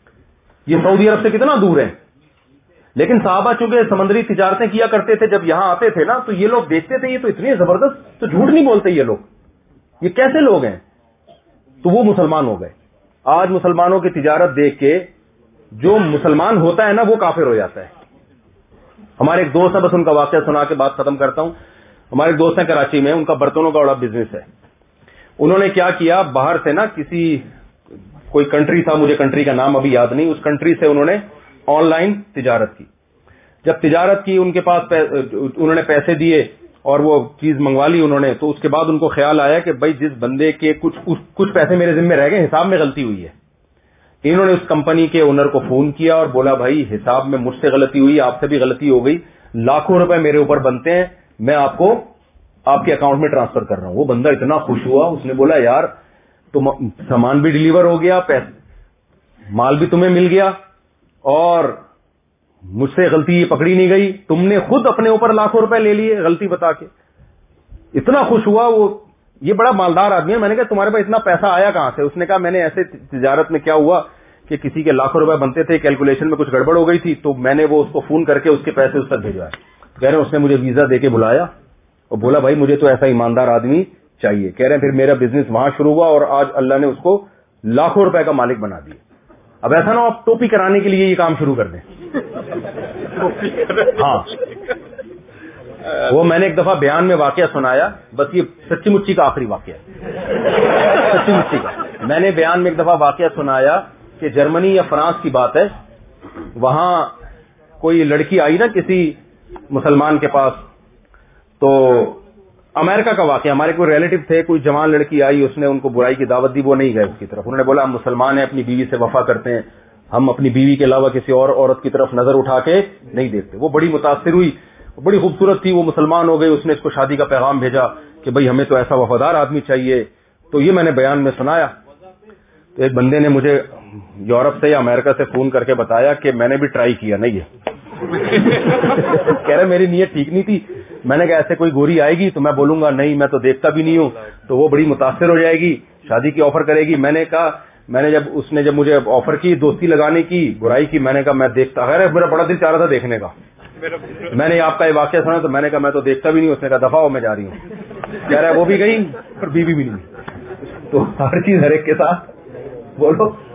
یہ سعودی عرب سے کتنا دور ہے، لیکن صحابہ چونکہ سمندری تجارتیں کیا کرتے تھے، جب یہاں آتے تھے نا تو یہ لوگ دیکھتے تھے یہ تو اتنے زبردست، تو جھوٹ نہیں بولتے یہ لوگ، یہ کیسے لوگ ہیں، تو وہ مسلمان ہو گئے۔ آج مسلمانوں کی تجارت دیکھ کے جو مسلمان ہوتا ہے نا وہ کافر ہو جاتا ہے۔ ہمارے ایک دوست ہیں، بس ان کا واقعہ سنا کے بات ختم کرتا ہوں۔ ہمارے ایک دوست ہیں کراچی میں، ان کا برتنوں کا بڑا بزنس ہے۔ انہوں نے کیا کیا، باہر سے نا کسی کوئی کنٹری تھا، مجھے کنٹری کا نام ابھی یاد نہیں، اس کنٹری سے انہوں نے آن لائن تجارت کی۔ جب تجارت کی ان کے پاس انہوں نے پیسے دیے اور وہ چیز منگوا لی انہوں نے، تو اس کے بعد ان کو خیال آیا کہ بھائی جس بندے کے کچھ پیسے میرے ذمہ رہ گئے، حساب میں غلطی ہوئی ہے۔ انہوں نے اس کمپنی کے اونر کو فون کیا اور بولا بھائی حساب میں مجھ سے غلطی ہوئی، آپ سے بھی غلطی ہو گئی، لاکھوں روپے میرے اوپر بنتے ہیں، میں آپ کو آپ کے اکاؤنٹ میں ٹرانسفر کر رہا ہوں۔ وہ بندہ اتنا خوش ہوا، اس نے بولا یار تو سامان بھی ڈیلیور ہو گیا، مال بھی تمہیں مل گیا اور مجھ سے غلطی پکڑی نہیں گئی، تم نے خود اپنے اوپر لاکھوں روپے لے لیے غلطی بتا کے۔ اتنا خوش ہوا وہ، یہ بڑا مالدار آدمی ہے۔ میں نے کہا تمہارے پاس اتنا پیسہ آیا کہاں سے؟ اس نے کہا میں نے ایسے تجارت میں کیا ہوا کہ کسی کے لاکھوں روپے بنتے تھے، کیلکولیشن میں کچھ گڑبڑ ہو گئی تھی، تو میں نے وہ اس کو فون کر کے اس کے پیسے اس تک بھیجوائے۔ کہہ رہے ہیں اس نے مجھے ویزا دے کے بلایا اور بولا بھائی مجھے تو ایسا ایماندار آدمی چاہیے۔ کہہ رہے ہیں پھر میرا بزنس وہاں شروع ہوا اور آج اللہ نے اس کو لاکھوں روپے کا مالک بنا دیا۔ اب ایسا نہ ہو آپ ٹوپی کرانے کے لیے یہ کام شروع کر دیں۔ ہاں، وہ میں نے ایک دفعہ بیان میں واقعہ سنایا، بس یہ سچی مچی کا آخری واقعہ ہے، سچی مچی کا۔ میں نے بیان میں ایک دفعہ واقعہ سنایا کہ جرمنی یا فرانس کی بات ہے، وہاں کوئی لڑکی آئی نا کسی مسلمان کے پاس، تو امریکہ کا واقعہ، ہمارے کوئی ریلیٹو تھے، کوئی جوان لڑکی آئی، اس نے ان کو برائی کی دعوت دی، وہ نہیں گئے اس کی طرف۔ انہوں نے بولا ہم مسلمان ہیں، اپنی بیوی سے وفا کرتے ہیں، ہم اپنی بیوی کے علاوہ کسی اور عورت کی طرف نظر اٹھا کے نہیں دیکھتے۔ وہ بڑی متاثر ہوئی، بڑی خوبصورت تھی، وہ مسلمان ہو گئی، اس نے اس کو شادی کا پیغام بھیجا کہ بھئی ہمیں تو ایسا وفادار آدمی چاہیے۔ تو یہ میں نے بیان میں سنایا، تو ایک بندے نے مجھے یورپ سے یا امریکہ سے فون کر کے بتایا کہ میں نے بھی ٹرائی کیا، نہیں ہے۔ کہہ رہے میری نیت ٹھیک نہیں تھی، میں نے کہا ایسے کوئی گوری آئے گی تو میں بولوں گا نہیں میں تو دیکھتا بھی نہیں ہوں، تو وہ بڑی متاثر ہو جائے گی، شادی کی آفر کرے گی۔ میں نے کہا اس نے جب مجھے آفر کی دوستی لگانے کی، برائی کی، میں نے کہا میں دیکھتا، خیر میرا بڑا دل چاہ رہا تھا دیکھنے کا۔ میں نے آپ کا یہ واقعہ سنا تو میں نے کہا میں تو دیکھتا بھی نہیں، اس نے کہا دفعہ ہو میں جا رہی ہوں۔ کہہ رہا ہے وہ بھی گئی اور بیوی بھی نہیں۔ تو ہر چیز ہر ایک کے ساتھ بولو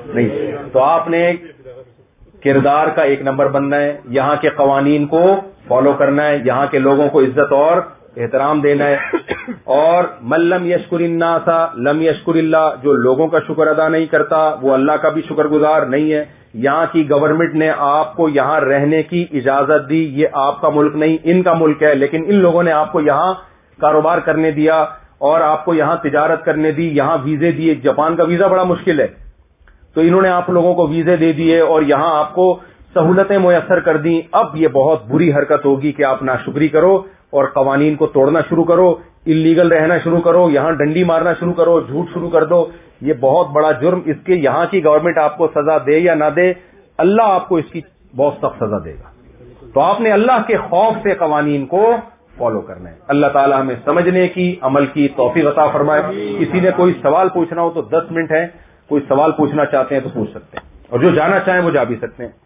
نہیں. تو آپ نے کردار کا 1 نمبر بننا ہے, یہاں کے قوانین کو فالو کرنا ہے, یہاں کے لوگوں کو عزت اور احترام دینا ہے. اور من لم یشکر الناس لم یشکر اللہ, جو لوگوں کا شکر ادا نہیں کرتا وہ اللہ کا بھی شکر گزار نہیں ہے. یہاں کی گورنمنٹ نے آپ کو یہاں رہنے کی اجازت دی, یہ آپ کا ملک نہیں ان کا ملک ہے, لیکن ان لوگوں نے آپ کو یہاں کاروبار کرنے دیا اور آپ کو یہاں تجارت کرنے دی, یہاں ویزے دیے. جاپان کا ویزا بڑا مشکل ہے, تو انہوں نے آپ لوگوں کو ویزے دے دیے اور یہاں آپ کو سہولتیں میسر کر دیں. اب یہ بہت بری حرکت ہوگی کہ آپ ناشکری کرو اور قوانین کو توڑنا شروع کرو, اللیگل رہنا شروع کرو, یہاں ڈنڈی مارنا شروع کرو, جھوٹ شروع کر دو. یہ بہت بڑا جرم. اس کے یہاں کی گورنمنٹ آپ کو سزا دے یا نہ دے, اللہ آپ کو اس کی بہت سخت سزا دے گا. تو آپ نے اللہ کے خوف سے قوانین کو فالو کرنا ہے. اللہ تعالی ہمیں سمجھنے کی, عمل کی توفیق عطا فرمائے. کسی نے کوئی سوال پوچھنا ہو تو 10 منٹ ہے, کوئی سوال پوچھنا چاہتے ہیں تو پوچھ سکتے ہیں, اور جو جانا چاہیں وہ جا بھی سکتے ہیں.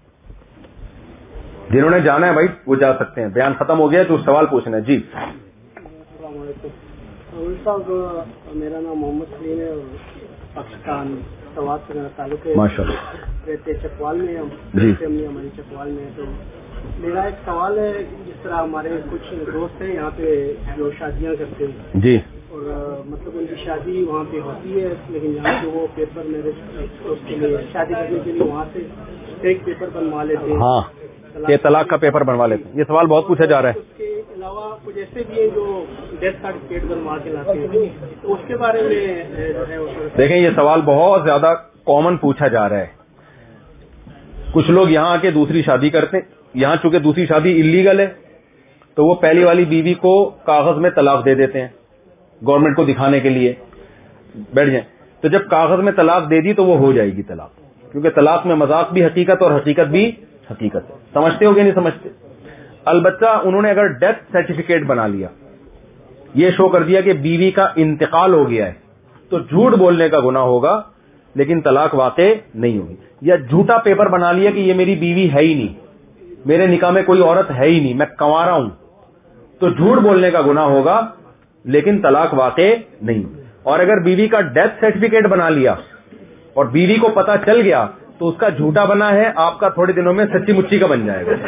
جنہوں نے جانا ہے بھائی وہ جا سکتے ہیں. بیان ختم ہو گیا تو سوال پوچھنا ہے. جی السلام علیکم صاحب, میرا نام محمد سلیم ہے اور پاکستان سوات سے میرا تعلق ہے. ماشاء اللہ. رہتے چکوال میں, جی ہماری چکوال میں. تو میرا ایک سوال ہے, جس طرح ہمارے کچھ دوست ہیں یہاں پہ جو شادیاں کرتے ہیں, جی, اور مطلب ان کی شادی وہاں پہ ہوتی ہے, لیکن یہاں جو وہ پیپر میرج اس کے لیے شادی کرنے کے لیے وہاں سے ایک پیپر بنوا لیتے ہیں. ہاں, یہ طلاق کا پیپر بنوا لیتے ہیں. یہ سوال بہت پوچھا جا رہا ہے. اس کے علاوہ کچھ ایسے بھی ہیں جو ڈیتھ سرٹیفکیٹ بنوا کے لاتے ہیں, تو اس کے بارے میں جو ہے دیکھیں یہ سوال بہت زیادہ کامن پوچھا جا رہا ہے. کچھ لوگ یہاں آ کے دوسری شادی کرتے ہیں. یہاں چونکہ دوسری شادی اللیگل ہے تو وہ پہلی والی بیوی کو کاغذ میں طلاق دے دیتے ہیں گورنمنٹ کو دکھانے کے لیے. بیٹھ جائیں. تو جب کاغذ میں طلاق دے دی تو وہ ہو جائے گی طلاق, کیونکہ طلاق میں مذاق بھی حقیقت اور حقیقت بھی حقیقت ہے. سمجھتے ہو کہ نہیں سمجھتے؟ البتہ انہوں نے اگر ڈیتھ سرٹیفکیٹ بنا لیا, یہ شو کر دیا کہ بیوی کا انتقال ہو گیا ہے, تو جھوٹ بولنے کا گناہ ہوگا لیکن طلاق واقع نہیں ہوگی. یا جھوٹا پیپر بنا لیا کہ یہ میری بیوی ہے ہی نہیں, میرے نکاح میں کوئی عورت ہے ہی نہیں, میں کنوارا ہوں, تو جھوٹ بولنے کا گناہ ہوگا لیکن طلاق واقع نہیں. اور اگر بیوی کا ڈیتھ سرٹیفکیٹ بنا لیا اور بیوی کو پتا چل گیا تو اس کا جھوٹا بنا ہے, آپ کا تھوڑے دنوں میں سچی مچی کا بن جائے گا.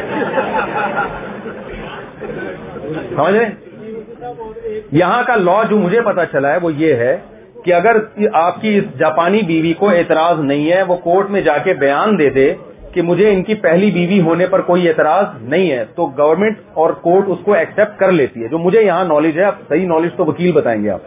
سمجھ رہے؟ یہاں کا لا جو مجھے پتا چلا ہے وہ یہ ہے کہ اگر آپ کی اس جاپانی بیوی کو اعتراض نہیں ہے, وہ کورٹ میں جا کے بیان دے دے کہ مجھے ان کی پہلی بیوی ہونے پر کوئی اعتراض نہیں ہے, تو گورنمنٹ اور کورٹ اس کو ایکسپٹ کر لیتی ہے. جو مجھے یہاں نالج ہے, اب صحیح نالج تو وکیل بتائیں گے آپ.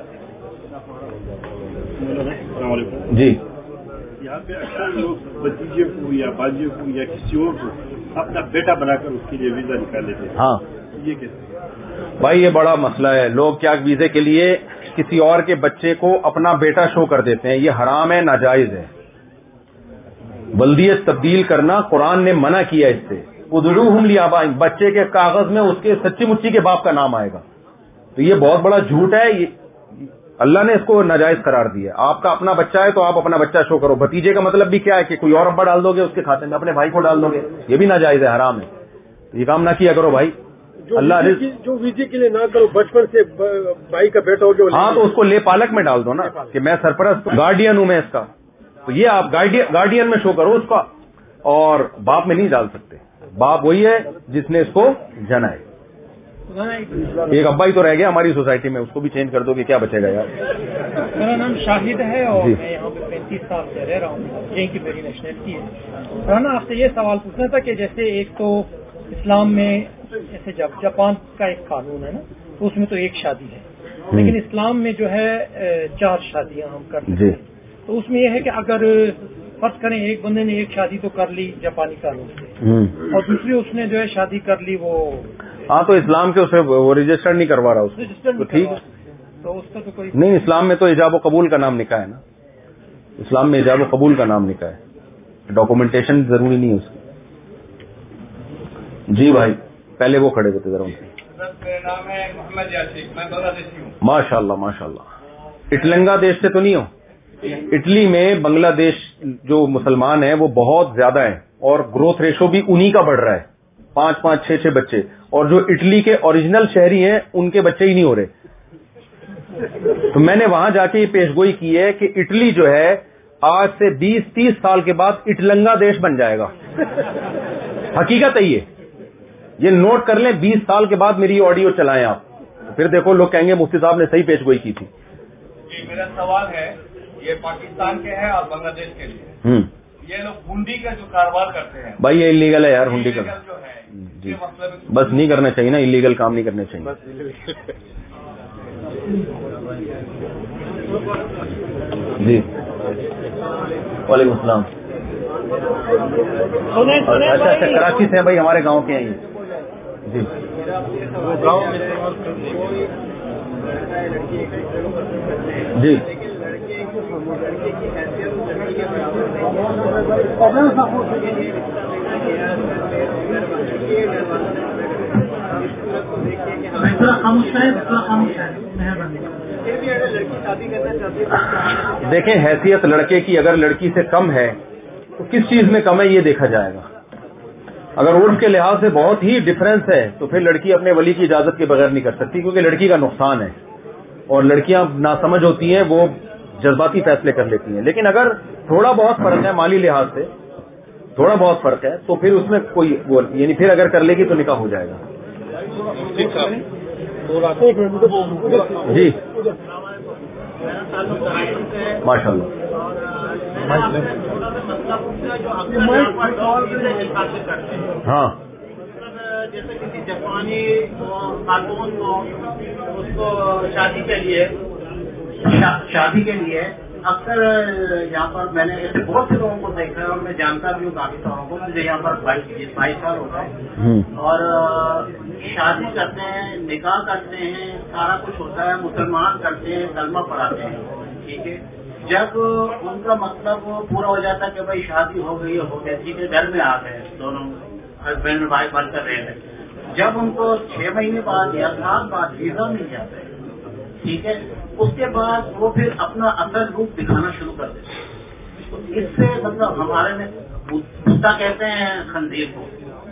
السلام علیکم. جی, یہاں پہ اکثر لوگ بھتیجے کو یا باجے کو یا کسی اور کو اپنا بیٹا بنا کر اس کے لیے ویزا نکال لیتے ہیں. ہاں یہ کیسے؟ بھائی یہ بڑا مسئلہ ہے. لوگ کیا ویزے کے لیے کسی اور کے بچے کو اپنا بیٹا شو کر دیتے ہیں. یہ حرام ہے, ناجائز ہے. ولدیت تبدیل کرنا قرآن نے منع کیا اس سے. ادعوہم لآبائہم, بچے کے کاغذ میں اس کے سچی مچی کے باپ کا نام آئے گا, تو یہ بہت بڑا جھوٹ ہے. یہ اللہ نے اس کو ناجائز قرار دیا. آپ کا اپنا بچہ ہے تو آپ اپنا بچہ شو کرو. بھتیجے کا مطلب بھی کیا ہے کہ کوئی اور ابا ڈال دو گے اس کے کھاتے میں, اپنے بھائی کو ڈال دو گے, یہ بھی ناجائز ہے, حرام ہے. تو یہ کام نہ کیا کرو بھائی. اللہ جو ویزے کے لیے نہ کرو, بچپن سے بھائی کا بیٹا ہو گیا, ہاں تو اس کو لے پالک میں ڈال دو نا کہ میں سرپرست گارڈین ہوں میں اس کا. تو یہ آپ گارڈین میں شو کرو اس کا, اور باپ میں نہیں ڈال سکتے. باپ وہی ہے جس نے اس کو جنا ہے. ایک ابا ہی تو رہ گیا ہماری سوسائٹی میں, اس کو بھی چینج کر دو کہ کیا بچے گا یار. میرا نام شاہد ہے اور میں یہاں پہ 35 سال سے رہ رہا ہوں. یہیں کی میری نیشنلٹی ہے. رانا آپ سے یہ سوال پوچھنا تھا کہ جیسے ایک تو اسلام میں جیسے جاپان کا ایک قانون ہے نا, تو اس میں تو ایک شادی ہے, لیکن اسلام میں جو ہے 4 شادیاں ہم کرتے ہیں. تو اس میں یہ ہے کہ اگر فرض کریں ایک بندے نے ایک شادی تو کر لی جاپانی قانون سے, اور دوسری اس نے جو ہے شادی کر لی وہ, ہاں تو اسلام کے اسے وہ رجسٹر نہیں کروا رہا, رجسٹر تو ٹھیک تو اس کا تو کوئی نہیں. اسلام میں تو ایجاب و قبول کا نام نکاح ہے نا. اسلام میں ایجاب و قبول کا نام نکاح ہے, ڈاکومنٹیشن ضروری نہیں ہے اس کی. جی بھائی, پہلے وہ کھڑے ہوتے ذرا ان سے. میرا نام ہے محمد یاسین, میں بنگلہ دیشی ہوں. ماشاء اللہ ماشاء اللہ. اٹلنگا دیش سے تو نہیں ہو؟ اٹلی میں بنگلہ دیش جو مسلمان ہیں وہ بہت زیادہ ہیں, اور گروتھ ریشو بھی انہی کا بڑھ رہا ہے, 5-5, 6-6 بچے. اور جو اٹلی کے اوریجنل شہری ہیں ان کے بچے ہی نہیں ہو رہے. تو میں نے وہاں جا کے یہ پیش گوئی کی ہے کہ اٹلی جو ہے آج سے 20-30 سال کے بعد اٹلنگا دیش بن جائے گا. حقیقت ہے یہ نوٹ کر لیں. 20 سال کے بعد میری آڈیو چلائیں آپ, پھر دیکھو لوگ کہیں گے مفتی صاحب نے صحیح پیش گوئی کی تھی. جی میرا سوال ہے, یہ پاکستان کے ہے اور بنگلہ دیش کے لیے, یہ لوگ ہنڈی کا جو کاروبار کرتے ہیں بھائی یہ انلیگل ہے یار, ہنڈی کا جو ہے جی بس نہیں کرنا چاہیے نا, انلیگل کام نہیں کرنے چاہیے. جی وعلیکم السلام. اچھا اچھا, کراچی سے ہیں بھائی, ہمارے گاؤں کے ہیں یہ. جی جی دیکھیں حیثیت لڑکے کی اگر لڑکی سے کم ہے تو کس چیز میں کم ہے یہ دیکھا جائے گا. اگر عرف کے لحاظ سے بہت ہی ڈفرینس ہے تو پھر لڑکی اپنے ولی کی اجازت کے بغیر نہیں کر سکتی, کیونکہ لڑکی کا نقصان ہے اور لڑکیاں ناسمجھ ہوتی ہیں, وہ جذباتی فیصلے کر لیتی ہیں. لیکن اگر تھوڑا بہت فرق ہے مالی لحاظ سے, تھوڑا بہت فرق ہے تو پھر اس میں کوئی وہ یعنی پھر اگر کر لے گی تو نکاح ہو جائے گا. جی ماشاء اللہ. ہاں جیسے کسی جاپانی خاتون کو اس کو شادی کے لیے اکثر یہاں پر میں نے ایسے بہت سے لوگوں کو دیکھا ہے اور میں جانتا بھی ہوں کافی ساروں کو. مجھے یہاں پر 22 سال ہو گئے اور شادی کرتے ہیں, نکاح کرتے ہیں, سارا کچھ ہوتا ہے, مسلمان کرتے ہیں, کلمہ پڑھاتے ہیں, ٹھیک ہے. جب ان کا مطلب پورا ہو جاتا ہے کہ بھائی شادی ہو گئی ٹھیک ہے, گھر میں آ گئے دونوں ہسبینڈ وائف بن کر رہے تھے. جب ان کو 6 مہینے بعد یا سال بعد ویزا مل جاتا ہے, ٹھیک ہے, اس کے بعد وہ پھر اپنا اصل روپ دکھانا شروع کر دیتے ہیں. تو اس سے مطلب ہمارے میں کتا کہتے ہیں خنزیر کو,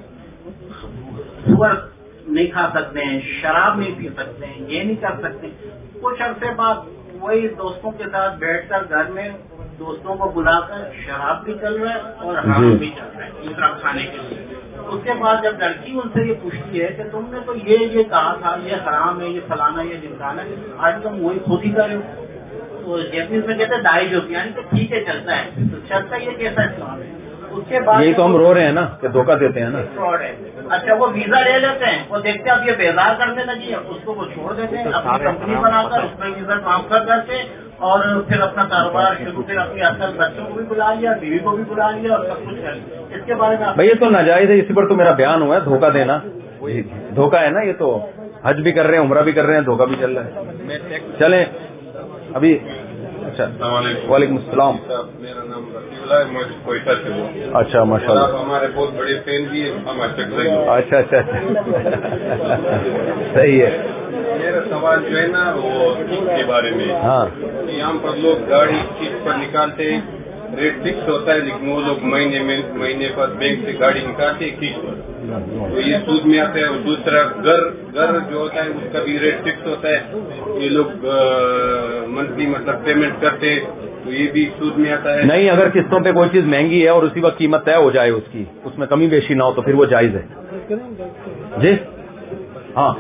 سور نہیں کھا سکتے ہیں, شراب نہیں پی سکتے ہیں, یہ نہیں کر سکتے. کچھ عرصے بعد وہی دوستوں کے ساتھ بیٹھ کر گھر میں دوستوں کو بلا کر شراب بھی چل رہا ہے اور حرام بھی چل رہا ہے دوسرا کھانے کے لیے. اس کے بعد جب لڑکی ان سے یہ پوچھتی ہے کہ تم نے تو یہ کہا تھا یہ حرام ہے, یہ فلانا, یہ ڈمکانا ہے, آج تم وہی خود ہی کرے ہو. تو جیپنیز میں کہتے ہیں دائج ہوتی ہے, یعنی کہ ٹھیک ہے چلتا ہے, تو چلتا یہ کیسا اسلام ہے. اس کے بعد یہی تو ہم رو رہے ہیں نا کہ دھوکہ دیتے ہیں نا, فراڈ ہے. اچھا وہ ویزا لے لیتے ہیں, وہ دیکھتے ہیں اب یہ بیزار کرنے لگی ہے, اس کو وہ چھوڑ دیتے ہیں, اپنی کمپنی بنا کر اس میں ویزا ٹرانسفر کرتے اور پھر اپنا کاروبار شروع, پھر اپنی اصل بچوں کو بھی بلا لیا, بیوی کو بھی بلا لیا اور سب کچھ کر لیا. اس کے بارے میں بھائی یہ تو ناجائز ہے, اسی پر تو میرا بیان ہوا ہے. دھوکہ دینا دھوکہ ہے نا, یہ تو حج بھی کر رہے ہیں, عمرہ بھی کر رہے ہیں, دھوکہ بھی چل رہا ہے. چلیں ابھی. اچھا وعلیکم السلام. میرا نام رفیع اللہ ہے, میں کوئٹہ سے ہوں. اچھا ماشاء اللہ, ہمارے بہت بڑے فین بھی ہیں, ہم اچھا اچھا اچھا صحیح ہے. میرا سوال جو ہے نا وہ کے بارے میں. ہاں یہاں پر لوگ گاڑی قسط پر نکالتے ہیں, ریٹ فکس ہوتا ہے, لیکن وہ لوگ مہینے پر بینک سے گاڑی نکالتے ہیں قسط پر, تو یہ سود میں آتا ہے. اور دوسرا گھر جو ہوتا ہے اس کا بھی ریٹ فکس ہوتا ہے, یہ لوگ منتھلی مطلب پیمنٹ کرتے ہیں, تو یہ بھی سود میں آتا ہے. نہیں, اگر قسطوں پہ کوئی چیز مہنگی ہے اور اسی وقت قیمت طے ہو جائے اس کی, اس میں کمی بیشی نہ ہو تو پھر وہ جائز ہے. جی ہاں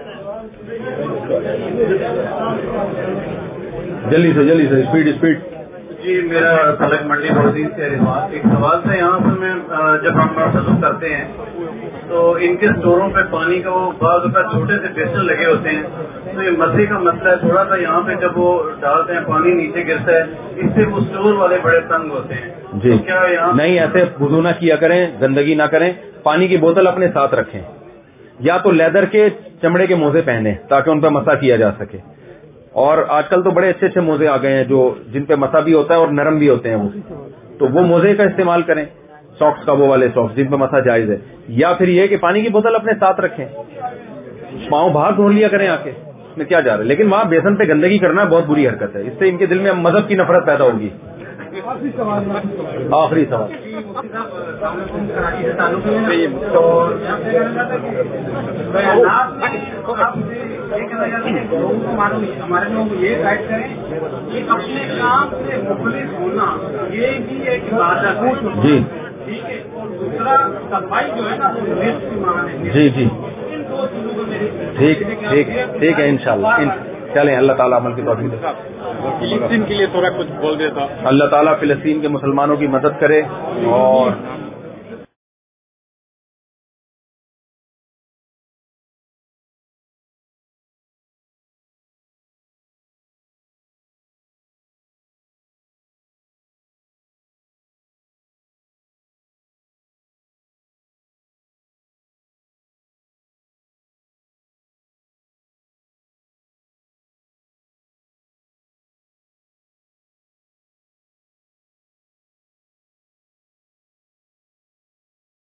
جلدی سے اسپیڈ. جی میرا فلک منڈی بہدین سے رضوان. ایک سوال تھا یہاں پر, میں جب ہم وضو کرتے ہیں تو ان کے اسٹوروں پہ پانی کا وہ بعض کا چھوٹے سے بیسن لگے ہوتے ہیں, تو یہ مسئلے کا مسئلہ ہے تھوڑا سا. یہاں پہ جب وہ ڈالتے ہیں پانی نیچے گرتا ہے, اس سے وہ اسٹور والے بڑے تنگ ہوتے ہیں. جی کیا یہاں نہیں, ایسے وضو نہ کیا کریں, گندگی نہ کریں. پانی کی بوتل اپنے ساتھ رکھیں, یا تو لیدر کے چمڑے کے موزے پہنے تاکہ ان پہ مسا کیا جا سکے. اور آج کل تو بڑے اچھے اچھے موزے آ گئے ہیں جو جن پہ مسا بھی ہوتا ہے اور نرم بھی ہوتے ہیں وہ, تو وہ موزے کا استعمال کریں. ساکس کا وہ والے ساکس جن پہ مسا جائز ہے. یا پھر یہ کہ پانی کی بوتل اپنے ساتھ رکھیں, پاؤں باہر دھو لیا کریں آ کے, اس میں کیا جا رہا ہے. لیکن وہاں بیسن پہ گندگی کرنا بہت بری حرکت ہے, اس سے ان کے دل میں مذہب کی نفرت پیدا ہوگی. آخری سوال. لوگوں کو معلوم ہے، ہمارے لوگوں کو یہ گائڈ کریں کہ اپنے کام سے مخلص ہونا یہ بھی ایک عبادت ہے جی، ٹھیک ہے. اور دوسرا صفائی جو ہے نا وہ نصف ایمان ہے جی جی، ان دو چیزوں کو میری ٹھیک ہے انشاءاللہ. چلیں اللہ تعالیٰ عمل کی توفیق دے. فلسطین کے لیے تھوڑا کچھ بول دیتا. اللہ تعالیٰ فلسطین کے مسلمانوں کی مدد کرے اور